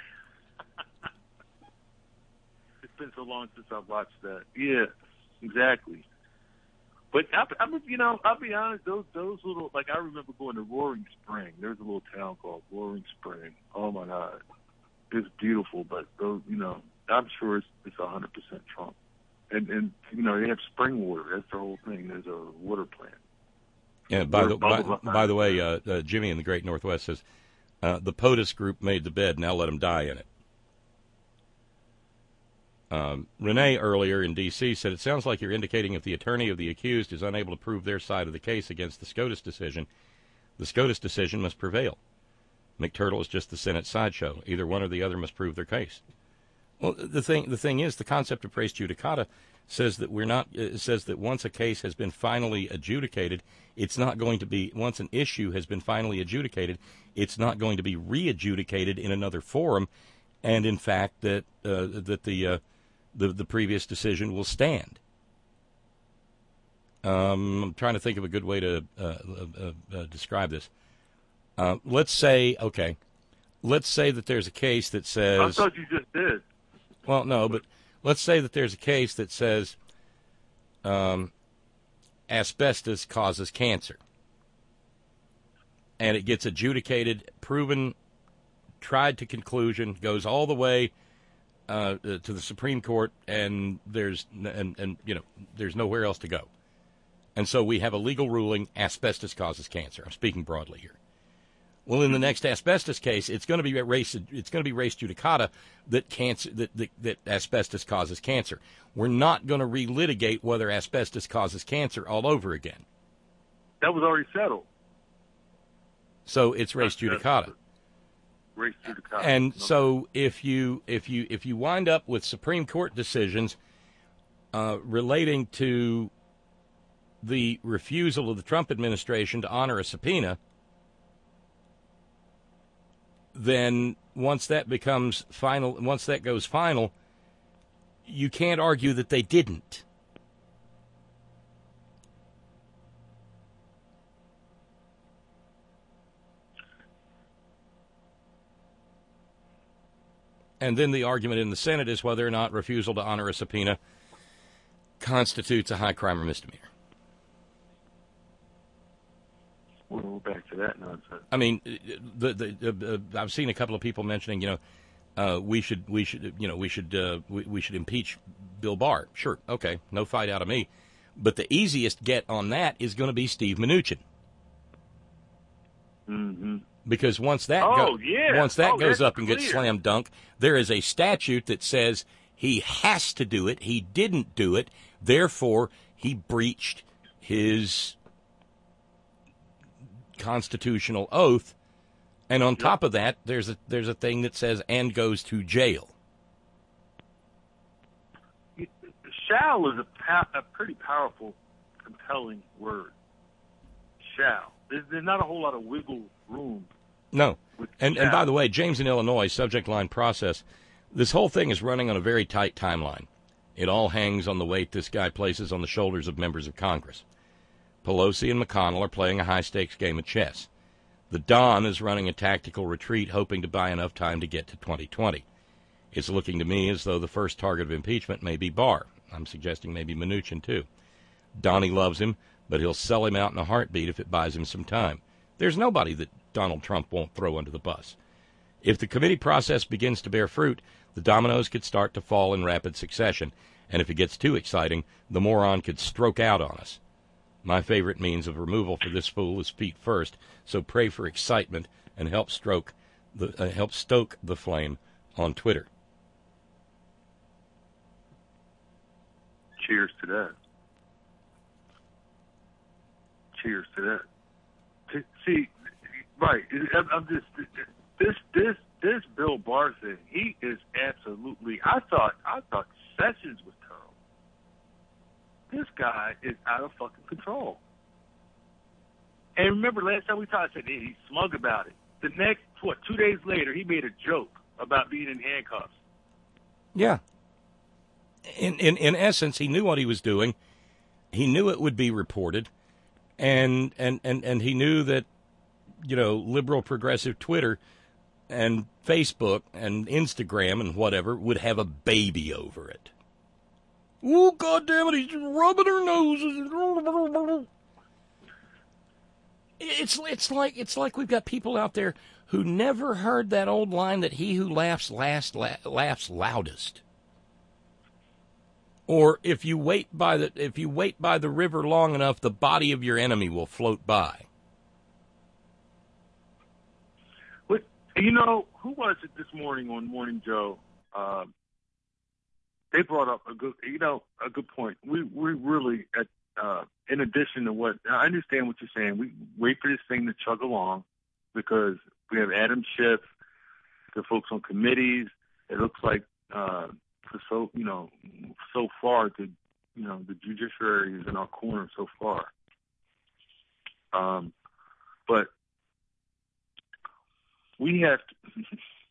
It's been so long since I've watched that. Yeah, exactly. But I, I was, you know, I'll be honest. Those those little, like I remember going to Roaring Spring. There's a little town called Roaring Spring. Oh my God, it's beautiful. But those, you know, I'm sure it's it's a hundred percent Trump. And and you know they have spring water. That's the whole thing. There's a water plant. Yeah. By the by, Bubble by the way, uh, uh, Jimmy in the Great Northwest says uh, the POTUS group made the bed. Now let them die in it. Um, Renee earlier in D C said, it sounds like you're indicating if the attorney of the accused is unable to prove their side of the case against the SCOTUS decision, the SCOTUS decision must prevail. McTurtle is just the Senate sideshow. Either one or the other must prove their case. Well, the thing the thing is, the concept of res judicata says that we're not uh, says that once a case has been finally adjudicated, it's not going to be once an issue has been finally adjudicated, it's not going to be re-adjudicated in another forum, and in fact that uh, that the uh, the the previous decision will stand. Um, I'm trying to think of a good way to uh, uh, uh, describe this. Uh, let's say, okay, let's say that there's a case that says. I thought you just did. Well, no, but let's say that there's a case that says um, asbestos causes cancer, and it gets adjudicated, proven, tried to conclusion, goes all the way uh, to the Supreme Court, and there's and, and you know there's nowhere else to go, and so we have a legal ruling: asbestos causes cancer. I'm speaking broadly here. Well, in the next asbestos case, it's going to be res it's going to be res judicata that cancer that, that that asbestos causes cancer. We're not going to relitigate whether asbestos causes cancer all over again. That was already settled. So it's res judicata. Res judicata. And no. so if you if you if you wind up with Supreme Court decisions uh, relating to the refusal of the Trump administration to honor a subpoena, then once that becomes final, once that goes final, you can't argue that they didn't. And then the argument in the Senate is whether or not refusal to honor a subpoena constitutes a high crime or misdemeanor. We'll go back to that nonsense. I mean, the, the, uh, I've seen a couple of people mentioning, you know, uh, we should, we should, you know, we should, uh, we, we should impeach Bill Barr. Sure, okay, no fight out of me. But the easiest get on that is going to be Steve Mnuchin. Mm-hmm. Because once that oh, go, yeah. once that oh, goes up and clear. gets slam dunk, there is a statute that says he has to do it. He didn't do it, therefore he breached his constitutional oath, and on yep. top of that, there's a there's a thing that says and goes to jail. Shall is a, pa- a pretty powerful, compelling word. Shall. There's, there's not a whole lot of wiggle room. No, and shall. And by the way, James in Illinois, subject line process. This whole thing is running on a very tight timeline. It all hangs on the weight this guy places on the shoulders of members of Congress. Pelosi and McConnell are playing a high-stakes game of chess. The Don is running a tactical retreat, hoping to buy enough time to get to twenty twenty. It's looking to me as though the first target of impeachment may be Barr. I'm suggesting maybe Mnuchin, too. Donnie loves him, but he'll sell him out in a heartbeat if it buys him some time. There's nobody that Donald Trump won't throw under the bus. If the committee process begins to bear fruit, the dominoes could start to fall in rapid succession, and if it gets too exciting, the moron could stroke out on us. My favorite means of removal for this fool is feet first, so pray for excitement and help stroke the uh, help stoke the flame on Twitter. Cheers to that. Cheers to that. See, right? I'm just this this this Bill Barr thing. He is absolutely. I thought I thought Sessions was terrible. This guy is out of fucking control. And remember, last time we talked, I said, hey, he's smug about it. The next, what, two days later, he made a joke about being in handcuffs. Yeah. In, in in essence, he knew what he was doing. He knew it would be reported. And, and, and, and he knew that, you know, liberal progressive Twitter and Facebook and Instagram and whatever would have a baby over it. Oh, God damn it, he's rubbing her nose. It's it's like it's like we've got people out there who never heard that old line that he who laughs last la- laughs loudest. Or if you wait by the if you wait by the river long enough, the body of your enemy will float by. But, you know, who was it this morning on Morning Joe? Um, they brought up a good, you know, a good point. We we really, at, uh, in addition to what I understand what you're saying, we wait for this thing to chug along because we have Adam Schiff, the folks on committees. It looks like uh, for so you know so far the you know the judiciary is in our corner so far. Um, but we have to,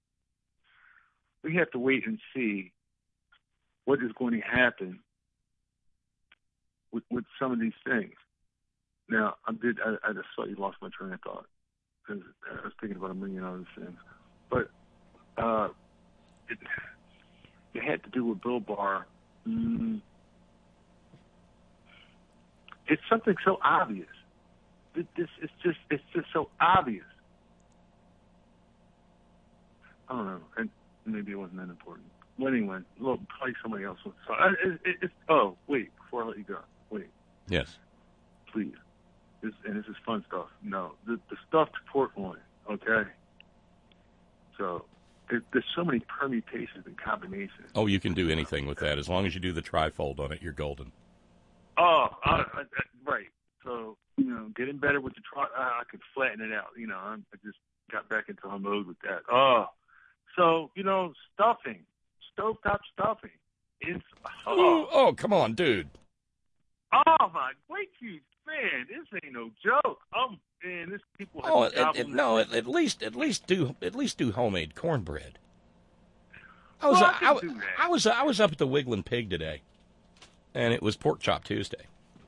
we have to wait and see what is going to happen with, with some of these things. Now, I did. I, I just slightly lost my train of thought because I was thinking about a million other things. But uh, it, it had to do with Bill Barr. Mm, it's something so obvious. It, this it's just it's just so obvious. I don't know, and maybe it wasn't that important. Well, anyway, look, probably somebody else. So, it, it, it's, oh, wait, before I let you go, wait. Yes. Please. This, and this is fun stuff. No, the, the stuffed pork loin, okay? So, there, there's so many permutations and combinations. Oh, you can do anything with that. As long as you do the trifold on it, you're golden. Oh, I, I, I, right. So, you know, getting better with the tri, I, I could flatten it out. You know, I, I just got back into a mode with that. Oh, so, you know, stuffing. Stovetop stuffing. It's, oh. oh, come on, dude. Oh, my great huge man. This ain't no joke. Um, man, this people have oh, it, gobbled it, no, at, at least at least do at least do homemade cornbread. I was well, uh, I, I, do that. I was I was up at the Wiggling Pig today, and it was Pork Chop Tuesday.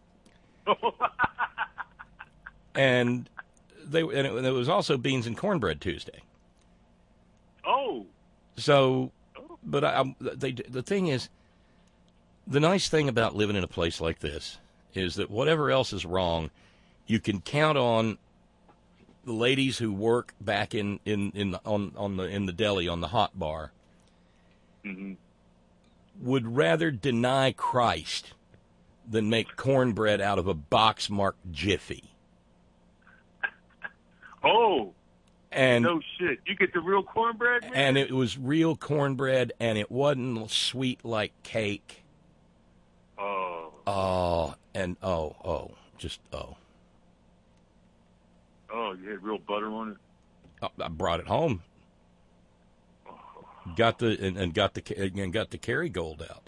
and they and it, and it was also Beans and Cornbread Tuesday. Oh. So, but I, they, the thing is, the nice thing about living in a place like this is that whatever else is wrong, you can count on the ladies who work back in, in, in the, on, on the in the deli on the hot bar mm-hmm. would rather deny Christ than make cornbread out of a box marked Jiffy. Oh. And no shit. You get the real cornbread, man? And it was real cornbread, and it wasn't sweet like cake. Oh. Oh, and oh, oh, just oh. Oh, you had real butter on it? Oh, I brought it home. Oh. Got the and, and got the and got the Kerrygold out.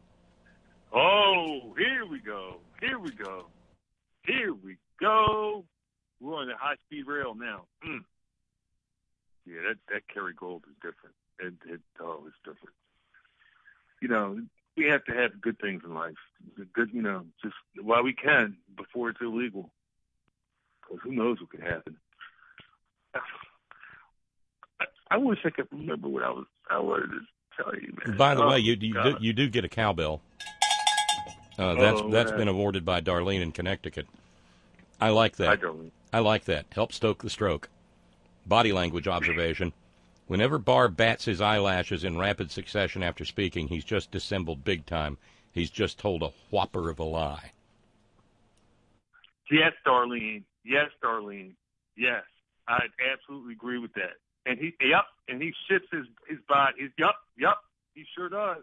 Oh, here we go. Here we go. Here we go. We're on the high-speed rail now. Mm. Yeah, that, that Kerrygold is different. It, it, oh, it's different. You know, we have to have good things in life. Good, you know, just while we can before it's illegal. Because who knows what could happen. I, I wish I could remember what I was. I wanted to tell you, man. By the oh, way, you you do, you do get a cowbell. Uh, that's oh, that's man. been awarded by Darlene in Connecticut. I like that. Hi, Darlene. I like that. Help stoke the stroke. Body language observation. Whenever Barr bats his eyelashes in rapid succession after speaking, he's just dissembled big time. He's just told a whopper of a lie. Yes, Darlene. Yes, Darlene. Yes, I absolutely agree with that. And he, yep, and he shifts his his body. His, yep, yep, he sure does.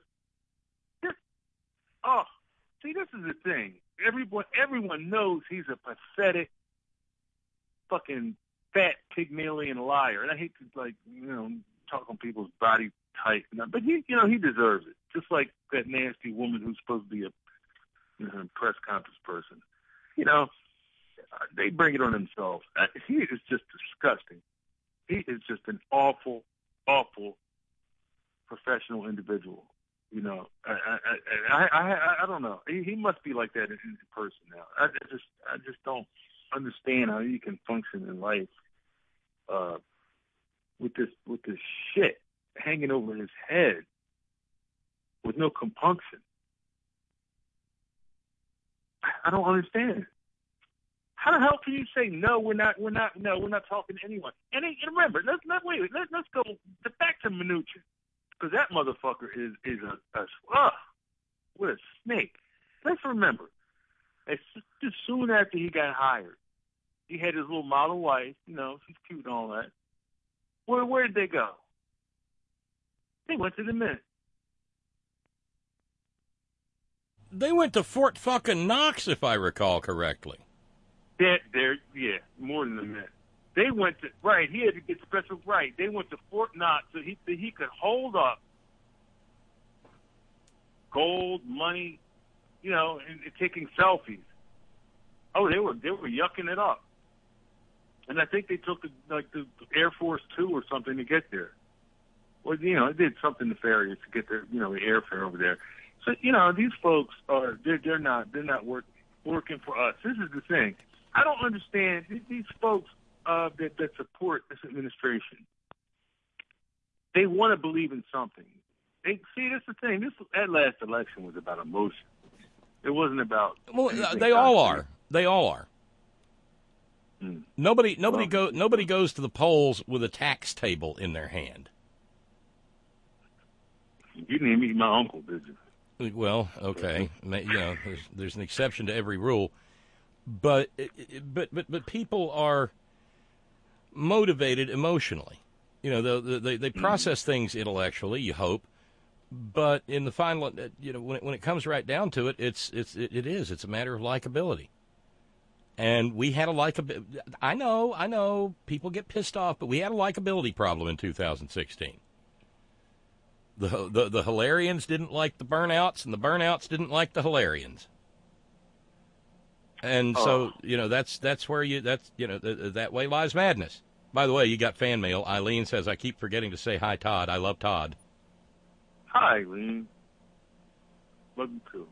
Oh, see, this is the thing. Everyone, everyone knows he's a pathetic, fucking fat Pygmalion liar. And I hate to like, you know, talk on people's body type, but he, you know, he deserves it. Just like that nasty woman who's supposed to be a you know, press conference person. You know. They bring it on themselves. He is just disgusting. He is just an awful, awful professional individual. You know, I I I, I, I don't know. He, he must be like that in, in person now. I, I just I just don't understand how he can function in life uh, with this with this shit hanging over his head with no compunction. I don't understand. How the hell can you say no? We're not. We're not. No, we're not talking to anyone. And, and remember, let's not wait. Let, let's go back to Mnuchin, because that motherfucker is is a, a uh, what a snake. Let's remember, as just soon after he got hired, he had his little model wife. You know, she's cute and all that. Where where did they go? They went to the Mint. They went to Fort fucking Knox, if I recall correctly. That there, yeah, more than a minute. They went to right. He had to get special right. They went to Fort Knox so he so he could hold up gold, money, you know, and, and taking selfies. Oh, they were they were yucking it up, and I think they took the, like the Air Force Two or something to get there. Well, you know, they did something nefarious to get their, you know, the airfare over there. So, you know, these folks are they're they're not they're not work, working for us. This is the thing. I don't understand these, these folks uh, that that support this administration. They want to believe in something. They see that's the thing. This that last election was about emotion. It wasn't about. Well, they all are. They all are. Hmm. Nobody nobody well, go nobody goes to the polls with a tax table in their hand. You didn't meet my uncle, did you? Well, okay, you know, there's, there's an exception to every rule, but but but but people are motivated emotionally. You know, they they, they process mm-hmm. things intellectually. You hope, but in the final, you know, when it, when it comes right down to it, it's it's it, it is it's a matter of likability. And we had a likability. I know, I know, people get pissed off, but we had a likability problem in two thousand sixteen. The, the the Hilarians didn't like the Burnouts, and the Burnouts didn't like the Hilarians. And oh. so, you know, that's that's where you, that's, you know, th- that way lies madness. By the way, you got fan mail. Eileen says, I keep forgetting to say hi, Todd. I love Todd. Hi, Eileen. Love you, too.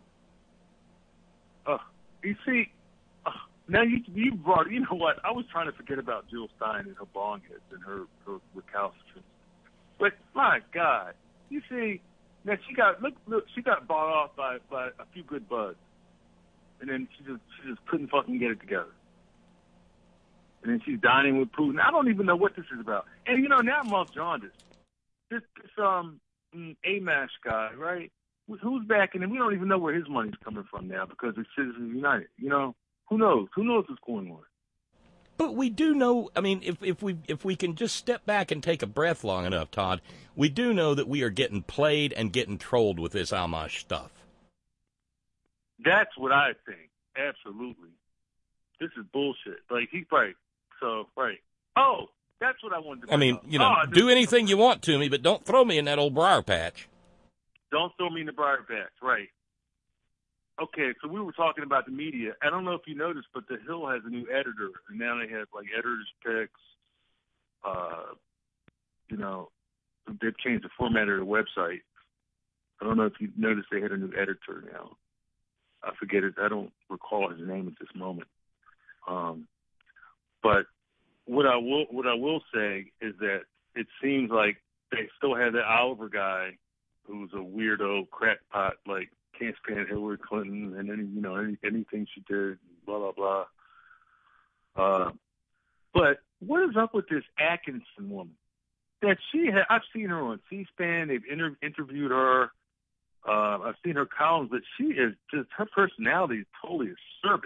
Uh, you see, uh, now you, you brought, you know what, I was trying to forget about Jill Stein and her bong hits and her, her recalcitrance. But, my God. You see, now she got look look she got bought off by, by a few good buds, and then she just she just couldn't fucking get it together. And then she's dining with Putin. I don't even know what this is about. And you know now I'm off jaundice. This, this um Amash guy, right? Who's backing him? We don't even know where his money's coming from now because it's Citizens United. You know, who knows? Who knows what's going on? But we do know, I mean, if, if we if we can just step back and take a breath long enough, Todd, we do know that we are getting played and getting trolled with this Amash stuff. That's what I think. Absolutely. This is bullshit. Like, he's right. So, right. Oh, that's what I wanted to bring I mean, up. you know, oh, do anything you want to me, but don't throw me in that old briar patch. Don't throw me in the briar patch, right. Okay, so we were talking about the media. I don't know if you noticed, but The Hill has a new editor, and now they have, like, editor's picks. Uh, you know, they've changed the format of the website. I don't know if you noticed they had a new editor now. I forget it. I don't recall his name at this moment. Um, but what I will what I will say is that it seems like they still have that Oliver guy who's a weirdo crackpot, like, can't stand Hillary Clinton and any, you know, any, anything she did, blah, blah, blah. Uh, but what is up with this Atkinson woman? That she had, I've seen her on C-SPAN. They've inter- interviewed her. Uh, I've seen her columns, but she is just, her personality is totally acerbic.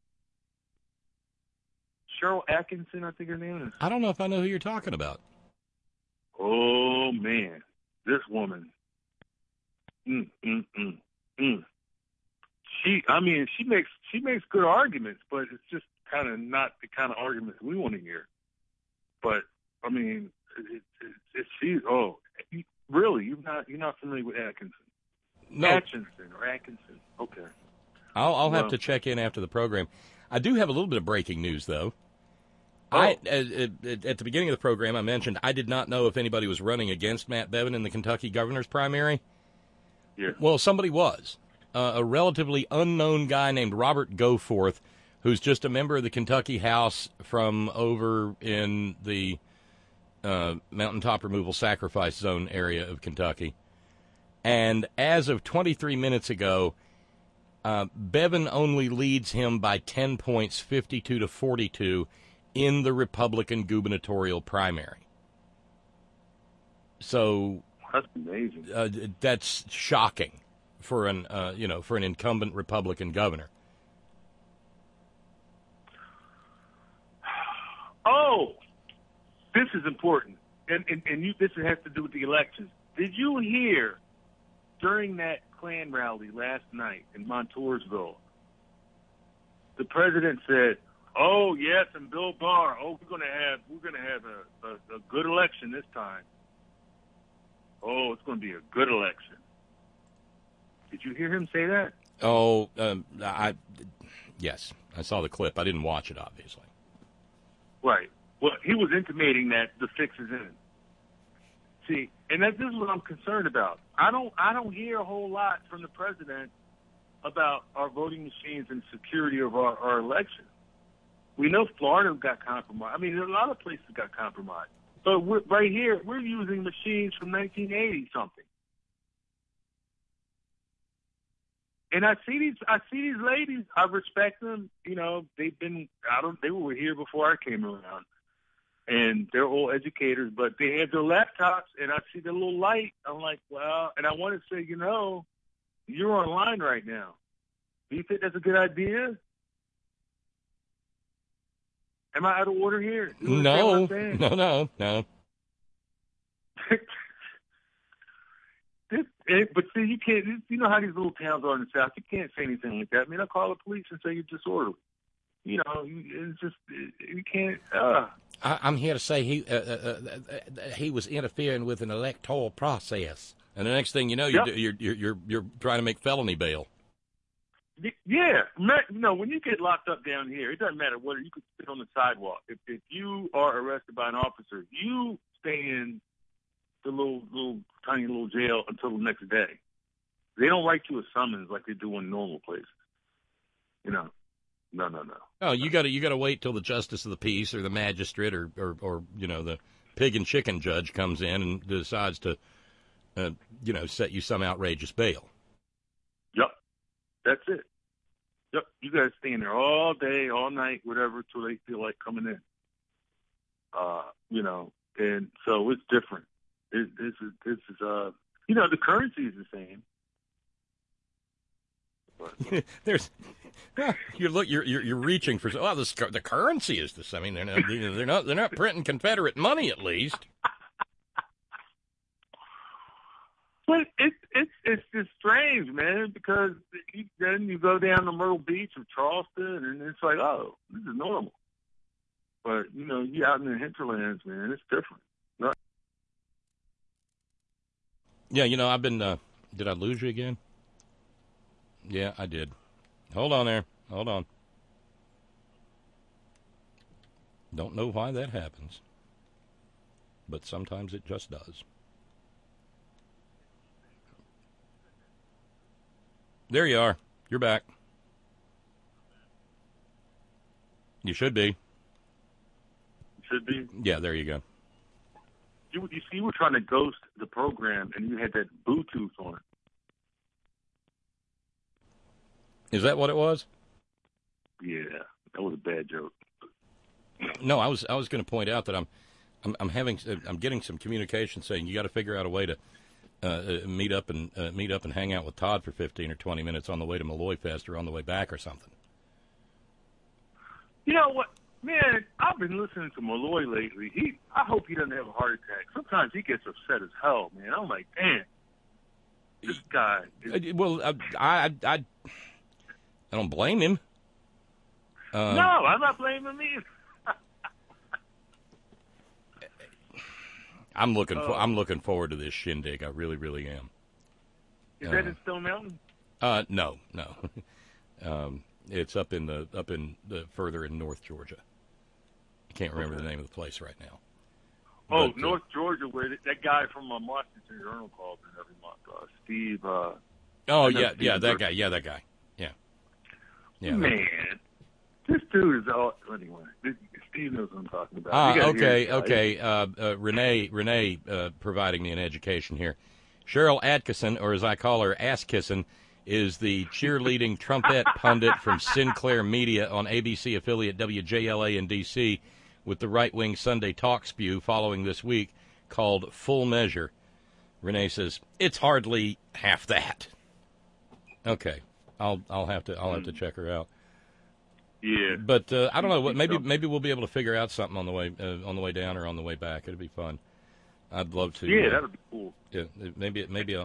Cheryl Atkinson, I think her name is. I don't know if I know who you're talking about. Oh, man. This woman. Mm, mm, mm. Mm. She, I mean, she makes she makes good arguments, but it's just kind of not the kind of arguments we want to hear. But I mean, it, it, it, she, oh, really? You're not you're not familiar with Atkinson? No, Atkinson or Atkinson? Okay. I'll I'll well, have to check in after the program. I do have a little bit of breaking news, though. Oh. I at, at the beginning of the program, I mentioned I did not know if anybody was running against Matt Bevin in the Kentucky governor's primary. Yeah. Well, somebody was. Uh, a relatively unknown guy named Robert Goforth, who's just a member of the Kentucky House from over in the uh, mountaintop removal sacrifice zone area of Kentucky. And as of twenty-three minutes ago, uh, Bevin only leads him by ten points, fifty-two to forty-two, in the Republican gubernatorial primary. So... That's amazing. Uh, that's shocking for an uh, you know for an incumbent Republican governor. Oh, this is important, and and, and you, this has to do with the elections. Did you hear during that Klan rally last night in Montoursville, the president said, "Oh yes, and Bill Barr. Oh, we're gonna have we're gonna have a, a, a good election this time. Oh, it's gonna be a good election." Did you hear him say that? Oh, um, I yes, I saw the clip. I didn't watch it, obviously. Right. Well, he was intimating that the fix is in. See, and that, this is what I'm concerned about. I don't I don't hear a whole lot from the president about our voting machines and security of our, our election. We know Florida got compromised. I mean, a lot of places got compromised. But we're, right here, we're using machines from nineteen eighty something. And I see these, I see these ladies. I respect them. You know, they've been, I don't, they were here before I came around, and they're all educators. But they have their laptops, and I see the little light. I'm like, well, and I want to say, you know, you're online right now. Do you think that's a good idea? Am I out of order here? You No, no, no, no. This, it, but see, you can't. You know how these little towns are in the South. You can't say anything like that. I mean, I call the police and say you're disorderly. You know, it's just you can't. Uh. I, I'm here to say he uh, uh, uh, he was interfering with an electoral process, and the next thing you know, you're Yep. you're, you're you're you're trying to make felony bail. Yeah, you know, when you get locked up down here, it doesn't matter whether you could sit on the sidewalk. If, if you are arrested by an officer, you stay in the little, little, tiny little jail until the next day. They don't write you a summons like they do in normal places. You know, no, no, no. Oh, you got to you got to wait till the justice of the peace or the magistrate or, or, or you know the pig and chicken judge comes in and decides to, uh, you know, set you some outrageous bail. Yep, that's it. Yep, you guys stay in there all day, all night, whatever, till they feel like coming in. Uh, you know, and so it's different. It, this is this is uh, you know, the currency is the same. But, There's, you look, you're you're, you're reaching for. Oh, the the currency is this. I mean, they're not they're not they're not printing Confederate money, at least. But it's it's it's just strange, man, because you, then you go down to Myrtle Beach or Charleston, and it's like, oh, this is normal. But you know, you out in the hinterlands, man, it's different. Right? Yeah, you know, I've been. Uh, did I lose you again? Yeah, I did. Hold on there. Hold on. Don't know why that happens, but sometimes it just does. There you are. You're back. You should be. Should be. Yeah, there you go. You you see, you were trying to ghost the program, and you had that Bluetooth on it. Is that what it was? Yeah, that was a bad joke. No, I was I was going to point out that I'm I'm I'm having I'm getting some communication saying you got to figure out a way to uh, meet up and uh, meet up and hang out with Todd for fifteen or twenty minutes on the way to Malloy Fest or on the way back or something. You know what, man? I've been listening to Malloy lately. He, I hope he doesn't have a heart attack. Sometimes he gets upset as hell, man. I'm like, damn, this guy. Is... Well, I I I, I don't blame him. Um, no, I'm not blaming him either. I'm looking for, I'm looking forward to this shindig. I really, really am. Is uh, that in Stone Mountain? Uh, no, no. um, it's up in the up in the further in North Georgia. I can't remember okay. the name of the place right now. Oh, but, North uh, Georgia, where that guy from uh, Washington Journal calls in every month. Uh, Steve. Uh, oh yeah, Steve yeah, that Burke. guy. Yeah, that guy. Yeah. Yeah. Man, this dude is all anyway. This, Steve knows what I'm talking about. Ah, You gotta okay, hear this guy. okay. Uh, uh, Renee, Renee, uh, providing me an education here. Cheryl Atkinson, or as I call her, Ass-Kissin, is the cheerleading trumpet pundit from Sinclair Media on A B C affiliate W J L A in D C with the right-wing Sunday talk spew following this week called Full Measure. Renee says it's hardly half that. Okay, I'll I'll have to I'll have to check her out. Yeah, but uh, I don't know. What maybe maybe we'll be able to figure out something on the way uh, on the way down or on the way back. It'd be fun. I'd love to. Yeah, uh, that'd be cool. Yeah, maybe maybe I'll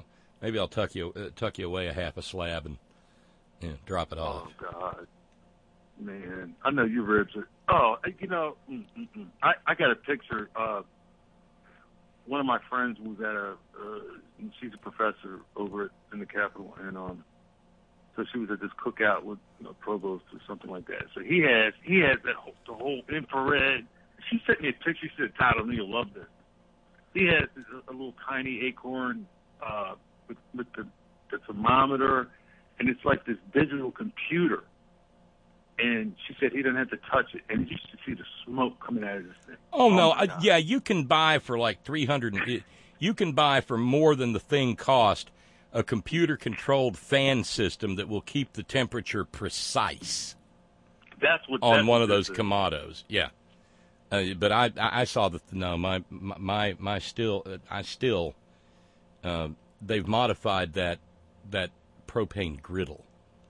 maybe I'll tuck you uh, tuck you away a half a slab and you know, drop it off. Oh God, man! I know your ribs are. Oh, you know, mm, mm, mm. I I got a picture. Uh, one of my friends was at a. Uh, she's a professor over at, in the Capitol, and um, so she was at this cookout with you know, provost or something like that. So he has he has that whole, the whole infrared. She sent me a picture. She said, "Todd, I know you'll love this." He has a, a little tiny acorn uh, with, with the, the thermometer, and it's like this digital computer. And she said he didn't have to touch it, and you should see the smoke coming out of this thing. Oh, oh no, uh, yeah, you can buy for like three hundred. You can buy for more than the thing cost a computer-controlled fan system that will keep the temperature precise. That's what on that's one what of those is. Kamados, yeah. Uh, but I, I saw that no, my my my still I still uh, they've modified that that propane griddle.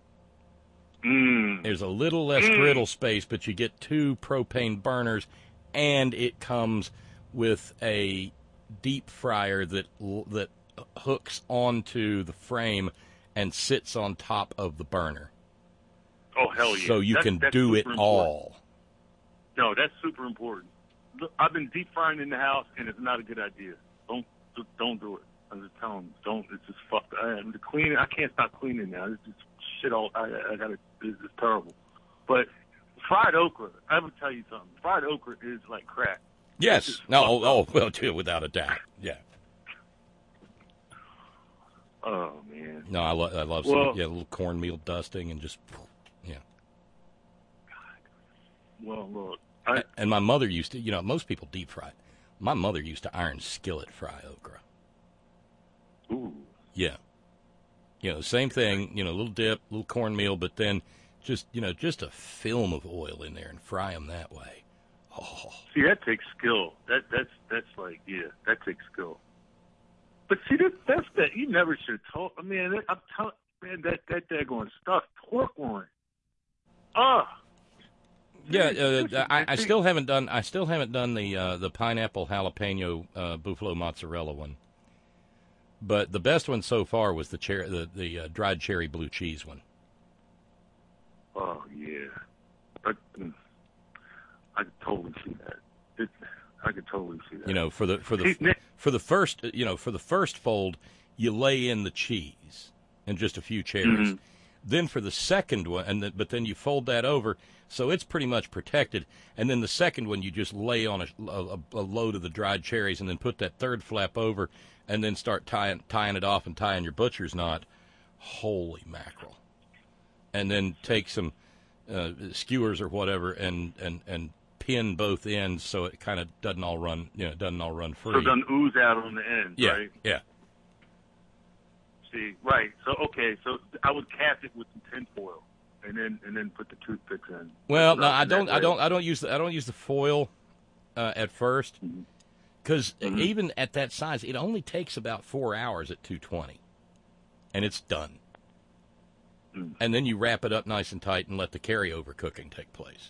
Mm. There's a little less mm. griddle space, but you get two propane burners, and it comes with a deep fryer that that hooks onto the frame and sits on top of the burner. Oh hell yeah! So you that's, can that's do it important. all. No, that's super important. Look, I've been deep frying in the house, and it's not a good idea. Don't don't do it. I'm just telling you, don't. It's just fucked. I am the cleaning. I can't stop cleaning now. It's just shit all. I, I got to. It's just terrible. But fried okra. I will tell you something. Fried okra is like crack. Yes. No. Oh, oh. Well, too, without a doubt. Yeah. Oh man. No, I, lo- I love well, some, yeah, a little cornmeal dusting and just yeah. Well, look. I, and my mother used to, you know, most people deep fry. My mother used to iron skillet fry okra. Ooh. Yeah. You know, same thing, you know, a little dip, a little cornmeal, but then just, you know, just a film of oil in there and fry them that way. Oh. See, that takes skill. That that's that's like, yeah, that takes skill. But see, that, that's that. You never should have told. I mean, I'm telling, man, that that daggone stuff, pork loin. Ah. Yeah, uh, I, I still haven't done. I still haven't done the uh, the pineapple jalapeno uh, buffalo mozzarella one. But the best one so far was the cher- the, the uh, dried cherry blue cheese one. Oh yeah, but mm, I could totally see that. It, I could totally see that. You know, for the for the for the first, you know, for the first fold, you lay in the cheese and just a few cherries. Mm-hmm. Then for the second one, and the, but then you fold that over, so it's pretty much protected. And then the second one, you just lay on a, a, a load of the dried cherries, and then put that third flap over, and then start tying tying it off and tying your butcher's knot. Holy mackerel! And then take some uh, skewers or whatever, and, and, and pin both ends so it kind of doesn't all run, you know, doesn't all run free. So it doesn't ooze out on the end, yeah, right? Yeah. See, right. So okay, so I would cap it with some tin foil, and then and then put the toothpicks in. Well, no, I don't. I don't. I don't use the. I don't use the foil uh, at first, because mm-hmm. even at that size, it only takes about four hours at two twenty, and it's done. Mm. And then you wrap it up nice and tight and let the carryover cooking take place.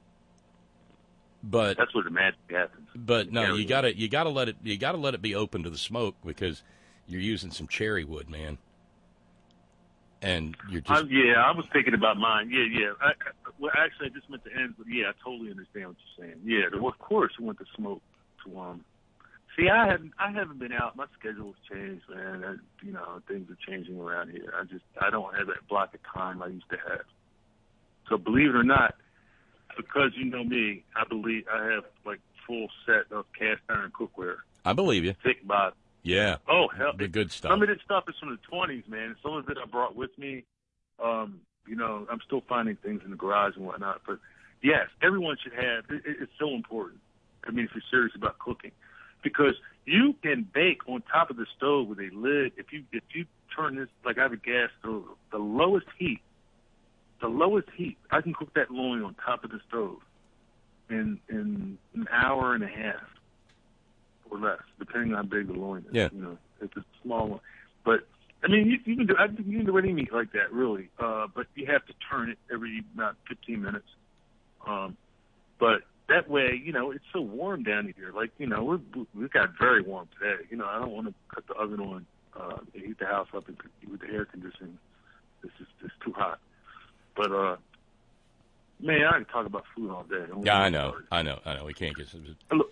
But that's where the magic happens. But no, you gotta you gotta let it you gotta let it be open to the smoke, because you're using some cherry wood, man. And you're just... Um, yeah, I was thinking about mine. Yeah, yeah. I, I, well, actually, I just meant to end, but yeah, I totally understand what you're saying. Yeah, the, of course, we went to smoke to um. See, I haven't, I haven't been out. My schedule's changed, man. I, you know, things are changing around here. I just, I don't have that block of time I used to have. So believe it or not, because you know me, I believe I have like full set of cast iron cookware. I believe you. Thick bottom. Yeah. Oh, hell. The good stuff. Some of this stuff is from the twenties, man. Some of it I brought with me. Um, you know, I'm still finding things in the garage and whatnot. But, yes, everyone should have. It, it's so important. I mean, if you're serious about cooking. Because you can bake on top of the stove with a lid. If you if you turn this, like I have a gas stove, the lowest heat, the lowest heat, I can cook that loin on top of the stove in in an hour and a half. Or less, depending on how big the loin is. Yeah. You know, if it's a small one. But, I mean, you, you can do I, you can do any meat like that, really. Uh, but you have to turn it every about fifteen minutes. Um, but that way, you know, it's so warm down here. Like, you know, we're, we got very warm today. You know, I don't want to cut the oven on uh, heat the house up with the air conditioning. It's just it's too hot. But uh, man, I can talk about food all day. Don't Yeah, I know, I know, I know. We can't get some. Look,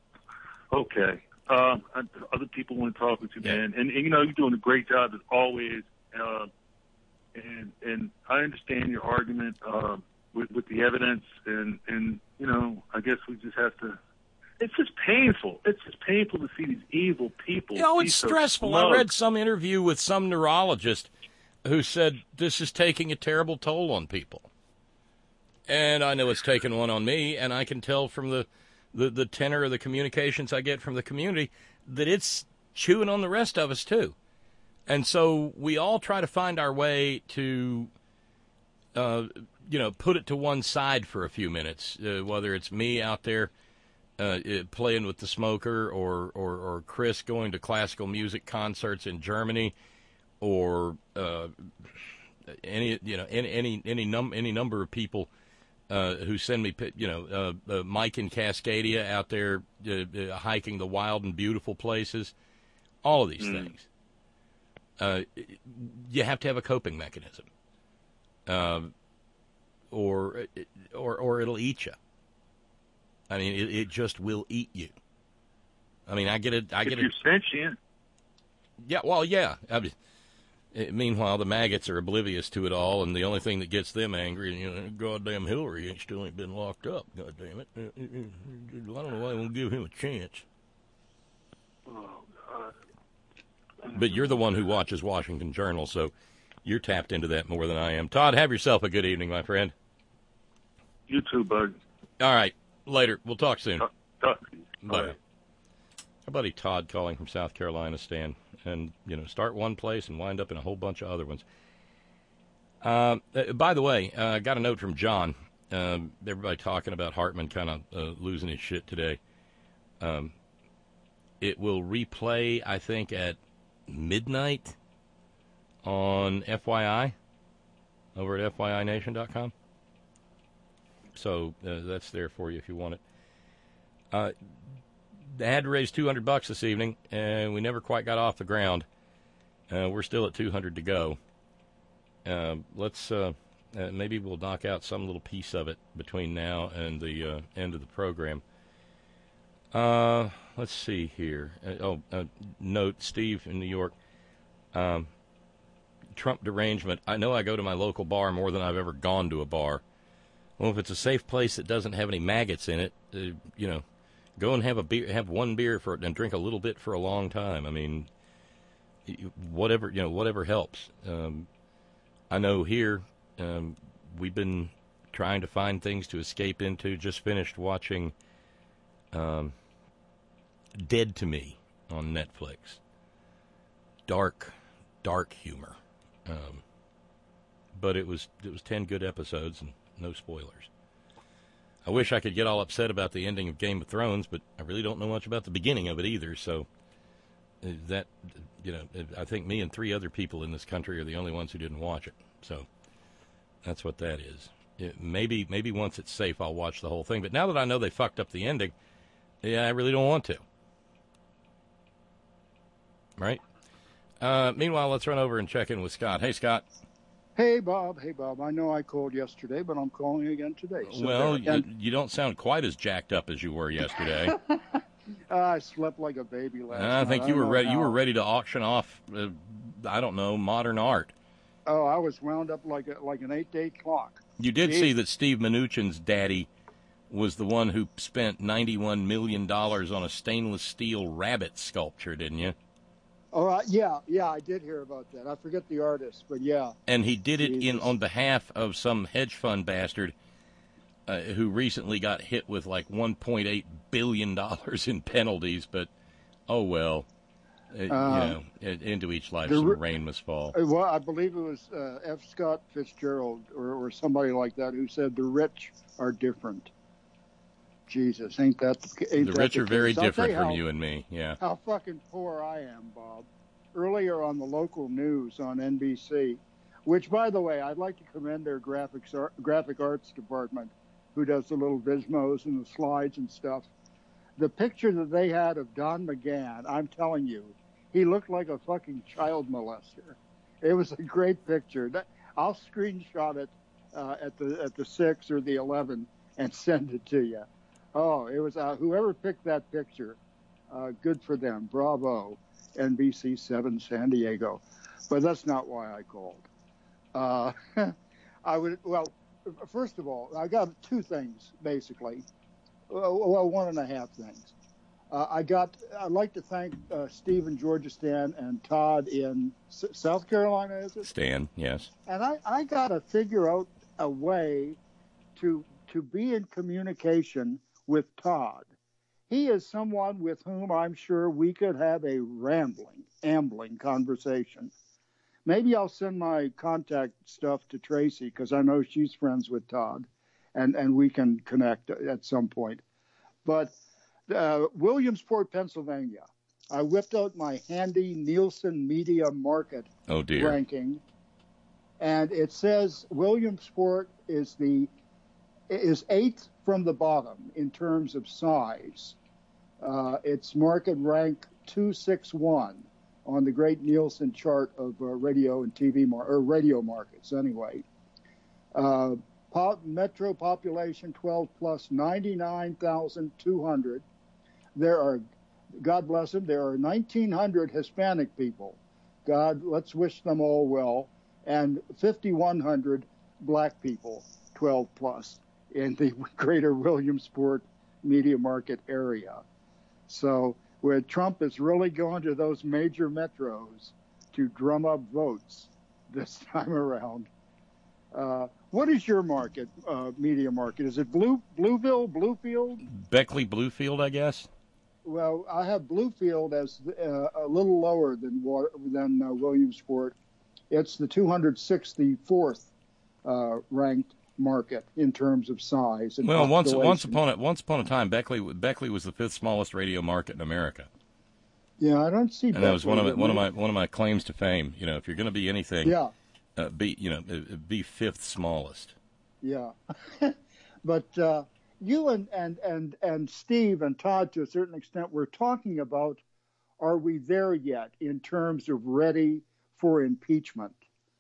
okay. Um, other people want to talk with you, Yeah. man, and, and you know you're doing a great job as always. Uh, and and I understand your argument uh, with with the evidence, and and you know I guess we just have to. It's just painful. It's just painful to see these evil people. You know, be it's so stressful. smug. I read some interview with some neurologist who said this is taking a terrible toll on people. And I know it's taken one on me, and I can tell from the, the, the tenor of the communications I get from the community that it's chewing on the rest of us, too. And so we all try to find our way to, uh, you know, put it to one side for a few minutes, uh, whether it's me out there uh, playing with the smoker or, or, or Chris going to classical music concerts in Germany or uh, any, you know, any, any, any, num- any number of people Uh, who send me, you know, uh, uh, Mike in Cascadia out there uh, uh, hiking the wild and beautiful places, all of these mm. things. Uh, you have to have a coping mechanism, uh, or or or it'll eat you. I mean, it, it just will eat you. I mean, I get it. I if get you're it. sentient. Yeah. Well, yeah. I mean, meanwhile, the maggots are oblivious to it all, and the only thing that gets them angry, you know, goddamn Hillary ain't still ain't been locked up. Goddamn it! I don't know why I won't give him a chance. Oh God! But you're the one who watches Washington Journal, so you're tapped into that more than I am. Todd, have yourself a good evening, my friend. You too, bud. All right, later. We'll talk soon. Talk, talk. Bye. Right. Our buddy Todd calling from South Carolina, Stan. And, you know, start one place and wind up in a whole bunch of other ones. Uh, uh, by the way, I uh, got a note from John. Um, everybody talking about Hartman kind of uh, losing his shit today. Um, it will replay, I think, at midnight on F Y I, over at F Y I nation dot com. So uh, that's there for you if you want it. Uh They had to raise two hundred bucks this evening, and we never quite got off the ground. Uh, we're still at two hundred to go. Uh, let's uh, uh, maybe we'll knock out some little piece of it between now and the uh, end of the program. Uh, let's see here. Uh, oh, uh, note, Steve in New York. Um, Trump derangement. I know I go to my local bar more than I've ever gone to a bar. Well, if it's a safe place that doesn't have any maggots in it, uh, you know. Go and have a beer, have one beer for it, and drink a little bit for a long time. I mean, whatever you know, whatever helps. Um, I know here um, we've been trying to find things to escape into. Just finished watching um, Dead to Me on Netflix. Dark, dark humor, um, but it was it was ten good episodes and no spoilers. I wish I could get all upset about the ending of Game of Thrones, but I really don't know much about the beginning of it either. So that, you know, I think me and three other people in this country are the only ones who didn't watch it. So that's what that is. It, maybe maybe once it's safe, I'll watch the whole thing. But now that I know they fucked up the ending, yeah, I really don't want to. Right? Uh, meanwhile, let's run over and check in with Scott. Hey, Scott. Hey, Bob. Hey, Bob. I know I called yesterday, but I'm calling again today. So well, there, you, you don't sound quite as jacked up as you were yesterday. I slept like a baby last night. I think I you were ready. how. You were ready to auction off. Uh, I don't know, modern art. Oh, I was wound up like a, like an eight-day clock. You did Jeez. see that Steve Mnuchin's daddy was the one who spent ninety-one million dollars on a stainless steel rabbit sculpture, didn't you? Oh, uh, yeah, yeah, I did hear about that. I forget the artist, but yeah. And he did it Jesus. in on behalf of some hedge fund bastard uh, who recently got hit with like one point eight billion dollars in penalties. But, oh, well, uh, uh, you know, into each life some rain must fall. Well, I believe it was uh, F. Scott Fitzgerald or, or somebody like that who said the rich are different. Jesus, ain't that ain't the that rich the are very case? different how, from you and me, yeah. How fucking poor I am, Bob. Earlier on the local news on N B C, which, by the way, I'd like to commend their graphics art, graphic arts department, who does the little Vismos and the slides and stuff. The picture that they had of Don McGahn, I'm telling you, he looked like a fucking child molester. It was a great picture. I'll screenshot it uh, at the at the six or the eleven and send it to you. Oh, it was uh, whoever picked that picture. Uh, good for them. Bravo, N B C seven San Diego. But that's not why I called. Uh, I would well, first of all, I got two things basically. Well, one and a half things. Uh, I got. I'd like to thank uh, Steve in Georgia, Stan, and Todd in S- South Carolina. Is it Stan? Yes. And I, I got to figure out a way to to be in communication with Todd. He is someone with whom I'm sure we could have a rambling, ambling conversation. Maybe I'll send my contact stuff to Tracy because I know she's friends with Todd, and and we can connect at some point. But. Uh, Williamsport, Pennsylvania. I whipped out my handy Nielsen Media Market oh dear. ranking, and it says Williamsport is the is eighth from the bottom in terms of size. Uh, its market rank two sixty-one on the great Nielsen chart of uh, radio and T V mar- or radio markets. Anyway, uh, pop, metro population twelve plus ninety-nine thousand two hundred. There are, God bless them, there are nineteen hundred Hispanic people. God, let's wish them all well. And fifty-one hundred black people, twelve plus, in the greater Williamsport media market area. So where Trump is really going to those major metros to drum up votes this time around. Uh, what is your market, uh, media market? Is it Blue Blueville, Bluefield? Beckley, Bluefield, I guess. Well, I have Bluefield as uh, a little lower than than uh, Williamsport. It's the two hundred sixty-fourth uh, ranked market in terms of size. And well, once once upon a once upon a time, Beckley Beckley was the fifth smallest radio market in America. Yeah, I don't see. And Beckley, that was one of my, one of my one of my claims to fame. You know, if you're going to be anything, yeah, uh, be you know be fifth smallest. Yeah, but. Uh, You and, and, and, and Steve and Todd, to a certain extent, were talking about, are we there yet in terms of ready for impeachment?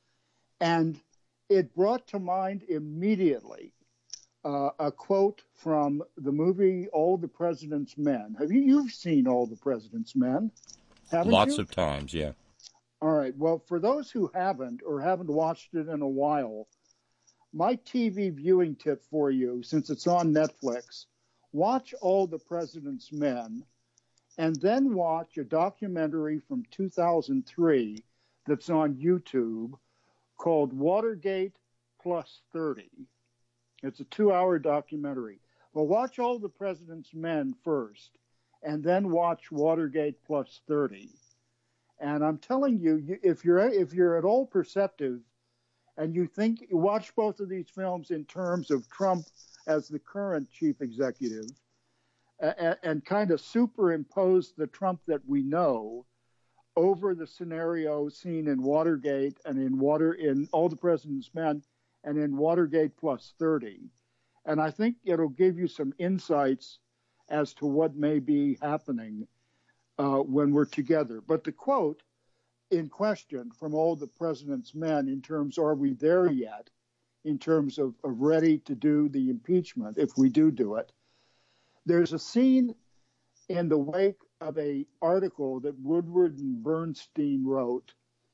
And it brought to mind immediately uh, a quote from the movie All the President's Men. Have you you've seen All the President's Men? Haven't Lots you? of times, yeah. All right. Well, for those who haven't or haven't watched it in a while, my T V viewing tip for you, since it's on Netflix, watch All the President's Men and then watch a documentary from two thousand three that's on YouTube called Watergate Plus thirty. It's a two-hour documentary. Well, watch All the President's Men first and then watch Watergate Plus thirty. And I'm telling you, if you're if you're at all perceptive, and you think, you watch both of these films in terms of Trump as the current chief executive uh, and kind of superimpose the Trump that we know over the scenario seen in Watergate and in Water in All the President's Men and in Watergate Plus thirty. And I think it'll give you some insights as to what may be happening uh, when we're together. But the quote in question from All the President's Men in terms, are we there yet, in terms of, of ready to do the impeachment, if we do do it. There's a scene in the wake of a article that Woodward and Bernstein wrote.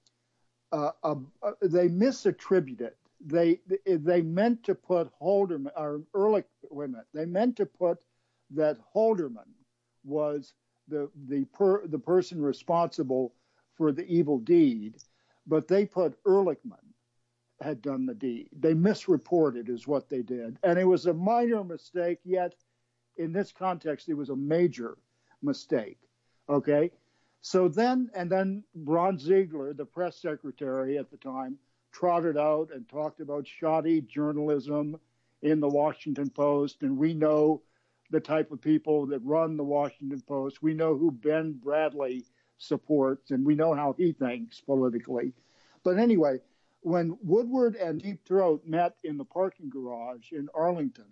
Uh, uh, uh, they misattributed it. They, they meant to put Halderman, or Ehrlich, wait a minute, they meant to put that Halderman was the, the, per, the person responsible for the evil deed, but they put Ehrlichman had done the deed. They misreported is what they did. And it was a minor mistake, yet in this context, it was a major mistake. Okay? So then, and then Ron Ziegler, the press secretary at the time, trotted out and talked about shoddy journalism in the Washington Post. And we know the type of people that run the Washington Post. We know who Ben Bradley supports, and we know how he thinks politically. But anyway, when Woodward and Deep Throat met in the parking garage in Arlington,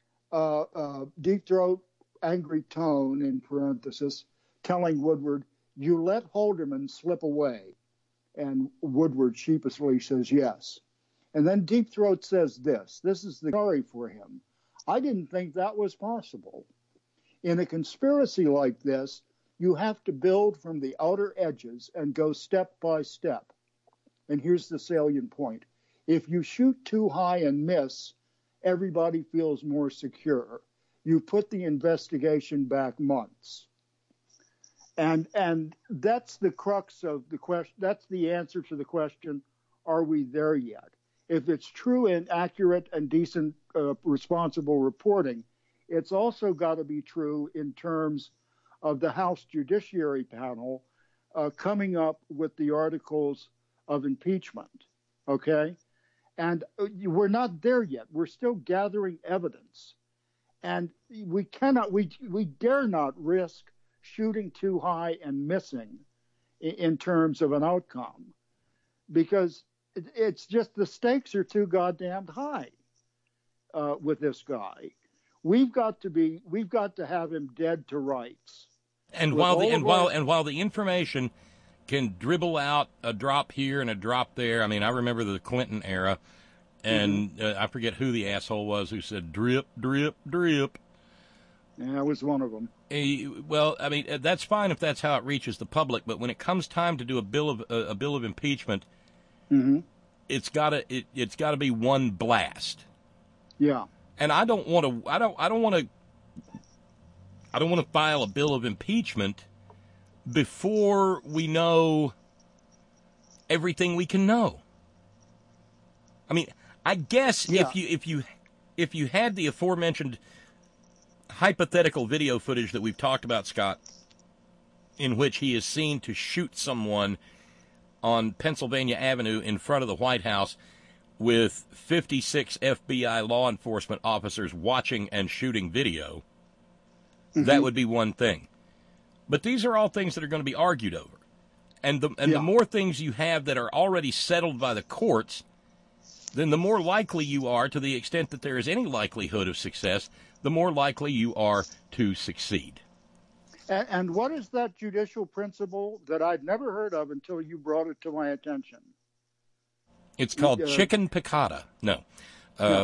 uh, uh, Deep Throat, angry tone in parenthesis, telling Woodward, you let Haldeman slip away. And Woodward sheepishly says yes. And then Deep Throat says this. This is the story for him. I didn't think that was possible. In a conspiracy like this, you have to build from the outer edges and go step by step. And here's the salient point. If you shoot too high and miss, everybody feels more secure. You put the investigation back months. And and that's the crux of the question. That's the answer to the question, are we there yet? If it's true and accurate and decent, uh, responsible reporting, it's also got to be true in terms of the House Judiciary Panel uh, coming up with the articles of impeachment, okay? And we're not there yet. We're still gathering evidence. And we cannot, we we dare not risk shooting too high and missing in, in terms of an outcome, because it, it's just the stakes are too goddamn high uh, with this guy. We've got to be, we've got to have him dead to rights. And With while the all and of while our- and while the information can dribble out a drop here and a drop there. I mean, I remember the Clinton era, and Mm-hmm. uh, I forget who the asshole was who said drip, drip, drip. Yeah, I was one of them. Eh, well, I mean, uh, that's fine if that's how it reaches the public, but when it comes time to do a bill of uh, a bill of impeachment, Mm-hmm. it's gotta it, it's gotta be one blast. Yeah. And I don't want to. I don't. I don't want to. I don't want to file a bill of impeachment before we know everything we can know. I mean, I guess Yeah. if you if you if you had the aforementioned hypothetical video footage that we've talked about, Scott, in which he is seen to shoot someone on Pennsylvania Avenue in front of the White House with fifty-six F B I law enforcement officers watching and shooting video, Mm-hmm. that would be one thing. But these are all things that are going to be argued over. And the and Yeah. the more things you have that are already settled by the courts, then the more likely you are, to the extent that there is any likelihood of success, the more likely you are to succeed. And, and what is that judicial principle that I'd never heard of until you brought it to my attention? It's called Uh, chicken piccata. No. Uh,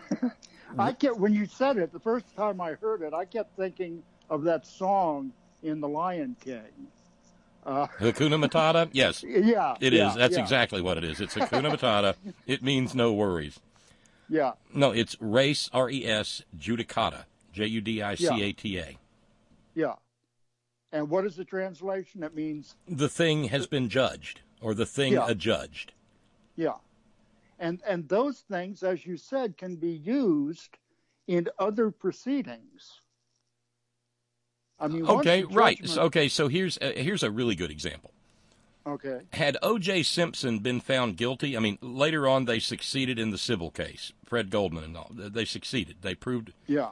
I kept, when you said it, the first time I heard it, I kept thinking of that song in The Lion King. Uh, Hakuna Matata? Yes. Yeah. It is. yeah, That's yeah. exactly what it is. It's Hakuna Matata. It means no worries. Yeah. No, it's res, R E S, judicata, J U D I C A T A. Yeah. And what is the translation? It means, The thing has been judged, or the thing Yeah. adjudged. yeah. And and those things, as you said, can be used in other proceedings. I mean, once Okay, the right. judgment- So, okay, so here's a, here's a really good example. Okay. Had O J. Simpson been found guilty, I mean, later on they succeeded in the civil case, Fred Goldman and all. They succeeded. They proved. Yeah.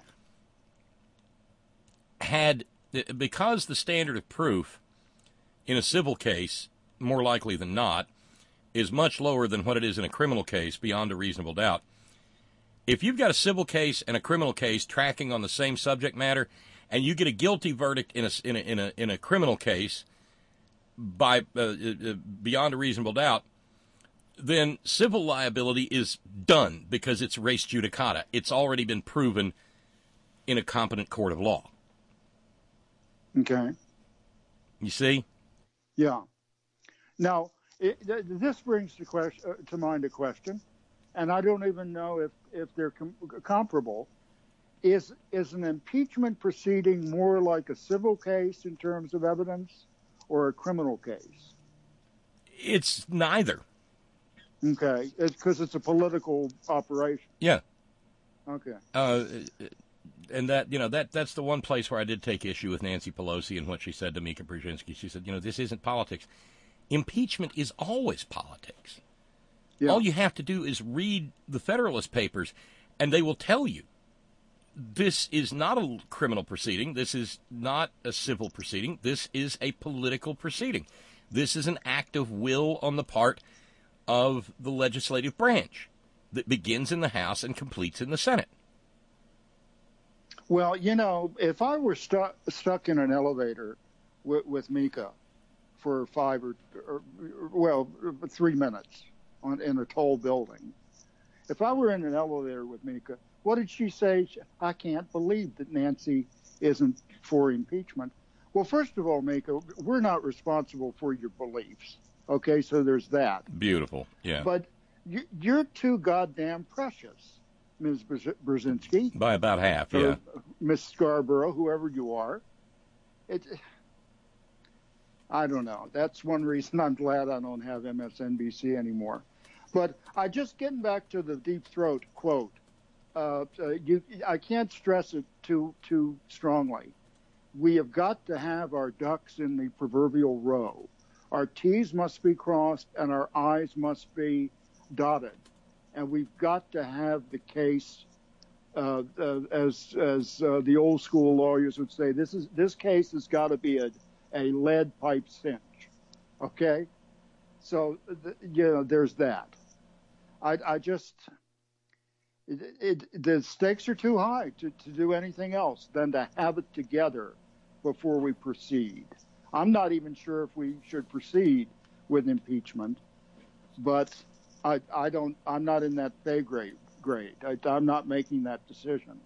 Had, because the standard of proof in a civil case, more likely than not, is much lower than what it is in a criminal case, beyond a reasonable doubt. If you've got a civil case and a criminal case tracking on the same subject matter, and you get a guilty verdict in a in a in a, in a criminal case by uh, uh, beyond a reasonable doubt, then civil liability is done because it's res judicata. It's already been proven in a competent court of law. Okay. You see? Yeah. Now, it, th- this brings to, question, uh, to mind a question, and I don't even know if, if they're com- comparable. Is is an impeachment proceeding more like a civil case in terms of evidence or a criminal case? It's neither. Okay, it's because it's a political operation. Yeah. Okay. Uh, and that, you know, that that's the one place where I did take issue with Nancy Pelosi and what she said to Mika Brzezinski. She said, you know, this isn't politics. Impeachment is always politics. Yeah. All you have to do is read the Federalist Papers, and they will tell you this is not a criminal proceeding. This is not a civil proceeding. This is a political proceeding. This is an act of will on the part of the legislative branch that begins in the House and completes in the Senate. Well, you know, if I were stuck stuck in an elevator with, with Mika, for five or, or well, three minutes on in a tall building. If I were in an elevator with Mika, what did she say? I can't believe that Nancy isn't for impeachment. Well, first of all, Mika, we're not responsible for your beliefs. Okay, so there's that. Beautiful, yeah. But you, you're too goddamn precious, Miz Brzezinski. By about half, yeah. Miss Scarborough, whoever you are. It, I don't know. That's one reason I'm glad I don't have M S N B C anymore. But I just getting back to the Deep Throat quote. Uh, uh, you, I can't stress it too too strongly. We have got to have our ducks in the proverbial row. Our T's must be crossed and our I's must be dotted. And we've got to have the case, uh, uh, as as uh, the old school lawyers would say, this is this case has got to be a, a lead pipe cinch. Okay? So, th- you know, there's that. I, I just... It, it, the stakes are too high to, to do anything else than to have it together before we proceed. I'm not even sure if we should proceed with impeachment, but I, I don't. I'm not in that pay grade. Grade. I, I'm not making that decision.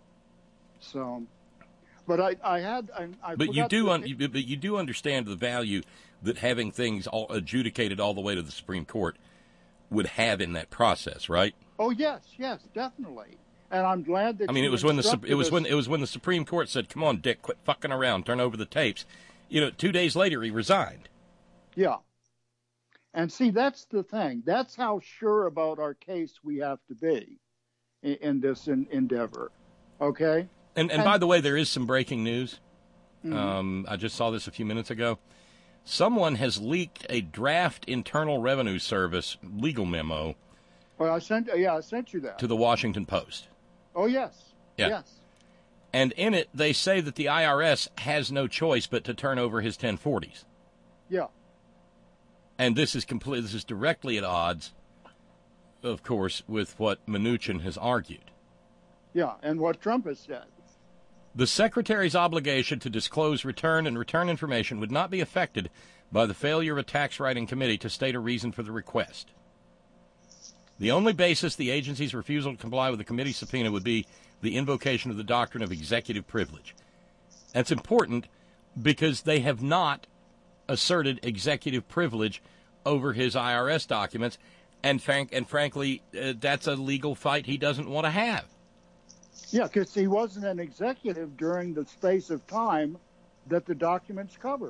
So, but I, I had. I, I but you do. To, Un, you, but you do understand the value that having things all adjudicated all the way to the Supreme Court would have in that process, right? Oh yes, yes, definitely, and I'm glad that. I mean, you it was when the it was us. when it was when the Supreme Court said, "Come on, Dick, quit fucking around, turn over the tapes." You know, two days later, he resigned. Yeah, and see, that's the thing. That's how sure about our case we have to be in, in this in, endeavor. Okay. And, and and by the way, there is some breaking news. Mm-hmm. Um, I just saw this a few minutes ago. Someone has leaked a draft Internal Revenue Service legal memo. Well, I sent, yeah, I sent you that. To the Washington Post. Oh, yes. Yeah. Yes. And in it, they say that the I R S has no choice but to turn over his ten forties. Yeah. And this is complete. This is directly at odds, of course, with what Mnuchin has argued. Yeah, and what Trump has said. The Secretary's obligation to disclose return and return information would not be affected by the failure of a tax writing committee to state a reason for the request. The only basis the agency's refusal to comply with the committee subpoena would be the invocation of the doctrine of executive privilege. That's important because they have not asserted executive privilege over his I R S documents, and, frank, and frankly, uh, that's a legal fight he doesn't want to have. Yeah, because he wasn't an executive during the space of time that the documents cover.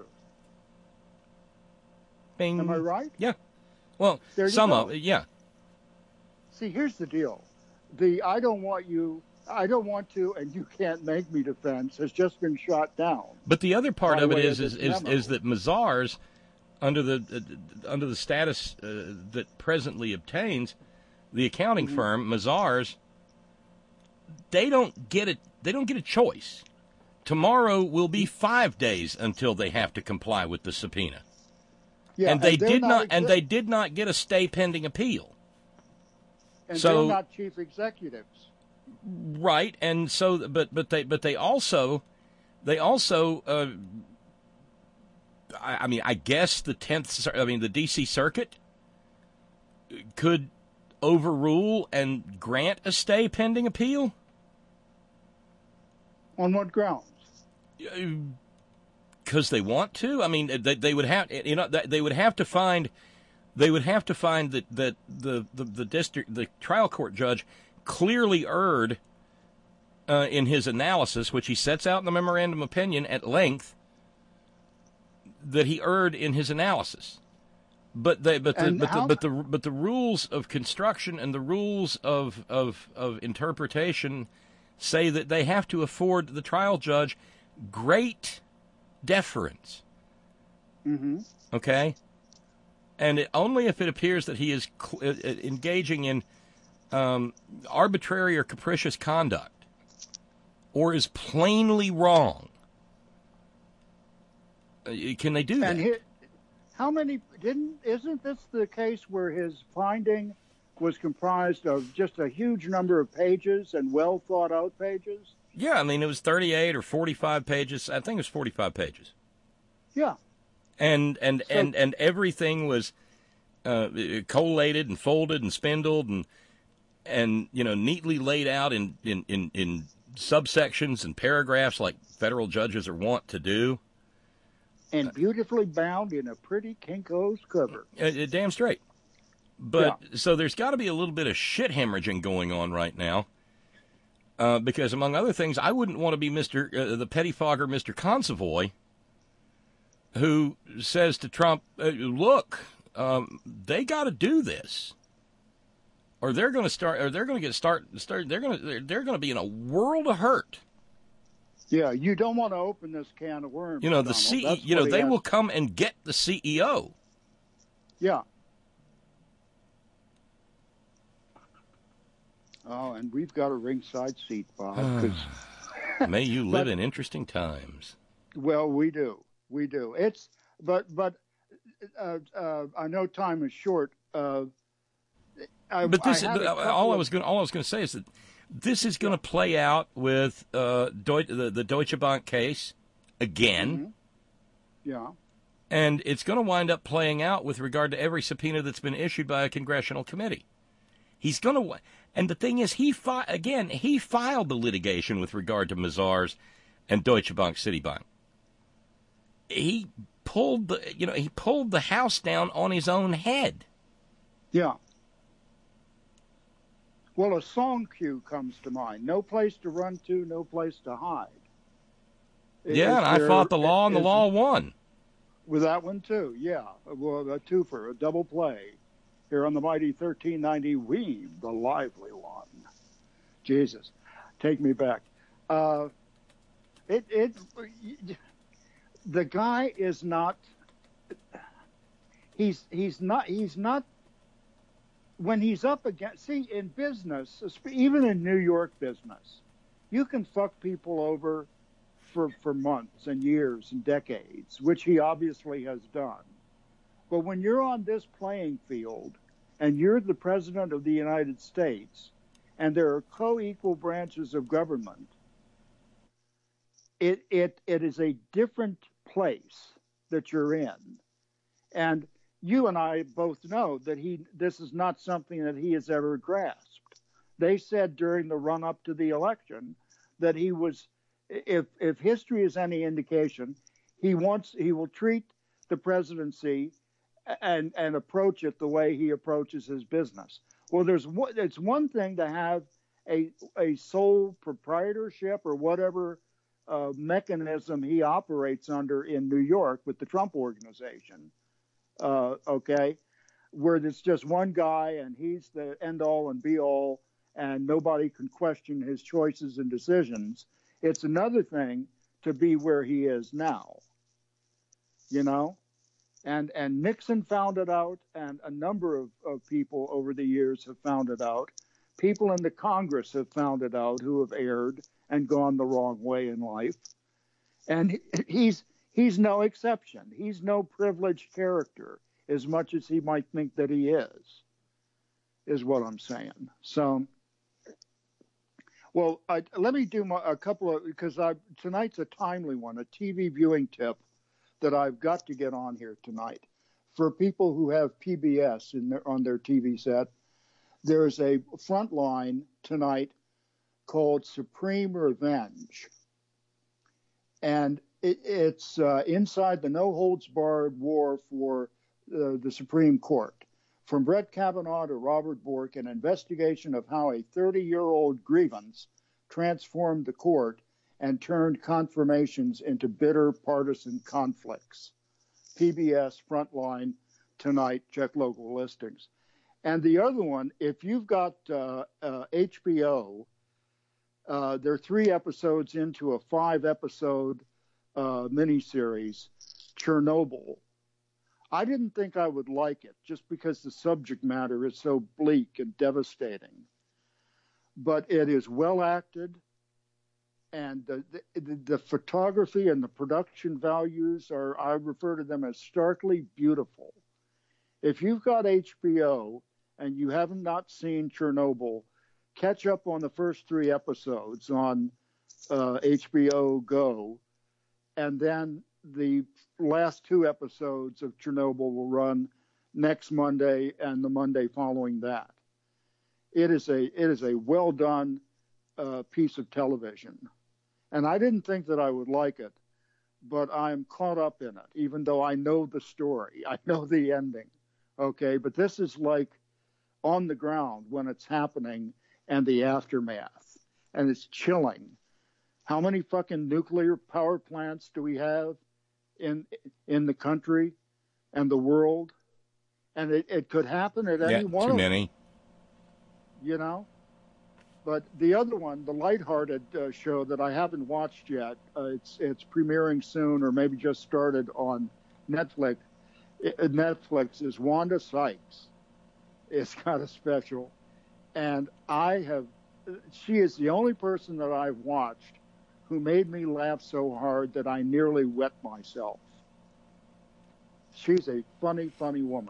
Bing. Am I right? Yeah. Well, some of it, yeah. See, here's the deal. The I don't want you, I don't want to, and you can't make me defense has just been shot down. But the other part of it is is, is, memo. is that Mazars, under the uh, under the status uh, that presently obtains, the accounting mm-hmm. firm Mazars, they don't get it. They don't get a choice. Tomorrow will be five days until they have to comply with the subpoena. Yeah, and they and did not, not, ex- and they did not get a stay pending appeal. And so, they're not chief executives. Right, and so, but but they but they also, they also, uh, I, I mean, I guess the tenth, I mean, the D C Circuit could overrule and grant a stay pending appeal. On what grounds? Because they want to. I mean, they they would have, you know, they would have to find. They would have to find that, that the, the, the district, the trial court judge clearly erred uh, in his analysis, which he sets out in the memorandum opinion at length, that he erred in his analysis. But they, but the, but, the, but the but the rules of construction and the rules of, of of interpretation say that they have to afford the trial judge great deference. Mm-hmm. Okay. And it, only if it appears that he is cl- uh, engaging in um, arbitrary or capricious conduct, or is plainly wrong, uh, can they do that? And he, how many didn't? Isn't this the case where his finding was comprised of just a huge number of pages and well thought out pages? Yeah, I mean it was thirty-eight or forty-five pages. I think it was forty-five pages. Yeah. And and, so, and, and everything was uh, collated and folded and spindled and, and you know, neatly laid out in, in, in, in subsections and paragraphs like federal judges are wont to do. And beautifully bound in a pretty Kinko's cover. Uh, damn straight. But yeah. So there's got to be a little bit of shit hemorrhaging going on right now. Uh, because, among other things, I wouldn't want to be Mister Uh, the pettifogger, Mister Consovoy, who says to Trump, uh, look, um, they got to do this. Or they're going to start, or they're going to get start, start, they're going to, they're, they're going to be in a world of hurt. Yeah, you don't want to open this can of worms. You know, the Donald. C E O, That's you know, they has. will come and get the C E O. Yeah. Oh, and we've got a ringside seat, Bob. Cause May you live but, in interesting times. Well, we do. We do. It's, but, but, uh, uh, I know time is short. Uh, I, but this, I all of, I was going, all I was going to say is that this is going to play out with uh, Deut- the, the Deutsche Bank case again. Mm-hmm. Yeah. And it's going to wind up playing out with regard to every subpoena that's been issued by a congressional committee. He's going to, and the thing is, he fi- again, he filed the litigation with regard to Mazars and Deutsche Bank Citibank. He pulled the, you know, he pulled the house down on his own head. Yeah. Well, a song cue comes to mind. No place to run to, no place to hide. Yeah, is and I there, fought the law, and the is, law won. With that one, too, yeah. Well, a twofer, a double play. Here on the mighty thirteen ninety, Weave, the lively one. Jesus, take me back. Uh, it, it, the guy is not, he's, he's not, he's not, when he's up against, see, in business, even in New York business, you can fuck people over for, for months and years and decades, which he obviously has done. But when you're on this playing field and you're the president of the United States and there are co-equal branches of government, it, it, it is a different place that you're in. And you and I both know that he this is not something that he has ever grasped. They said during the run-up to the election that he was, if if history is any indication, he wants he will treat the presidency and and approach it the way he approaches his business. Well, there's it's one thing to have a a sole proprietorship or whatever uh, mechanism he operates under in New York with the Trump Organization. Uh, okay, where it's just one guy and he's the end all and be all and nobody can question his choices and decisions. It's another thing to be where he is now, you know, and, and Nixon found it out and a number of, of people over the years have found it out. People in the Congress have found it out who have erred and gone the wrong way in life. And he's, He's no exception. He's no privileged character as much as he might think that he is, is what I'm saying. So, well, I, let me do my, a couple of, because I, tonight's a timely one, a T V viewing tip that I've got to get on here tonight. For people who have P B S in their, on their T V set, there's a front line tonight called Supreme Revenge. And It, it's uh, inside the no-holds-barred war for uh, the Supreme Court. From Brett Kavanaugh to Robert Bork, an investigation of how a thirty-year-old grievance transformed the court and turned confirmations into bitter partisan conflicts. P B S Frontline tonight, check local listings. And the other one, if you've got uh, uh, H B O, uh, there are three episodes into a five-episode Uh, miniseries, Chernobyl. I didn't think I would like it just because the subject matter is so bleak and devastating. But it is well acted, and the, the, the photography and the production values are, I refer to them as starkly beautiful. If you've got H B O and you haven't not seen Chernobyl, catch up on the first three episodes on uh, H B O Go. And then the last two episodes of Chernobyl will run next Monday and the Monday following that. It is a it is a well done uh, piece of television, and I didn't think that I would like it, but I'm caught up in it. Even though I know the story, I know the ending. Okay, but this is like on the ground when it's happening and the aftermath, and it's chilling. How many fucking nuclear power plants do we have in in the country and the world? And it, it could happen at yeah, any one too of many. them. You know? But the other one, the lighthearted uh, show that I haven't watched yet, uh, it's it's premiering soon or maybe just started on Netflix. It, Netflix is Wanda Sykes. It's got a special. And I have, she is the only person that I've watched who made me laugh so hard that I nearly wet myself. She's a funny, funny woman.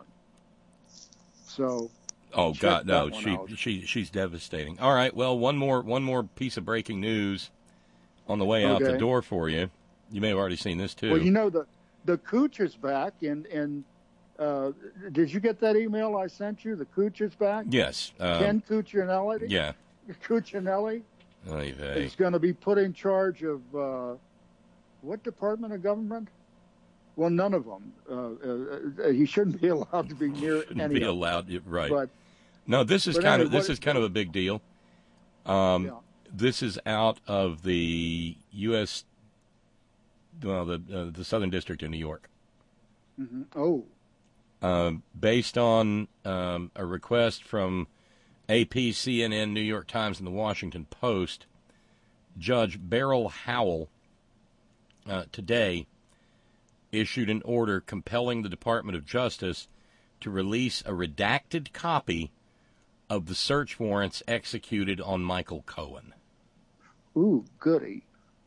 So, oh God, no, she out. she she's devastating. All right, well, one more one more piece of breaking news on the way out Okay. the door for you. You may have already seen this too. Well, you know, the the Cooch is back, and and uh, did you get that email I sent you? The Cooch is back. Yes, um, Ken Cuccinelli. yeah. Cuccinelli Oy vey. is going to be put in charge of uh, what department of government? Well, none of them. Uh, uh, he shouldn't be allowed to be near Shouldn't any be of them. allowed, right? But no, this is but kind anyway, of this what- is kind of a big deal. Um, Yeah. This is out of the U S well, the uh, the Southern District of New York. Mhm. Oh, Um, based on um, a request from A P, C N N, New York Times, and the Washington Post, Judge Beryl Howell uh, today issued an order compelling the Department of Justice to release a redacted copy of the search warrants executed on Michael Cohen. ooh, goody.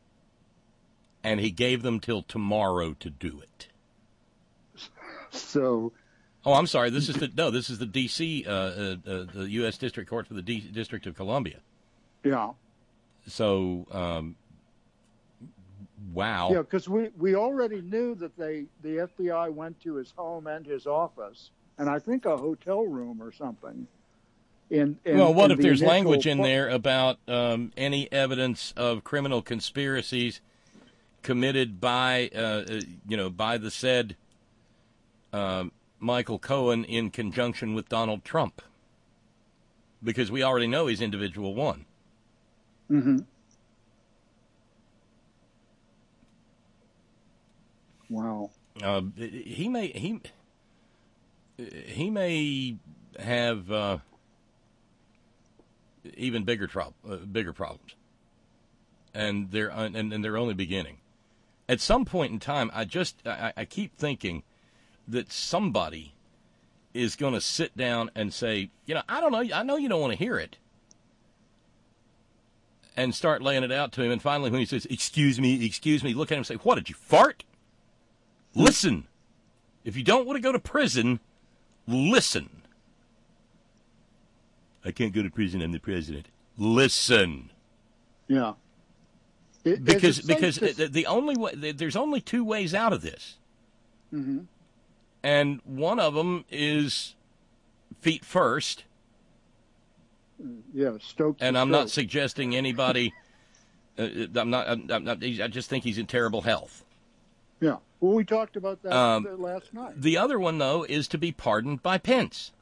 And he gave them till tomorrow to do it. So, Oh, I'm sorry. This is the no. This is the D C, uh, uh, uh, the U S District Court for the D- District of Columbia. yeah. So, um, wow. Yeah, because we, we already knew that they the F B I went to his home and his office, and I think a hotel room or something. In, in well, what in if the there's initial language in pl- there about um, any evidence of criminal conspiracies committed by, uh, uh, you know, by the said um, Michael Cohen in conjunction with Donald Trump? Because we already know he's individual one. Mm-hmm. Wow. Uh, he may he he may have uh, even bigger trouble, uh, bigger problems, and they're and, and they're only beginning. At some point in time, I just I, I keep thinking that somebody is going to sit down and say, you know, I don't know, I know you don't want to hear it, and start laying it out to him. And finally, when he says, "Excuse me, excuse me," look at him and say, "What, did you fart?" Listen. If you don't want to go to prison, listen. I can't go to prison. I'm the president. Listen. Yeah. It, Because is it safe because to- the, the only way, there's only two ways out of this, Mhm. and one of them is feet first. Yeah, Stokes. And is I'm not Stokes. suggesting anybody. Uh, I'm not. I'm, I'm not. I just think he's in terrible health. Yeah. Well, we talked about that Um, uh, last night. The other one, though, is to be pardoned by Pence.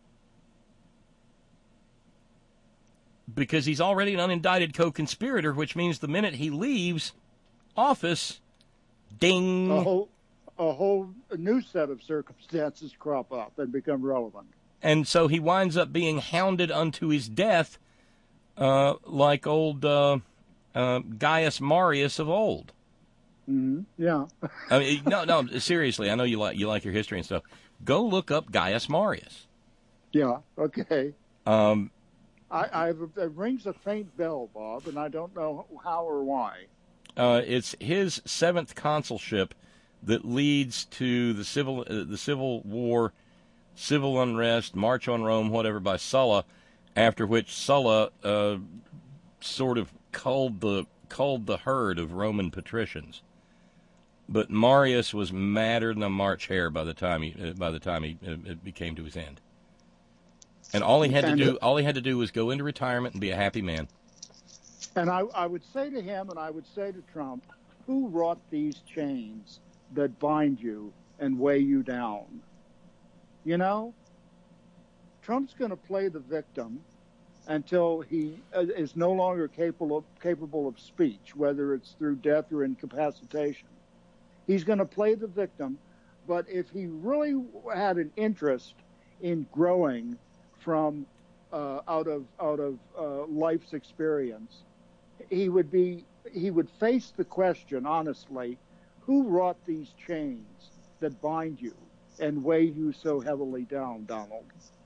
Because he's already an unindicted co-conspirator, which means the minute he leaves office, ding. A whole, a whole new set of circumstances crop up and become relevant. And so he winds up being hounded unto his death uh, like old uh, uh, Gaius Marius of old. Mm-hmm. Yeah. I mean, no, no, seriously, I know you like you like your history and stuff. Go look up Gaius Marius. Yeah. Okay. Um, I, I it rings a faint bell, Bob, and I don't know how or why. uh, it's his seventh consulship that leads to the civil uh, the Civil War, civil unrest, March on Rome, whatever, by Sulla, after which Sulla uh, sort of culled the culled the herd of Roman patricians. But Marius was madder than a March hare by the time he uh, by the time he uh, it became to his end. And all he had to do all he had to do was go into retirement and be a happy man. And I, I would say to him, and I would say to Trump, who wrought these chains that bind you and weigh you down? You know, Trump's going to play the victim until he is no longer capable of, capable of speech, whether it's through death or incapacitation. He's going to play the victim, but if he really had an interest in growing from uh, out of out of uh, life's experience, he would be he would face the question honestly: who wrought these chains that bind you and weigh you so heavily down, Donald?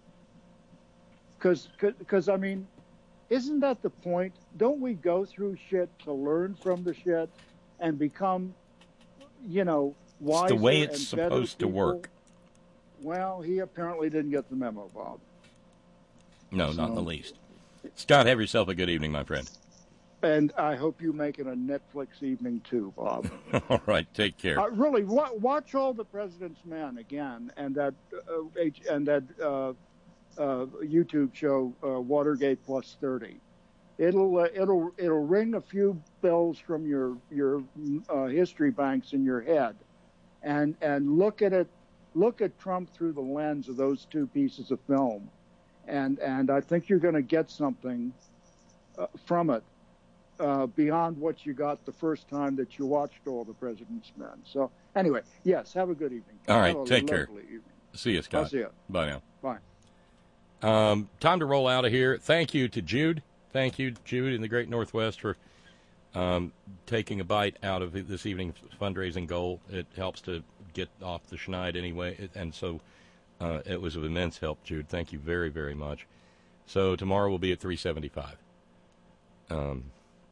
Because, because I mean, isn't that the point? Don't we go through shit to learn from the shit and become, you know, wiser? It's the way it's and supposed to work. Well, he apparently didn't get the memo, Bob. No, So- not in the least. Scott, have yourself a good evening, my friend. And I hope you make it a Netflix evening too, Bob. All right, take care. Uh, really, wa- watch all the President's Men again, and that uh, H- and that uh, uh, YouTube show uh, Watergate Plus thirty. It'll uh, it'll it'll ring a few bells from your your uh, history banks in your head, and and look at it, look at Trump through the lens of those two pieces of film, and and I think you're going to get something uh, from it. Uh, beyond what you got the first time that you watched all the President's Men. So anyway, yes, have a good evening. All right, Have a take care. lovely evening. See you, Scott. I'll see you. Bye now. Bye. Um, time to roll out of here. Thank you to Jude. Thank you, Jude, in the Great Northwest, for um, taking a bite out of this evening's fundraising goal. It helps to get off the schneid anyway, it, and so uh, it was of immense help, Jude. Thank you very, very much. So tomorrow we'll be at three seventy-five. Um,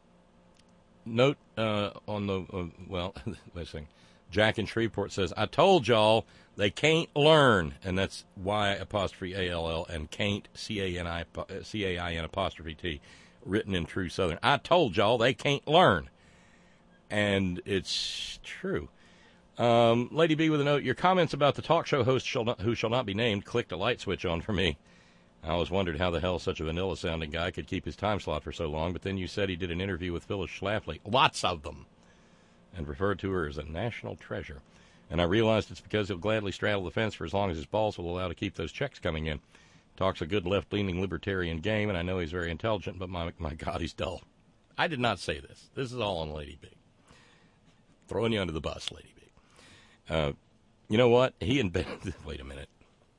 note uh, on the, uh, well, let's see. Jack in Shreveport says, I told y'all they can't learn, and that's Y apostrophe A L L and can't, C A N I, C A I N apostrophe T, written in true Southern. I told y'all they can't learn. And it's true. Um, Lady B with a note, your comments about the talk show host shall not, who shall not be named clicked a light switch on for me. I always wondered how the hell such a vanilla-sounding guy could keep his time slot for so long, but then you said he did an interview with Phyllis Schlafly. Lots of them. And referred to her as a national treasure. And I realized it's because he'll gladly straddle the fence for as long as his balls will allow to keep those checks coming in. Talks a good left-leaning libertarian game, and I know he's very intelligent, but my, my God, he's dull. I did not say this. This is all on Lady B. Throwing you under the bus, Lady B. Uh, you know what? He and Ben... Wait a minute.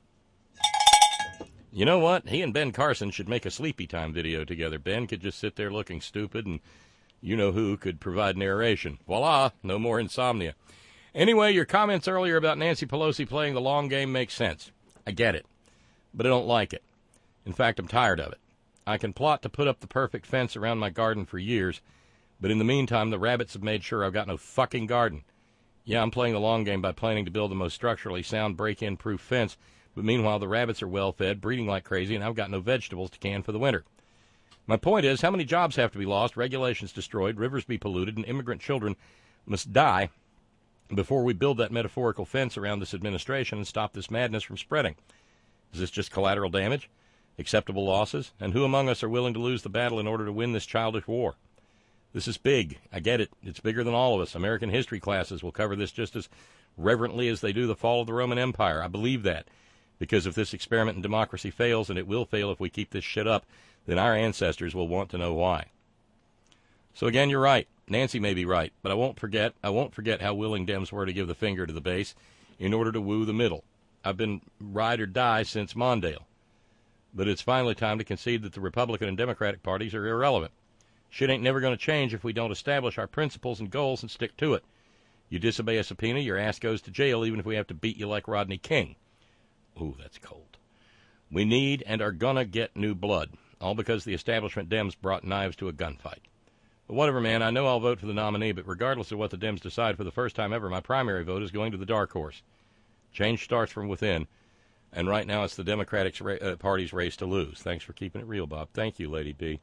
You know what? He and Ben Carson should make a sleepy time video together. Ben could just sit there looking stupid, and you-know-who could provide narration. Voila! No more insomnia. Anyway, your comments earlier about Nancy Pelosi playing the long game make sense. I get it. But I don't like it. In fact, I'm tired of it. I can plot to put up the perfect fence around my garden for years, but in the meantime, the rabbits have made sure I've got no fucking garden. Yeah, I'm playing the long game by planning to build the most structurally sound break-in proof fence, but meanwhile, the rabbits are well-fed, breeding like crazy, and I've got no vegetables to can for the winter. My point is, how many jobs have to be lost, regulations destroyed, rivers be polluted, and immigrant children must die before we build that metaphorical fence around this administration and stop this madness from spreading? Is this just collateral damage? Acceptable losses? And who among us are willing to lose the battle in order to win this childish war? This is big. I get it. It's bigger than all of us. American history classes will cover this just as reverently as they do the fall of the Roman Empire. I believe that. Because if this experiment in democracy fails, and it will fail if we keep this shit up, then our ancestors will want to know why. So again, you're right. Nancy may be right, but I won't forget, I won't forget how willing Dems were to give the finger to the base in order to woo the middle. I've been ride or die since Mondale. But it's finally time to concede that the Republican and Democratic parties are irrelevant. Shit ain't never going to change if we don't establish our principles and goals and stick to it. You disobey a subpoena, your ass goes to jail, even if we have to beat you like Rodney King. Ooh, that's cold. We need and are gonna get new blood, all because the establishment Dems brought knives to a gunfight. But whatever, man, I know I'll vote for the nominee, but regardless of what the Dems decide, for the first time ever, my primary vote is going to the dark horse. Change starts from within, and right now it's the Democratic uh, Party's race to lose. Thanks for keeping it real, Bob. Thank you, Lady B.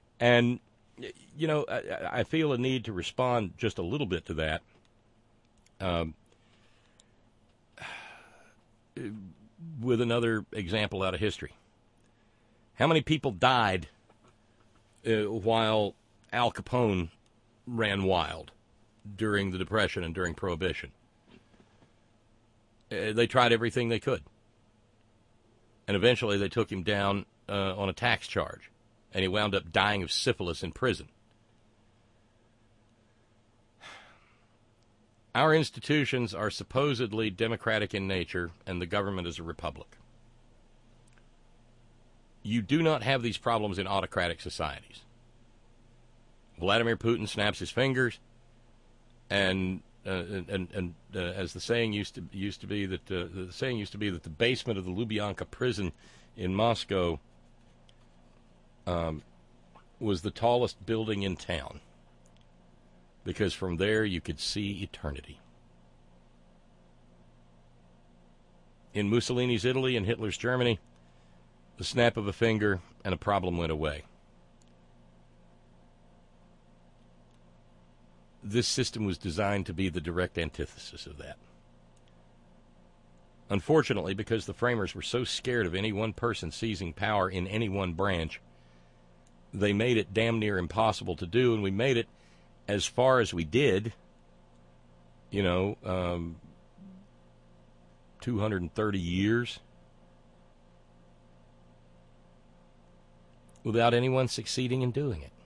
And, you know, I, I feel a need to respond just a little bit to that Um, with another example out of history. How many people died uh, while Al Capone ran wild during the Depression and during Prohibition? Uh, they tried everything they could. And eventually they took him down uh, on a tax charge. And he wound up dying of syphilis in prison. Our institutions are supposedly democratic in nature, and the government is a republic. You do not have these problems in autocratic societies. Vladimir Putin snaps his fingers, and uh, and and uh, as the saying used to used to be that uh, the saying used to be that the basement of the Lubyanka prison in Moscow um, was the tallest building in town, because from there you could see eternity. In Mussolini's Italy and Hitler's Germany, the snap of a finger and a problem went away. This system was designed to be the direct antithesis of that. Unfortunately, because the framers were so scared of any one person seizing power in any one branch, they made it damn near impossible to do, and we made it as far as we did, you know, um, two hundred thirty years, without anyone succeeding in doing it.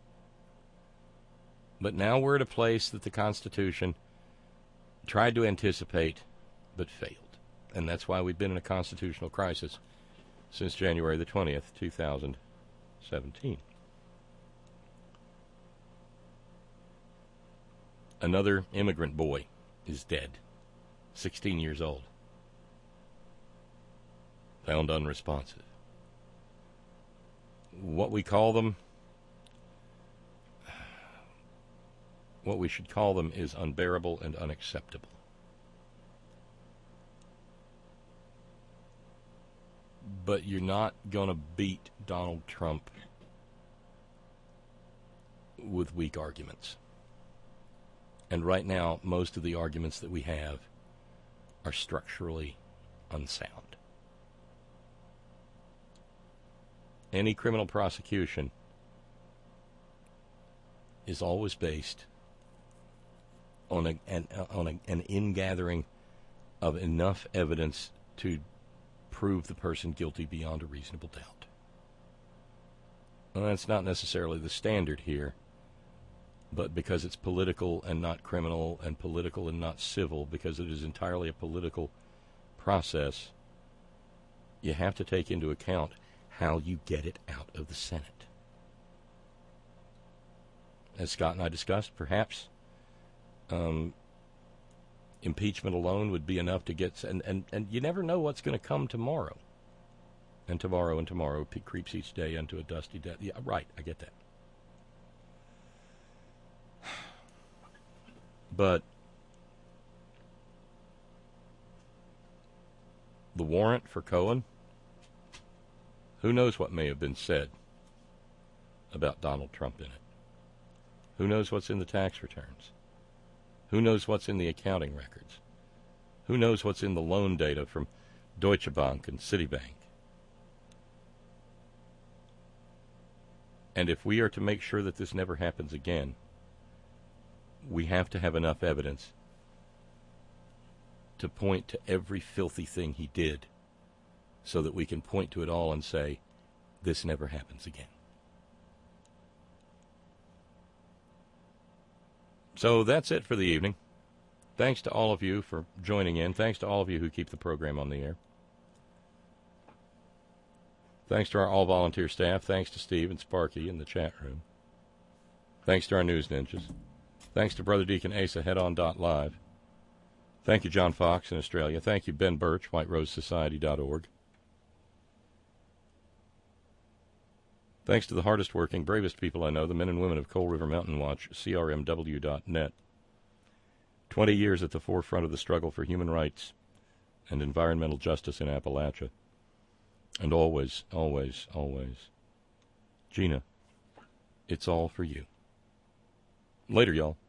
But now we're at a place that the Constitution tried to anticipate, but failed. And that's why we've been in a constitutional crisis since January the twentieth, two thousand seventeen. Another immigrant boy is dead, sixteen years old, found unresponsive. What we call them, what we should call them is unbearable and unacceptable. But you're not going to beat Donald Trump with weak arguments. And right now, most of the arguments that we have are structurally unsound. Any criminal prosecution is always based on a, an, on a, an ingathering of enough evidence to prove the person guilty beyond a reasonable doubt. Well, that's not necessarily the standard here, but because it's political and not criminal, and political and not civil, because it is entirely a political process, you have to take into account how you get it out of the Senate. As Scott and I discussed, perhaps um, impeachment alone would be enough to get, and, and, and you never know what's going to come tomorrow. And tomorrow and tomorrow creeps each day into a dusty death. Yeah, right, I get that. But the warrant for Cohen, who knows what may have been said about Donald Trump in it? Who knows what's in the tax returns? Who knows what's in the accounting records? Who knows what's in the loan data from Deutsche Bank and Citibank? And if we are to make sure that this never happens again, we have to have enough evidence to point to every filthy thing he did so that we can point to it all and say, this never happens again. So that's it for the evening. Thanks to all of you for joining in. Thanks to all of you who keep the program on the air. Thanks to our all-volunteer staff. Thanks to Steve and Sparky in the chat room. Thanks to our news ninjas. Thanks to Brother Deacon Asa, head on dot live. Thank you, John Fox in Australia. Thank you, Ben Birch, white rose society dot org. Thanks to the hardest working, bravest people I know, the men and women of Coal River Mountain Watch, C R M W dot net. Twenty years at the forefront of the struggle for human rights and environmental justice in Appalachia. And always, always, always, Gina, it's all for you. Later, y'all.